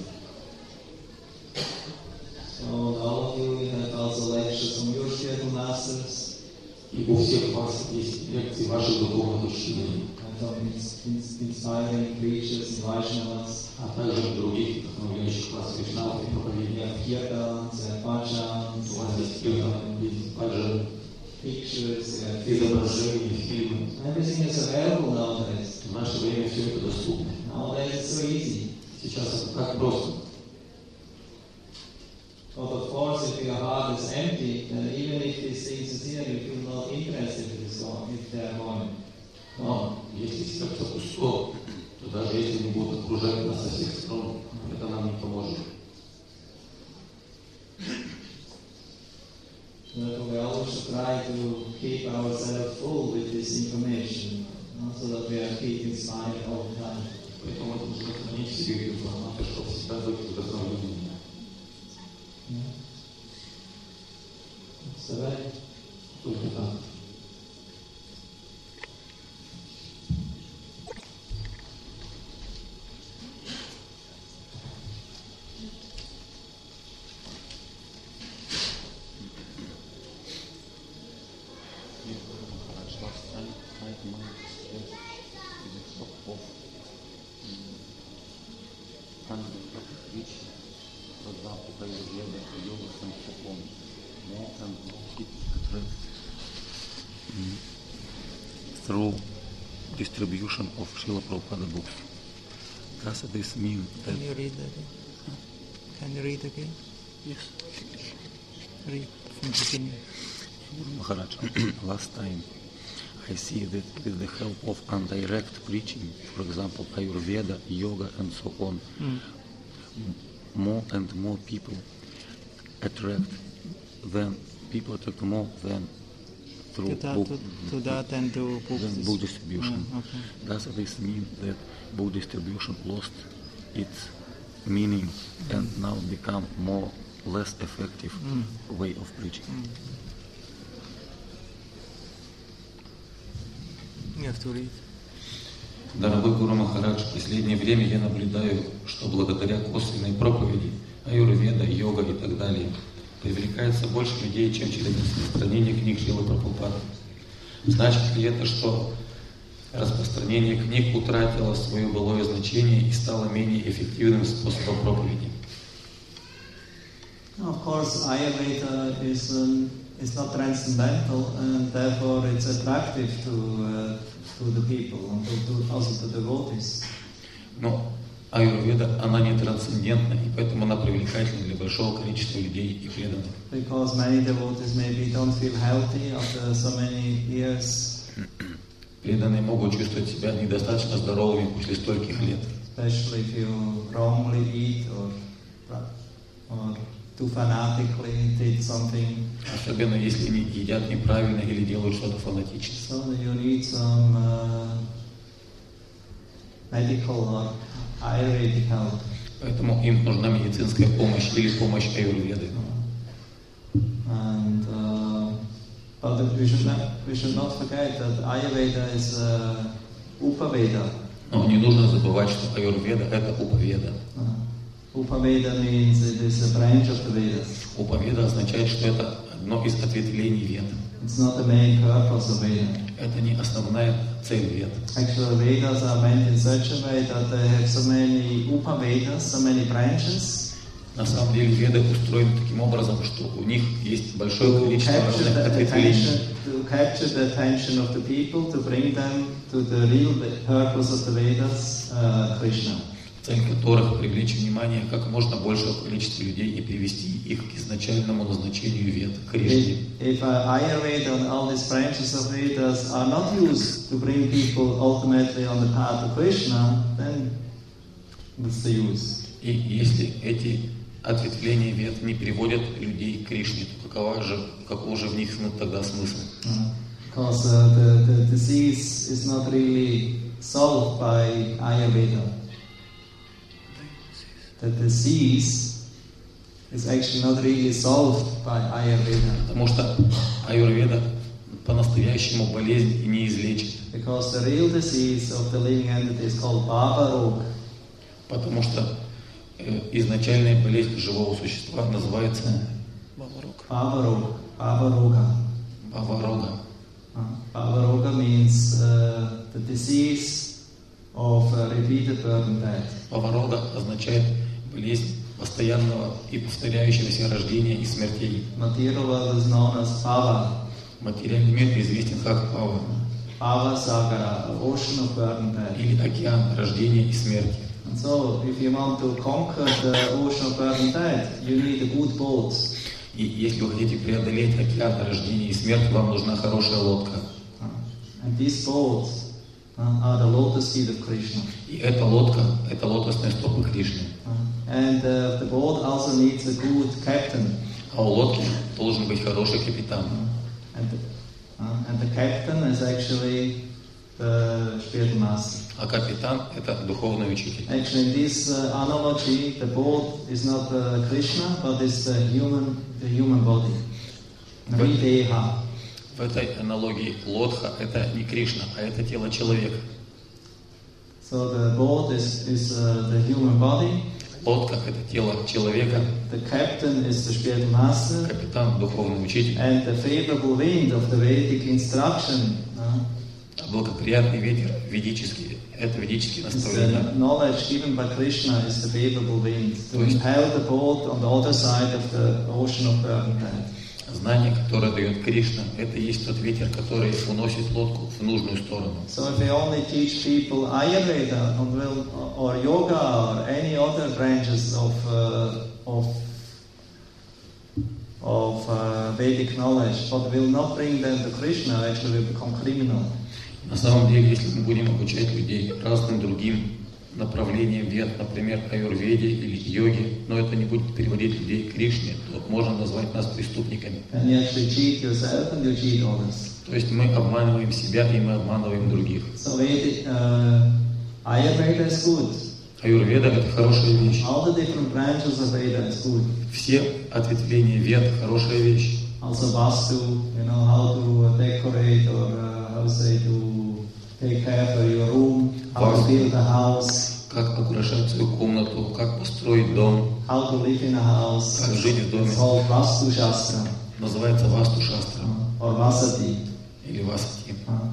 [SPEAKER 3] So all of you have also lectures from your spiritual masters.
[SPEAKER 4] И у всех вас есть лекции ваших духовных учителей,
[SPEAKER 3] And from inspiring preachers and Vaishnavas.
[SPEAKER 4] а также других вдохновляющих вас вишнавов и
[SPEAKER 3] We
[SPEAKER 4] проповедников.
[SPEAKER 3] have kirtans and bhajans,
[SPEAKER 4] У вас есть киртан, есть баджан,
[SPEAKER 3] pictures,
[SPEAKER 4] изображения, фильмы.
[SPEAKER 3] everything is available nowadays.
[SPEAKER 4] В наше время все это доступно.
[SPEAKER 3] Nowadays it's so easy.
[SPEAKER 4] Сейчас это так просто.
[SPEAKER 3] But of course, if your heart is empty, then even if these things is here, you feel not interested if they are going.
[SPEAKER 4] Но если сердце пусто, то даже если они будут окружать нас со всех сторон, это нам не поможет.
[SPEAKER 3] Therefore, we always should try to keep ourselves full with this information, so that we are keeping inspired all the time.
[SPEAKER 4] Поэтому мы должны хранить в себе эту информацию, чтобы всегда быть вдохновленными.
[SPEAKER 3] That's the way.
[SPEAKER 4] Только так.
[SPEAKER 5] Through distribution of Srila Prabhupada books. Does this mean that...
[SPEAKER 8] Can you read that again? Can you read again?
[SPEAKER 5] Yes.
[SPEAKER 8] Read from the beginning.
[SPEAKER 5] Maharaj, last time I see that with the help of indirect preaching, for example, Ayurveda, yoga and so on, more and more people attract more than through
[SPEAKER 8] To that and to
[SPEAKER 5] book distribution.
[SPEAKER 8] Okay.
[SPEAKER 5] Does this mean that book distribution lost its meaning and now become less effective way of preaching?
[SPEAKER 8] You have to read.
[SPEAKER 5] Дорогой Гуру Махарадж, в последнее время я наблюдаю, что благодаря косвенной проповеди, аюрведа, йога и так далее, привлекается больше людей, чем через распространение книг Шрилы Прабхупады. Значит ли это, что распространение книг утратило свое былое значение и стало менее эффективным способом проповеди?
[SPEAKER 3] Of course, Ayurveda is not transcendental, and therefore it's attractive to the people and also to devotees.
[SPEAKER 5] Но аюрведа, она не трансцендентна, и поэтому она привлекательна для большого количества людей и преданных.
[SPEAKER 3] Because many devotees maybe don't feel healthy after so many years.
[SPEAKER 5] Преданные могут чувствовать себя недостаточно здоровыми после стольких лет.
[SPEAKER 3] Especially if you wrongly eat or too fanatically did something.
[SPEAKER 5] Особенно если они едят неправильно или делают что-то фанатично.
[SPEAKER 3] So you need some medical or Ayurvedic help.
[SPEAKER 5] Поэтому им нужна медицинская помощь или помощь аюрведы.
[SPEAKER 3] And but we should not forget that Ayurveda is Upaveda.
[SPEAKER 5] Но не нужно забывать, что аюрведа – это упаведа.
[SPEAKER 3] Upaveda means it is a branch of the Vedas.
[SPEAKER 5] Упаведа означает, что это одно из ответвлений Вед.
[SPEAKER 3] It's not the main purpose of Veda.
[SPEAKER 5] Это не основная цель Вед.
[SPEAKER 3] Actually, Vedas are meant in such a way that they have so many Upavedas, so many branches.
[SPEAKER 5] На самом деле Веды устроены таким образом, что у них есть большое количество разных ответвлений.
[SPEAKER 3] To capture the attention of the people, to bring them to the real purpose of the Vedas, Krishna.
[SPEAKER 5] Цель которых привлечь внимание как можно большего количества людей и привести их к изначальному назначению Вед, к Кришне.
[SPEAKER 3] If Ayurveda and all these branches of Vedas are not used to bring people ultimately on the path of Krishna, then what's the use?
[SPEAKER 5] И если эти ответвления Вед не приводят людей к Кришне, то каков же в них тогда смысл?
[SPEAKER 3] Because the disease is not really solved by Ayurveda. The disease is actually not really solved by Ayurveda.
[SPEAKER 5] Потому что Аюрведа по-настоящему болезнь и не излечит.
[SPEAKER 3] Because the real disease of the living entity is called Bhava Roga.
[SPEAKER 5] Потому что изначальная болезнь живого существа называется
[SPEAKER 3] Bhava Roga. Bhava Roga.
[SPEAKER 5] Bhava Roga.
[SPEAKER 3] Bhava Roga means the disease of repeated birth and death.
[SPEAKER 5] Bhava Roga означает болезнь постоянного и повторяющегося рождения и смертей.
[SPEAKER 3] Material world is known as Bhava.
[SPEAKER 5] Материальный мир известен как Бхава.
[SPEAKER 3] Bhava Sagara, ocean of birth and death.
[SPEAKER 5] Или океан рождения и смерти.
[SPEAKER 3] And so, if you want to conquer the ocean of birth and death, you need a good boat.
[SPEAKER 5] И если вы хотите преодолеть океан рождения и смерти, вам нужна хорошая лодка.
[SPEAKER 3] And these boats are the lotus feet of Krishna.
[SPEAKER 5] И эта лодка, это лотосные стопы Кришны.
[SPEAKER 3] And the boat also needs a good captain.
[SPEAKER 5] А у лодки должен быть хороший капитан.
[SPEAKER 3] And the captain is actually the spiritual master.
[SPEAKER 5] А капитан – это духовный учитель.
[SPEAKER 3] Actually, in this analogy, the boat is not Krishna, but it's the human body. Vrideha.
[SPEAKER 5] В этой аналогии лодка – это не Кришна, а это тело человека.
[SPEAKER 3] So the boat is the human body.
[SPEAKER 5] Лодка – это тело человека.
[SPEAKER 3] The captain is the spiritual master.
[SPEAKER 5] Капитан – духовный учитель.
[SPEAKER 3] And the favorable wind of the Vedic instruction.
[SPEAKER 5] Благоприятный ветер ведический – это ведические наставления.
[SPEAKER 3] The knowledge given by Krishna is the favorable wind to impel the boat on the other side of the ocean of birth and death.
[SPEAKER 5] Знание, которое дает Кришна, это есть тот ветер, который уносит лодку в нужную сторону.
[SPEAKER 3] So if we only teach people Ayurveda or yoga or any other branches of Vedic knowledge, but will not bring them to Krishna, actually will become criminal.
[SPEAKER 5] На самом деле, если мы будем обучать людей разным другим направлениям Вед, например, аюрведе или йоге, но это не будет переводить людей к Кришне, то можно назвать нас преступниками.
[SPEAKER 3] And you actually cheat yourself and you cheat others.
[SPEAKER 5] То есть мы обманываем себя и мы обманываем других.
[SPEAKER 3] So Ayurveda is good.
[SPEAKER 5] Аюрведа – это хорошая вещь.
[SPEAKER 3] All the different branches of Veda is good.
[SPEAKER 5] Все ответвления Вед – хорошая вещь.
[SPEAKER 3] Also Vastu, how to decorate or how say to take care for your room, how to build a house.
[SPEAKER 5] Как украшать свою комнату, как построить дом.
[SPEAKER 3] How to live in a house.
[SPEAKER 5] Как жить в доме.
[SPEAKER 3] It's called Vastu Shastra.
[SPEAKER 5] Называется Васту Шастра.
[SPEAKER 3] Or Vasati.
[SPEAKER 5] Или Васати.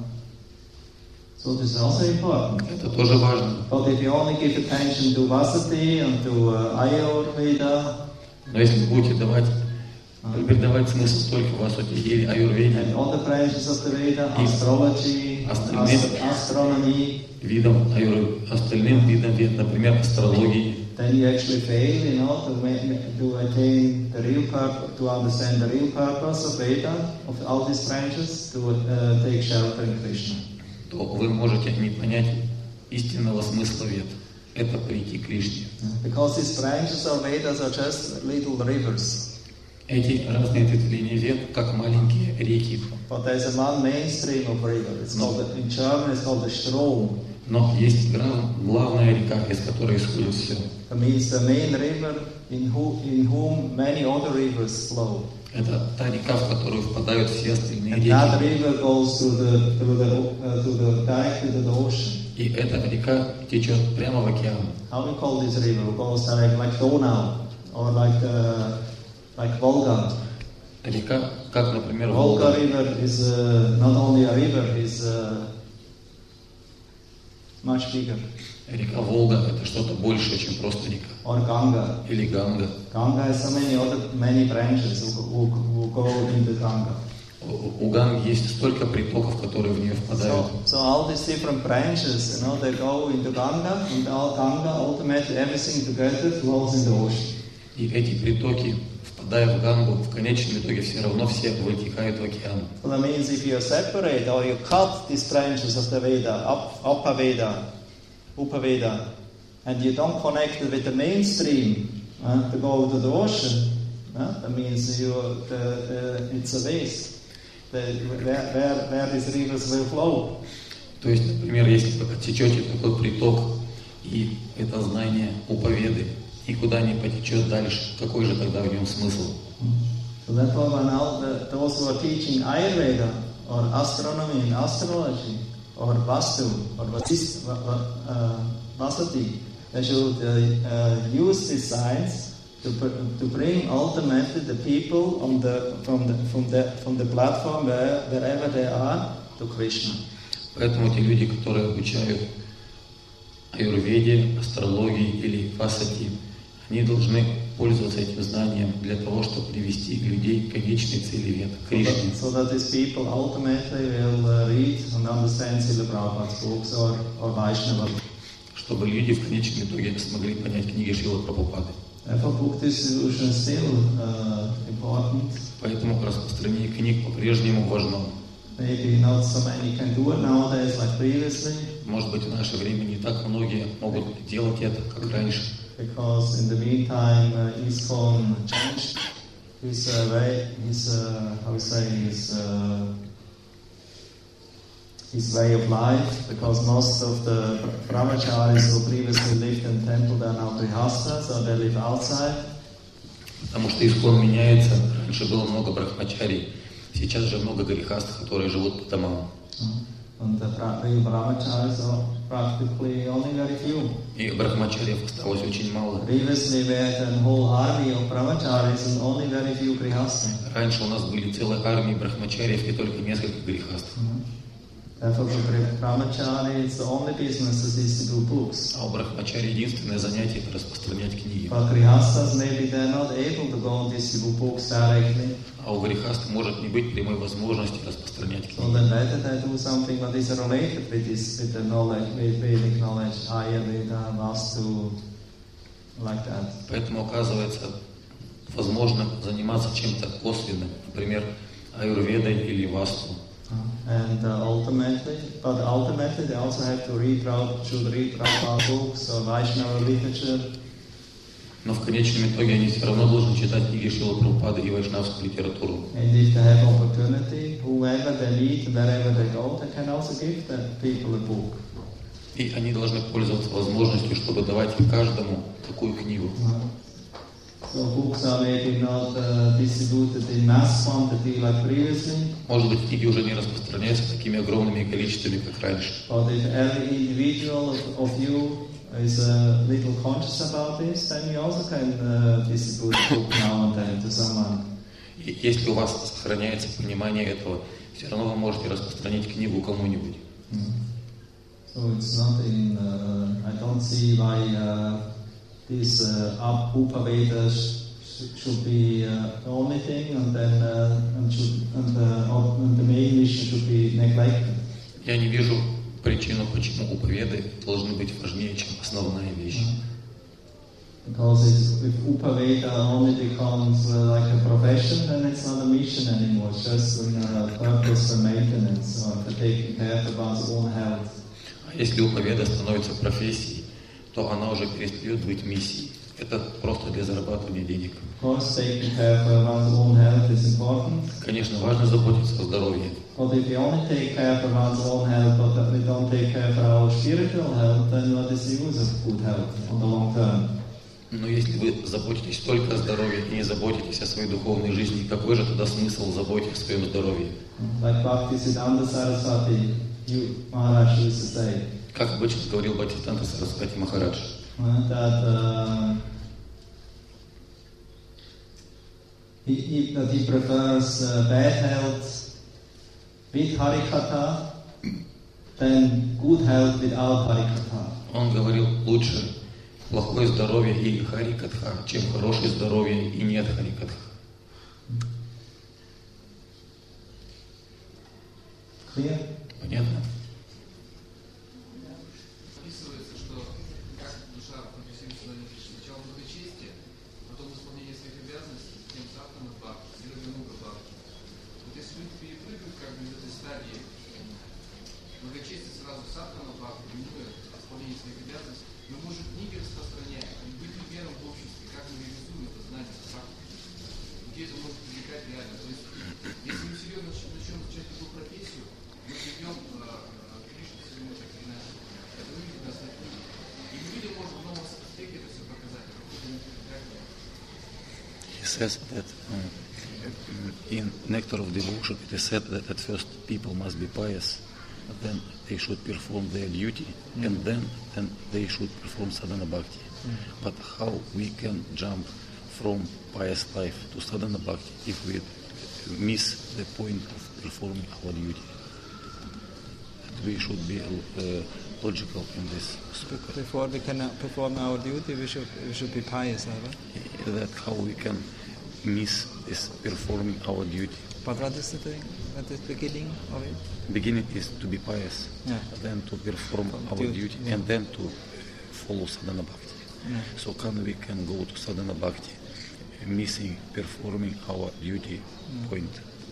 [SPEAKER 3] So this is also important.
[SPEAKER 5] Это тоже важно.
[SPEAKER 3] But if you only give attention to Vasati and to Ayurveda,
[SPEAKER 5] но если вы будете придавать смысл только Васати или Аюрведе,
[SPEAKER 3] and all the branches of the Veda, astrology, astronomy,
[SPEAKER 5] остальным видам Вед, например, астрологии,
[SPEAKER 3] then you actually fail, to attain the real purpose, to understand the real purpose of Veda, of all these branches, to take shelter in Krishna.
[SPEAKER 5] То вы можете не понять истинного смысла Вед. Это прийти к Кришне.
[SPEAKER 3] Because these branches of Vedas are just little rivers.
[SPEAKER 5] Эти разные ответвления Вед, как маленькие реки.
[SPEAKER 3] But there's one mainstream of river. In German it's called the Strom.
[SPEAKER 5] Но есть главная река, из которой исходит все.
[SPEAKER 3] That means the main river in whom many other rivers flow.
[SPEAKER 5] Это та река, в которую впадают все остальные реки.
[SPEAKER 3] And that river goes directly to the ocean.
[SPEAKER 5] И эта река течет прямо в океан.
[SPEAKER 3] How we call this river? It goes like Donau or like Volga.
[SPEAKER 5] Река, Как, например,
[SPEAKER 3] Volga
[SPEAKER 5] Волга.
[SPEAKER 3] River is not only a river, is much bigger.
[SPEAKER 5] Река Волга – это что-то большее, чем просто река.
[SPEAKER 3] Or Ganga.
[SPEAKER 5] Или Ганга.
[SPEAKER 3] Ganga has so many branches who go into Ganga.
[SPEAKER 5] У Ганги есть столько притоков, которые в нее впадают.
[SPEAKER 3] So all these different branches, they go into Ganga, and all Ganga, ultimately everything together flows in the ocean.
[SPEAKER 5] И эти притоки, впадая в Гангу, в конечном итоге все равно все вытекают в океан.
[SPEAKER 3] So that means if you separate or you cut these branches of the Veda, Upaveda, and you don't connect it with the mainstream to go to the ocean, that means it's a waste. Where these rivers will flow.
[SPEAKER 5] То есть, например, если вы отсечете такой приток, и это знание Упаведы никуда не потечет дальше, какой же тогда в нем смысл?
[SPEAKER 3] So therefore, now those who are teaching Ayurveda or astronomy and astrology or Vastu or Vasati, they should use this science to bring ultimately the people from the platform wherever they are to Krishna.
[SPEAKER 5] Поэтому те люди, которые обучают аюрведе, астрологии или васати, они должны пользоваться этим знанием для того, чтобы привести людей к конечной цели вед, к Кришне.
[SPEAKER 3] So that these people ultimately will read and understand Srila Prabhupada's books or Vaishnava.
[SPEAKER 5] Чтобы люди в конечном итоге смогли понять книги Шрилы Прабхупады.
[SPEAKER 3] Therefore, book distribution is still important.
[SPEAKER 5] Поэтому распространение книг по-прежнему важно.
[SPEAKER 3] Maybe not so many can do it nowadays like previously.
[SPEAKER 5] Может быть, в наше время не так многие могут делать это, как раньше.
[SPEAKER 3] Because in the meantime, ISKCON changed his way of life. Because most of the brahmacharis who previously lived in temple, they are now grihastha, so they live outside.
[SPEAKER 5] Потому что ISKCON меняется. Раньше было много брахмачарий, сейчас же много грихастх, которые живут по домам.
[SPEAKER 3] And the real brahmacharis are practically only very few.
[SPEAKER 5] И брахмачариев осталось очень мало.
[SPEAKER 3] Previously we had a whole army of brahmacharis and only very few grihastha.
[SPEAKER 5] Раньше у нас были целые армии брахмачариев и только несколько грихастх.
[SPEAKER 3] Therefore, for brahmachari, it's the only business to distribute books.
[SPEAKER 5] А у брахмачари единственное занятие – это распространять книги.
[SPEAKER 3] But grihasthas, maybe they're not able to go and distribute books directly.
[SPEAKER 5] А у грихаста может не быть прямой возможности распространять
[SPEAKER 3] So
[SPEAKER 5] книги.
[SPEAKER 3] then better they do something that is related with the knowledge, with Vedic knowledge, Ayurveda, Vastu, like that.
[SPEAKER 5] Поэтому оказывается возможно заниматься чем-то косвенным, например, аюрведой или васту.
[SPEAKER 3] And ultimately they also have to read Prabhupada books or Vaishnava literature.
[SPEAKER 5] Но в конечном итоге они все равно должны читать книги Шрилы Прабхупады и вайшнавскую литературу.
[SPEAKER 3] And if they have opportunity, whoever they meet, wherever they go, they can also give the people a book.
[SPEAKER 5] И они должны пользоваться возможностью, чтобы давать каждому такую книгу.
[SPEAKER 3] So books are maybe not distributed in mass quantity like previously.
[SPEAKER 5] Может быть, книги уже не распространяются такими огромными количествами, как раньше.
[SPEAKER 3] But if every individual of you is a little conscious about this, then you also can distribute a book now and then to someone.
[SPEAKER 5] И если у вас сохраняется понимание этого, все равно вы можете распространить книгу кому-нибудь.
[SPEAKER 3] So it's not in. I don't see why this Upaveda should be the only thing, and then and the main mission should be neglected.
[SPEAKER 5] Я не вижу причину, почему уповеды должны быть важнее, чем основная вещь.
[SPEAKER 3] Because if Upaveda only becomes like a profession, then it's not a mission anymore. It's just a purpose for maintenance or for taking care of one's own health.
[SPEAKER 5] А если уповеда становится профессией, то она уже перестает быть миссией. Это просто для зарабатывания денег.
[SPEAKER 3] Of course, taking care of one's own health is important.
[SPEAKER 5] Конечно, важно заботиться о здоровье.
[SPEAKER 3] But if we only take care of one's own health, but we don't take care of our spiritual health, then what is the use of good health on the long term?
[SPEAKER 5] Но если вы заботитесь только о здоровье и не заботитесь о своей духовной жизни, какой же тогда смысл заботиться о своем здоровье?
[SPEAKER 3] Like Bhaktisiddhanta Saraswati Maharaj used to say.
[SPEAKER 5] Как обычно говорил Бхактисиданта Сарасвати Махарадж,
[SPEAKER 3] That That he prefers bad health with Harikatha than good health without Harikatha.
[SPEAKER 5] Он говорил, лучше плохое здоровье и Харикатха, чем хорошее здоровье и нет Харикатха.
[SPEAKER 3] Clear?
[SPEAKER 5] Понятно?
[SPEAKER 2] Описывается, что как душа фокусируется на Кришне. Сначала благочестие, потом исполнение своих обязанностей, затем садхана бхакти, нирвануга бхакти. Вот если люди перепрыгивают как бы из этой стадии благочестие сразу садхана бхакти, минуя исполнение своих обязанностей, мы можем книги распространять, быть примером в обществе, как мы реализуем это знание бхакти. Где это может привлекать реально. То есть, если мы серьезно начнем изучать такую профессию, мы придем к Кришне все равно так или иначе. Это выведет нас на книги. И людям можно в новом аспекте это все показать.
[SPEAKER 5] He says that in Nectar of Devotion it is said that at first people must be pious, then they should perform their duty, and then they should perform sadhana bhakti. But how we can jump from pious life to sadhana bhakti if we miss the point of performing our duty? We should be logical in this aspect.
[SPEAKER 8] Before we can perform our duty, we should be pious, right?
[SPEAKER 5] That how we can miss this performing our duty.
[SPEAKER 8] But what is the thing at the beginning of it?
[SPEAKER 5] Beginning is to be pious,
[SPEAKER 8] Yeah.
[SPEAKER 5] then to perform our duty,
[SPEAKER 8] yeah.
[SPEAKER 5] and then to follow sadhana bhakti.
[SPEAKER 8] Yeah.
[SPEAKER 5] So we can go to sadhana bhakti, missing performing our duty point.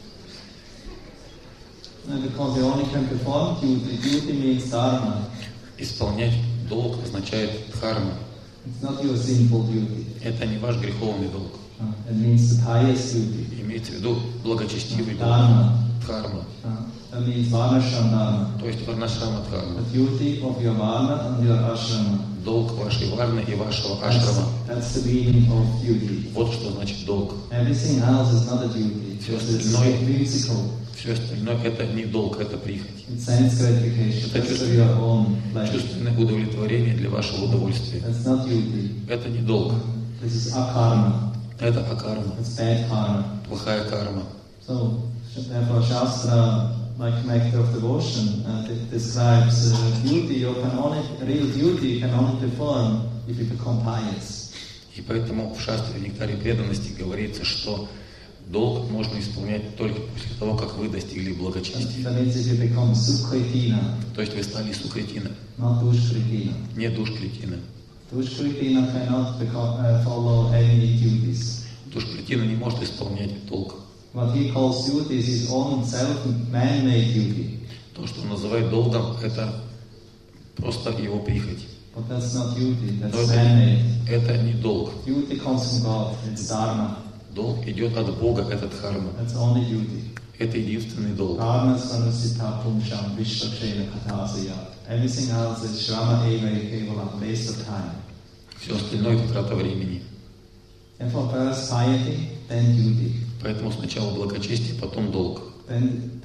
[SPEAKER 3] Because you only can perform duty. Duty means dharma.
[SPEAKER 5] Исполнять долг означает дхарма.
[SPEAKER 3] It's not your sinful duty.
[SPEAKER 5] Это не ваш греховный долг.
[SPEAKER 3] It means the pious duty.
[SPEAKER 5] Имеется в виду благочестивый долг.
[SPEAKER 3] Dharma.
[SPEAKER 5] Дхарма.
[SPEAKER 3] That means varnashram dharma.
[SPEAKER 5] То есть варнашрама дхарма.
[SPEAKER 3] The duty of your varna and your ashrama.
[SPEAKER 5] Долг вашей варны и вашего ашрама.
[SPEAKER 3] That's the meaning of duty.
[SPEAKER 5] Вот что значит долг.
[SPEAKER 3] Everything else is not a duty.
[SPEAKER 5] Все
[SPEAKER 3] It's
[SPEAKER 5] остальное,
[SPEAKER 3] whimsical.
[SPEAKER 5] все остальное это не долг, это прихоть.
[SPEAKER 3] It's sense gratification.
[SPEAKER 5] Это
[SPEAKER 3] That's for your own pleasure.
[SPEAKER 5] чувственное удовлетворение для вашего удовольствия.
[SPEAKER 3] That's not duty.
[SPEAKER 5] Это не долг.
[SPEAKER 3] This is akarma.
[SPEAKER 5] Это акарма.
[SPEAKER 3] It's bad karma.
[SPEAKER 5] Плохая карма.
[SPEAKER 3] So, therefore, Shastra, like Nectar of Devotion, it describes duty. Real duty you can only perform if you become pious.
[SPEAKER 5] И поэтому в шастре в Нектаре преданности говорится, что долг можно исполнять только после того, как вы достигли благочестия.
[SPEAKER 3] That means if you become Sukritina,
[SPEAKER 5] То есть вы стали сукритина,
[SPEAKER 3] not Dushkritina.
[SPEAKER 5] не душкритина.
[SPEAKER 3] Dushkritina cannot follow any duties.
[SPEAKER 5] Душкритина не может исполнять долг.
[SPEAKER 3] What he calls duty is his own self-man-made duty.
[SPEAKER 5] То, что он называет долгом, это просто его прихоть.
[SPEAKER 3] But that's not duty,
[SPEAKER 5] Но
[SPEAKER 3] that's man-made.
[SPEAKER 5] это не долг.
[SPEAKER 3] Duty comes from God, it's dharma.
[SPEAKER 5] Долг идет от Бога, это дхарма.
[SPEAKER 3] That's only duty.
[SPEAKER 5] Это единственный долг.
[SPEAKER 3] Dharma sanusita pumsham vishvakshena kathasaya. Everything else is shrama eva kevalam, waste of time.
[SPEAKER 5] Все остальное это трата времени.
[SPEAKER 3] Therefore, first piety, then duty.
[SPEAKER 5] Поэтому сначала благочестие, потом долг.
[SPEAKER 3] Then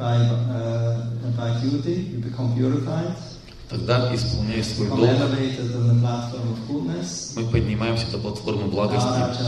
[SPEAKER 3] by duty, you become purified,
[SPEAKER 5] Тогда, исполняя свой
[SPEAKER 3] become
[SPEAKER 5] долг,
[SPEAKER 3] elevated on the platform of goodness.
[SPEAKER 5] мы поднимаемся до платформы благости.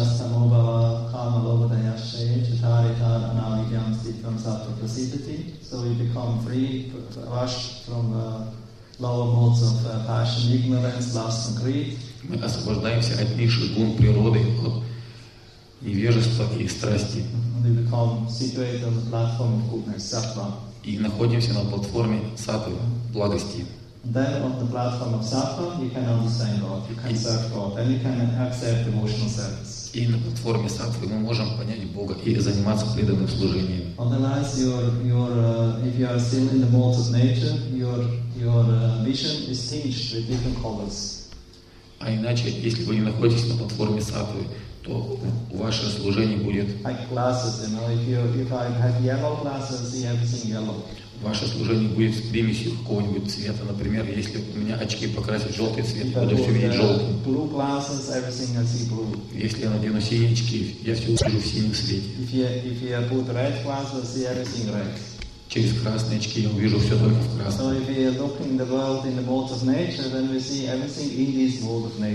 [SPEAKER 3] So you become free, rushed from lower modes of passion, ignorance, lust and greed.
[SPEAKER 5] Мы освобождаемся от низших гун природы, от невежества и страсти.
[SPEAKER 3] And you become situated on the platform of goodness, sattva.
[SPEAKER 5] И находимся на платформе сатвы, благости.
[SPEAKER 3] And then on the platform of sattva, you can understand God, you can serve God, then you can accept devotional service.
[SPEAKER 5] И на платформе сатвы мы можем понять Бога и заниматься преданным служением.
[SPEAKER 3] Otherwise, if you are still in the modes of nature, your vision is tinged with different colors.
[SPEAKER 5] А иначе, если вы не находитесь на платформе сатвы, то ваше служение будет...
[SPEAKER 3] Like glasses, if I have yellow glasses, see everything yellow.
[SPEAKER 5] Ваше служение будет с примесью какого-нибудь цвета. Например, если у меня очки покрасить в желтый цвет, я буду все видеть желтым.
[SPEAKER 3] Blue glasses, everything I see blue.
[SPEAKER 5] Если я надену синие очки, я все увижу в синем свете.
[SPEAKER 3] If you put red glasses, see everything red.
[SPEAKER 5] Через красные очки я увижу все только в красном.
[SPEAKER 3] So if we are looking the world in the modes of nature, then we see everything in this mode of nature.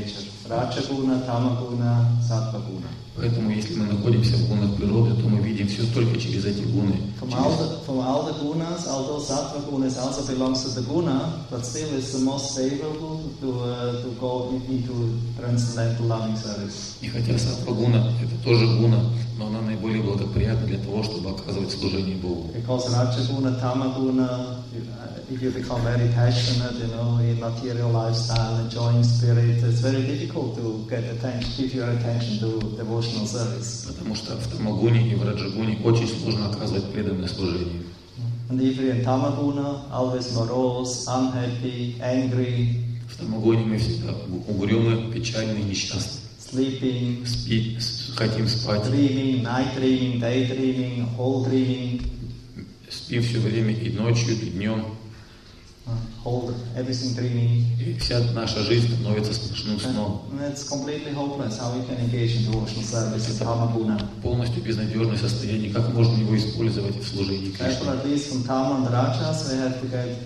[SPEAKER 3] Rajaguna, Tamaguna, Sattvaguna.
[SPEAKER 5] Поэтому, если мы находимся в гунах природы, то мы видим все только через эти гуны.
[SPEAKER 3] From all the gunas, although Sattvaguna also belongs to the guna, but still it's the most favorable to go into transcendental loving service.
[SPEAKER 5] И хотя саттва-гуна – это тоже гуна, но она наиболее благоприятна для того, чтобы оказывать служение Богу.
[SPEAKER 3] Because Rajaguna, Tamaguna, if you become very passionate, in material lifestyle, enjoying spirit, it's very difficult to give your attention to devotional service.
[SPEAKER 5] Потому что в тамагуне и в раджагуне очень сложно оказывать преданное служение.
[SPEAKER 3] And if you're in Tamaguna, always morose, unhappy, angry.
[SPEAKER 5] В тамагуне мы всегда угрюмы, печальны, несчастны.
[SPEAKER 3] Sleeping,
[SPEAKER 5] хотим спать.
[SPEAKER 3] Dreaming, night dreaming, day dreaming, whole dreaming.
[SPEAKER 5] Спим все время и ночью, и днем.
[SPEAKER 3] Everything dreaming.
[SPEAKER 5] И вся наша жизнь становится сплошным сном.
[SPEAKER 3] It's completely hopeless how we can engage in devotional service in Tamaguna.
[SPEAKER 5] Полностью безнадежное состояние. Как можно его использовать в служении Кришне?
[SPEAKER 3] Therefore, at least from Tama and Rajas, we have to get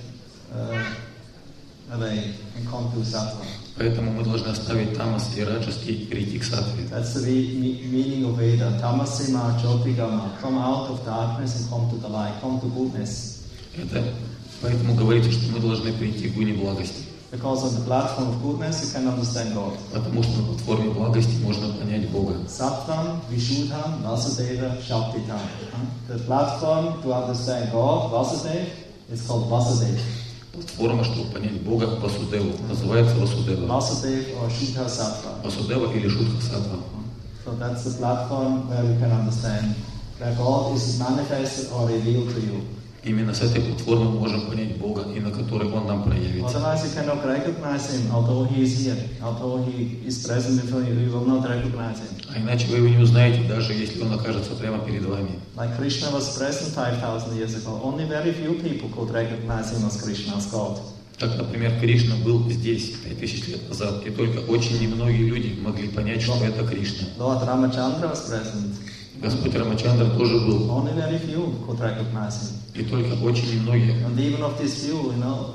[SPEAKER 3] away and come to Sattva.
[SPEAKER 5] Поэтому мы должны оставить тамас и раджас и перейти к саттве.
[SPEAKER 3] That's the meaning of Veda. Tamasima Jyotigama. Come out of darkness and come to the light. Come to goodness.
[SPEAKER 5] Поэтому говорится, что мы должны прийти к гуне благости.
[SPEAKER 3] Because on the platform of goodness you can understand God.
[SPEAKER 5] Потому что на платформе благости можно понять Бога.
[SPEAKER 3] Sattvam, Vishuddham, Vasudeva, Shaktitam. The platform to understand God, Vasudeva, is called Vasudeva.
[SPEAKER 5] Платформа, чтобы понять Бога, Васудеву, называется Васудева.
[SPEAKER 3] Vasudeva or Shuddha Sattva.
[SPEAKER 5] Васудева или Шудха Саттва.
[SPEAKER 3] So that's the platform where you can understand where God is manifested or revealed to you.
[SPEAKER 5] Именно с этой платформы мы можем понять Бога, и на которой Он нам проявится.
[SPEAKER 3] Otherwise you cannot recognize Him, although He is here, although He is present before you, you will not recognize Him.
[SPEAKER 5] А иначе вы его не узнаете, даже если Он окажется прямо перед вами.
[SPEAKER 3] Like Krishna was present 5,000 years ago, only very few people could recognize Him as Krishna, as God.
[SPEAKER 5] Так, например, Кришна был здесь 5000 лет назад, и только очень немногие люди могли понять, что это Кришна.
[SPEAKER 3] Lord Ramachandra was present.
[SPEAKER 5] Господь Рамачандра тоже был.
[SPEAKER 3] Only very few could recognize Him.
[SPEAKER 5] И только очень немногие.
[SPEAKER 3] And even of these few,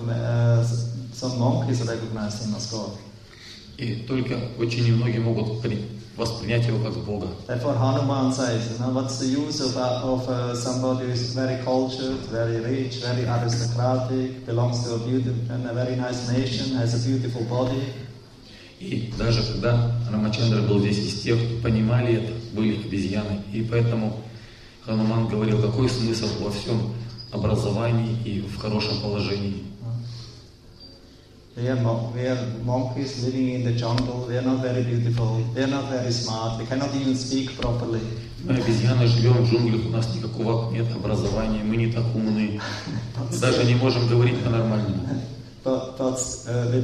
[SPEAKER 3] some monkeys recognize Him as God.
[SPEAKER 5] И только очень немногие могут воспринять его как Бога.
[SPEAKER 3] Therefore Hanuman says, what's the use of somebody who is very cultured, very rich, very aristocratic, belongs to a very nice nation, has a beautiful body.
[SPEAKER 5] И даже когда Рамачандра был здесь, из тех, кто понимали это, были обезьяны. И поэтому Хануман говорил, какой смысл во всем образовании и в хорошем положении.
[SPEAKER 3] We are monkeys living in the jungle. They are not very beautiful. They are not very smart. They cannot even speak properly.
[SPEAKER 5] Мы обезьяны живем в джунглях, у нас никакого нет образования, мы не так умны. Мы даже не можем говорить по-нормальному.
[SPEAKER 3] But we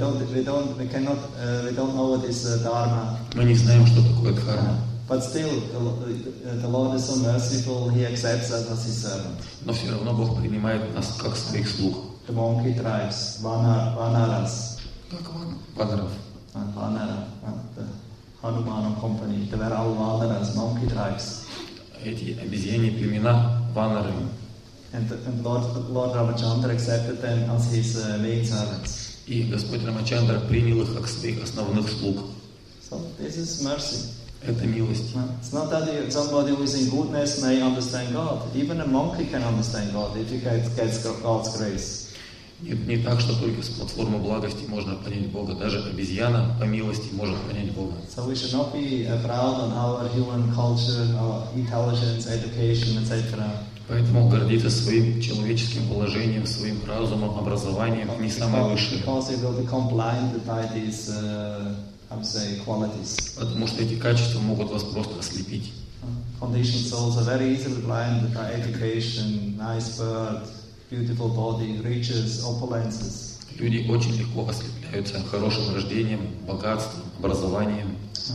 [SPEAKER 3] don't know what is dharma.
[SPEAKER 5] Мы не знаем, что такое дхарма.
[SPEAKER 3] But still, the Lord is so merciful. He accepts us as His servant.
[SPEAKER 5] Но все равно Бог принимает нас как своих слуг.
[SPEAKER 3] The monkey tribes, Vanaras.
[SPEAKER 5] Как ванаров.
[SPEAKER 3] Vanara, the Hanuman company. They were all Vanaras, monkey tribes.
[SPEAKER 5] Эти обезьяньи племена ванары.
[SPEAKER 3] And Lord Ramachandra accepted them as His main servants.
[SPEAKER 5] И Господь Рамачандра принял их как своих основных слуг.
[SPEAKER 3] So this is mercy.
[SPEAKER 5] Это милость.
[SPEAKER 3] It's not that somebody who is in goodness may understand God. Even a monkey can understand God if he gets God's grace.
[SPEAKER 5] Нет, не так, что только с платформы благости можно понять Бога. Даже обезьяна по милости может понять Бога.
[SPEAKER 3] So we should not be proud on our human culture, our intelligence, education, etc.
[SPEAKER 5] Поэтому гордиться своим человеческим положением, своим разумом, образованием не самое высшее.
[SPEAKER 3] Because we will become blinded by these, qualities.
[SPEAKER 5] Потому что эти качества могут вас просто ослепить.
[SPEAKER 3] Conditioned souls are very easily blinded by education, nice birth, beautiful body, riches, opulences.
[SPEAKER 5] Люди очень легко ослепляются хорошим рождением, богатством, образованием.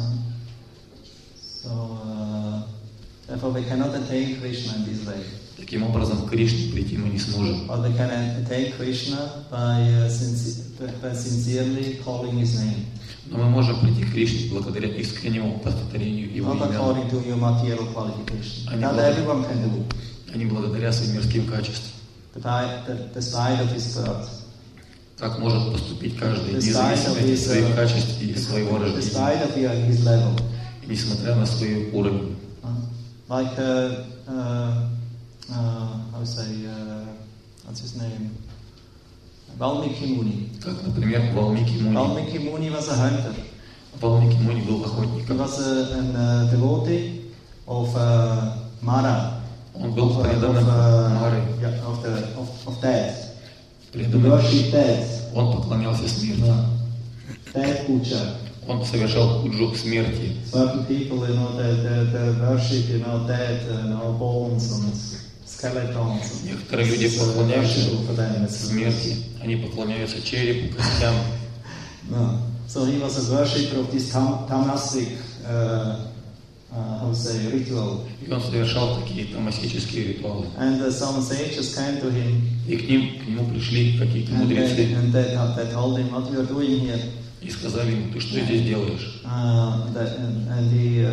[SPEAKER 3] Therefore we cannot attain Krishna in this way.
[SPEAKER 5] Таким образом, к Кришне прийти мы не сможем.
[SPEAKER 3] Or we can attain Krishna by sincerely calling His name.
[SPEAKER 5] Но мы можем прийти к Кришне благодаря искреннему повторению Его
[SPEAKER 3] Not
[SPEAKER 5] имен.
[SPEAKER 3] according to your material qualification. Not everyone can do.
[SPEAKER 5] А не благодаря своим мирским качествам.
[SPEAKER 3] Despite of his birth.
[SPEAKER 5] как может поступить каждый, независимо от своих качеств и своего рождения, несмотря на свой уровень.
[SPEAKER 3] Like, how to say, what's his name? Valmiki Muni.
[SPEAKER 5] Как, например, Валмики Муни.
[SPEAKER 3] Valmiki Muni was a hunter.
[SPEAKER 5] Валмики Муни был
[SPEAKER 3] He
[SPEAKER 5] охотником.
[SPEAKER 3] was a devotee of Mara.
[SPEAKER 5] Он был преданным Мары.
[SPEAKER 3] Of death. He
[SPEAKER 5] Преданным.
[SPEAKER 3] worshipped death.
[SPEAKER 5] Он поклонялся смерти.
[SPEAKER 3] Death puja.
[SPEAKER 5] Он совершал пуджу смерти.
[SPEAKER 3] Certain people, they worship, dead, bones and skeletons.
[SPEAKER 5] Некоторые люди поклоняются смерти. Они поклоняются черепу, костям.
[SPEAKER 3] No. So he was a worshipper of this tamasic, how to say, ritual.
[SPEAKER 5] И он совершал такие тамасические ритуалы.
[SPEAKER 3] And some sages came to him.
[SPEAKER 5] И к нему пришли какие-то
[SPEAKER 3] And
[SPEAKER 5] мудрецы
[SPEAKER 3] they told him, what you are doing here.
[SPEAKER 5] и сказали ему: ты что здесь делаешь?
[SPEAKER 3] And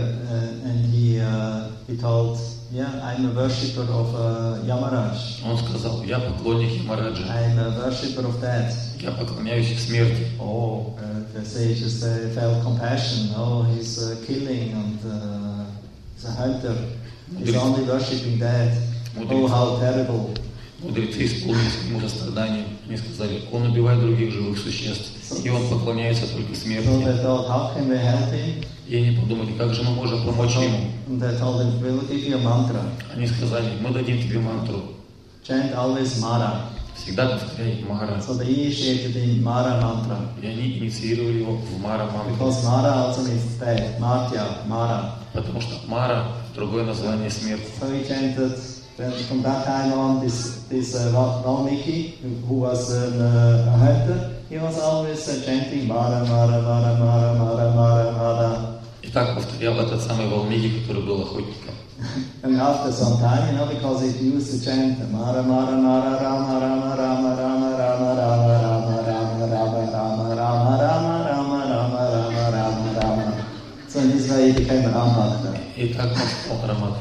[SPEAKER 3] he told, yeah, I'm a worshipper of Yamaraj.
[SPEAKER 5] Он сказал: я поклонник Ямараджа.
[SPEAKER 3] I'm a worshipper of death.
[SPEAKER 5] Я поклоняюсь смерти.
[SPEAKER 3] Oh, the sages felt compassion. Oh, he's killing and he's a hunter. He's only worshipping death. Oh, how terrible.
[SPEAKER 5] Мудрецы исполнились к нему состраданием. Они сказали: он убивает других живых существ, и он поклоняется только смерти.
[SPEAKER 3] So they thought, how can we help him?
[SPEAKER 5] И они подумали: как же мы можем помочь ему?
[SPEAKER 3] They told him, we'll give you a mantra.
[SPEAKER 5] Они сказали: мы дадим тебе мантру.
[SPEAKER 3] Chant always Mara.
[SPEAKER 5] Всегда повторяй Мара.
[SPEAKER 3] So they initiated in Mara mantra.
[SPEAKER 5] И они инициировали его в Мара мантру.
[SPEAKER 3] Because Mara also means death. Martya, Mara.
[SPEAKER 5] Потому что Мара — другое название смерти.
[SPEAKER 3] So he chanted. Then from that time on, this Valmiki, who was a hunter, he was always chanting Mara, Mara, Mara, Mara, Mara, Mara, Mara.
[SPEAKER 5] И так повторял этот самый Валмики, который был охотником.
[SPEAKER 3] And after some time, because he used to chant Mara, Mara, Mara, Rama, Rama, Rama, Rama, Rama, Rama, Rama, Rama, Rama, Rama, Rama, Rama, Rama, Rama, Rama, Rama, Rama. So in this way he became an Ramabhakta.
[SPEAKER 5] И так он стал Рамат.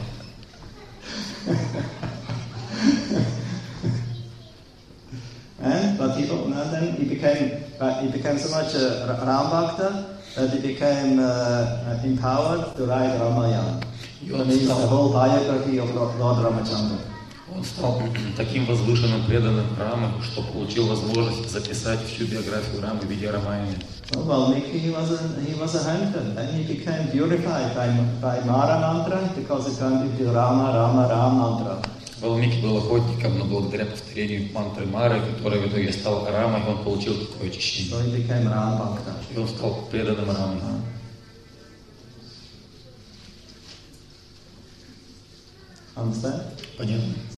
[SPEAKER 3] But then he became so much Ram Bhakta that he became empowered to write Ramayana. That means the whole biography of Lord Ramachandra.
[SPEAKER 5] Он стал таким возвышенным, преданным Рамы, что получил возможность записать всю биографию Рамы в виде Рамаяны.
[SPEAKER 3] So Valmiki, he was a hunter. Then he became purified by Mara mantra because he turned into Rama, Rama, Ram mantra.
[SPEAKER 5] Валмики был охотником, но благодаря повторению мантры Мары, которая в итоге стала Рамой, он получил такое очищение.
[SPEAKER 3] So he became Ram Bhakta.
[SPEAKER 5] И он стал преданным Раме.
[SPEAKER 3] Understand?
[SPEAKER 5] Понятно?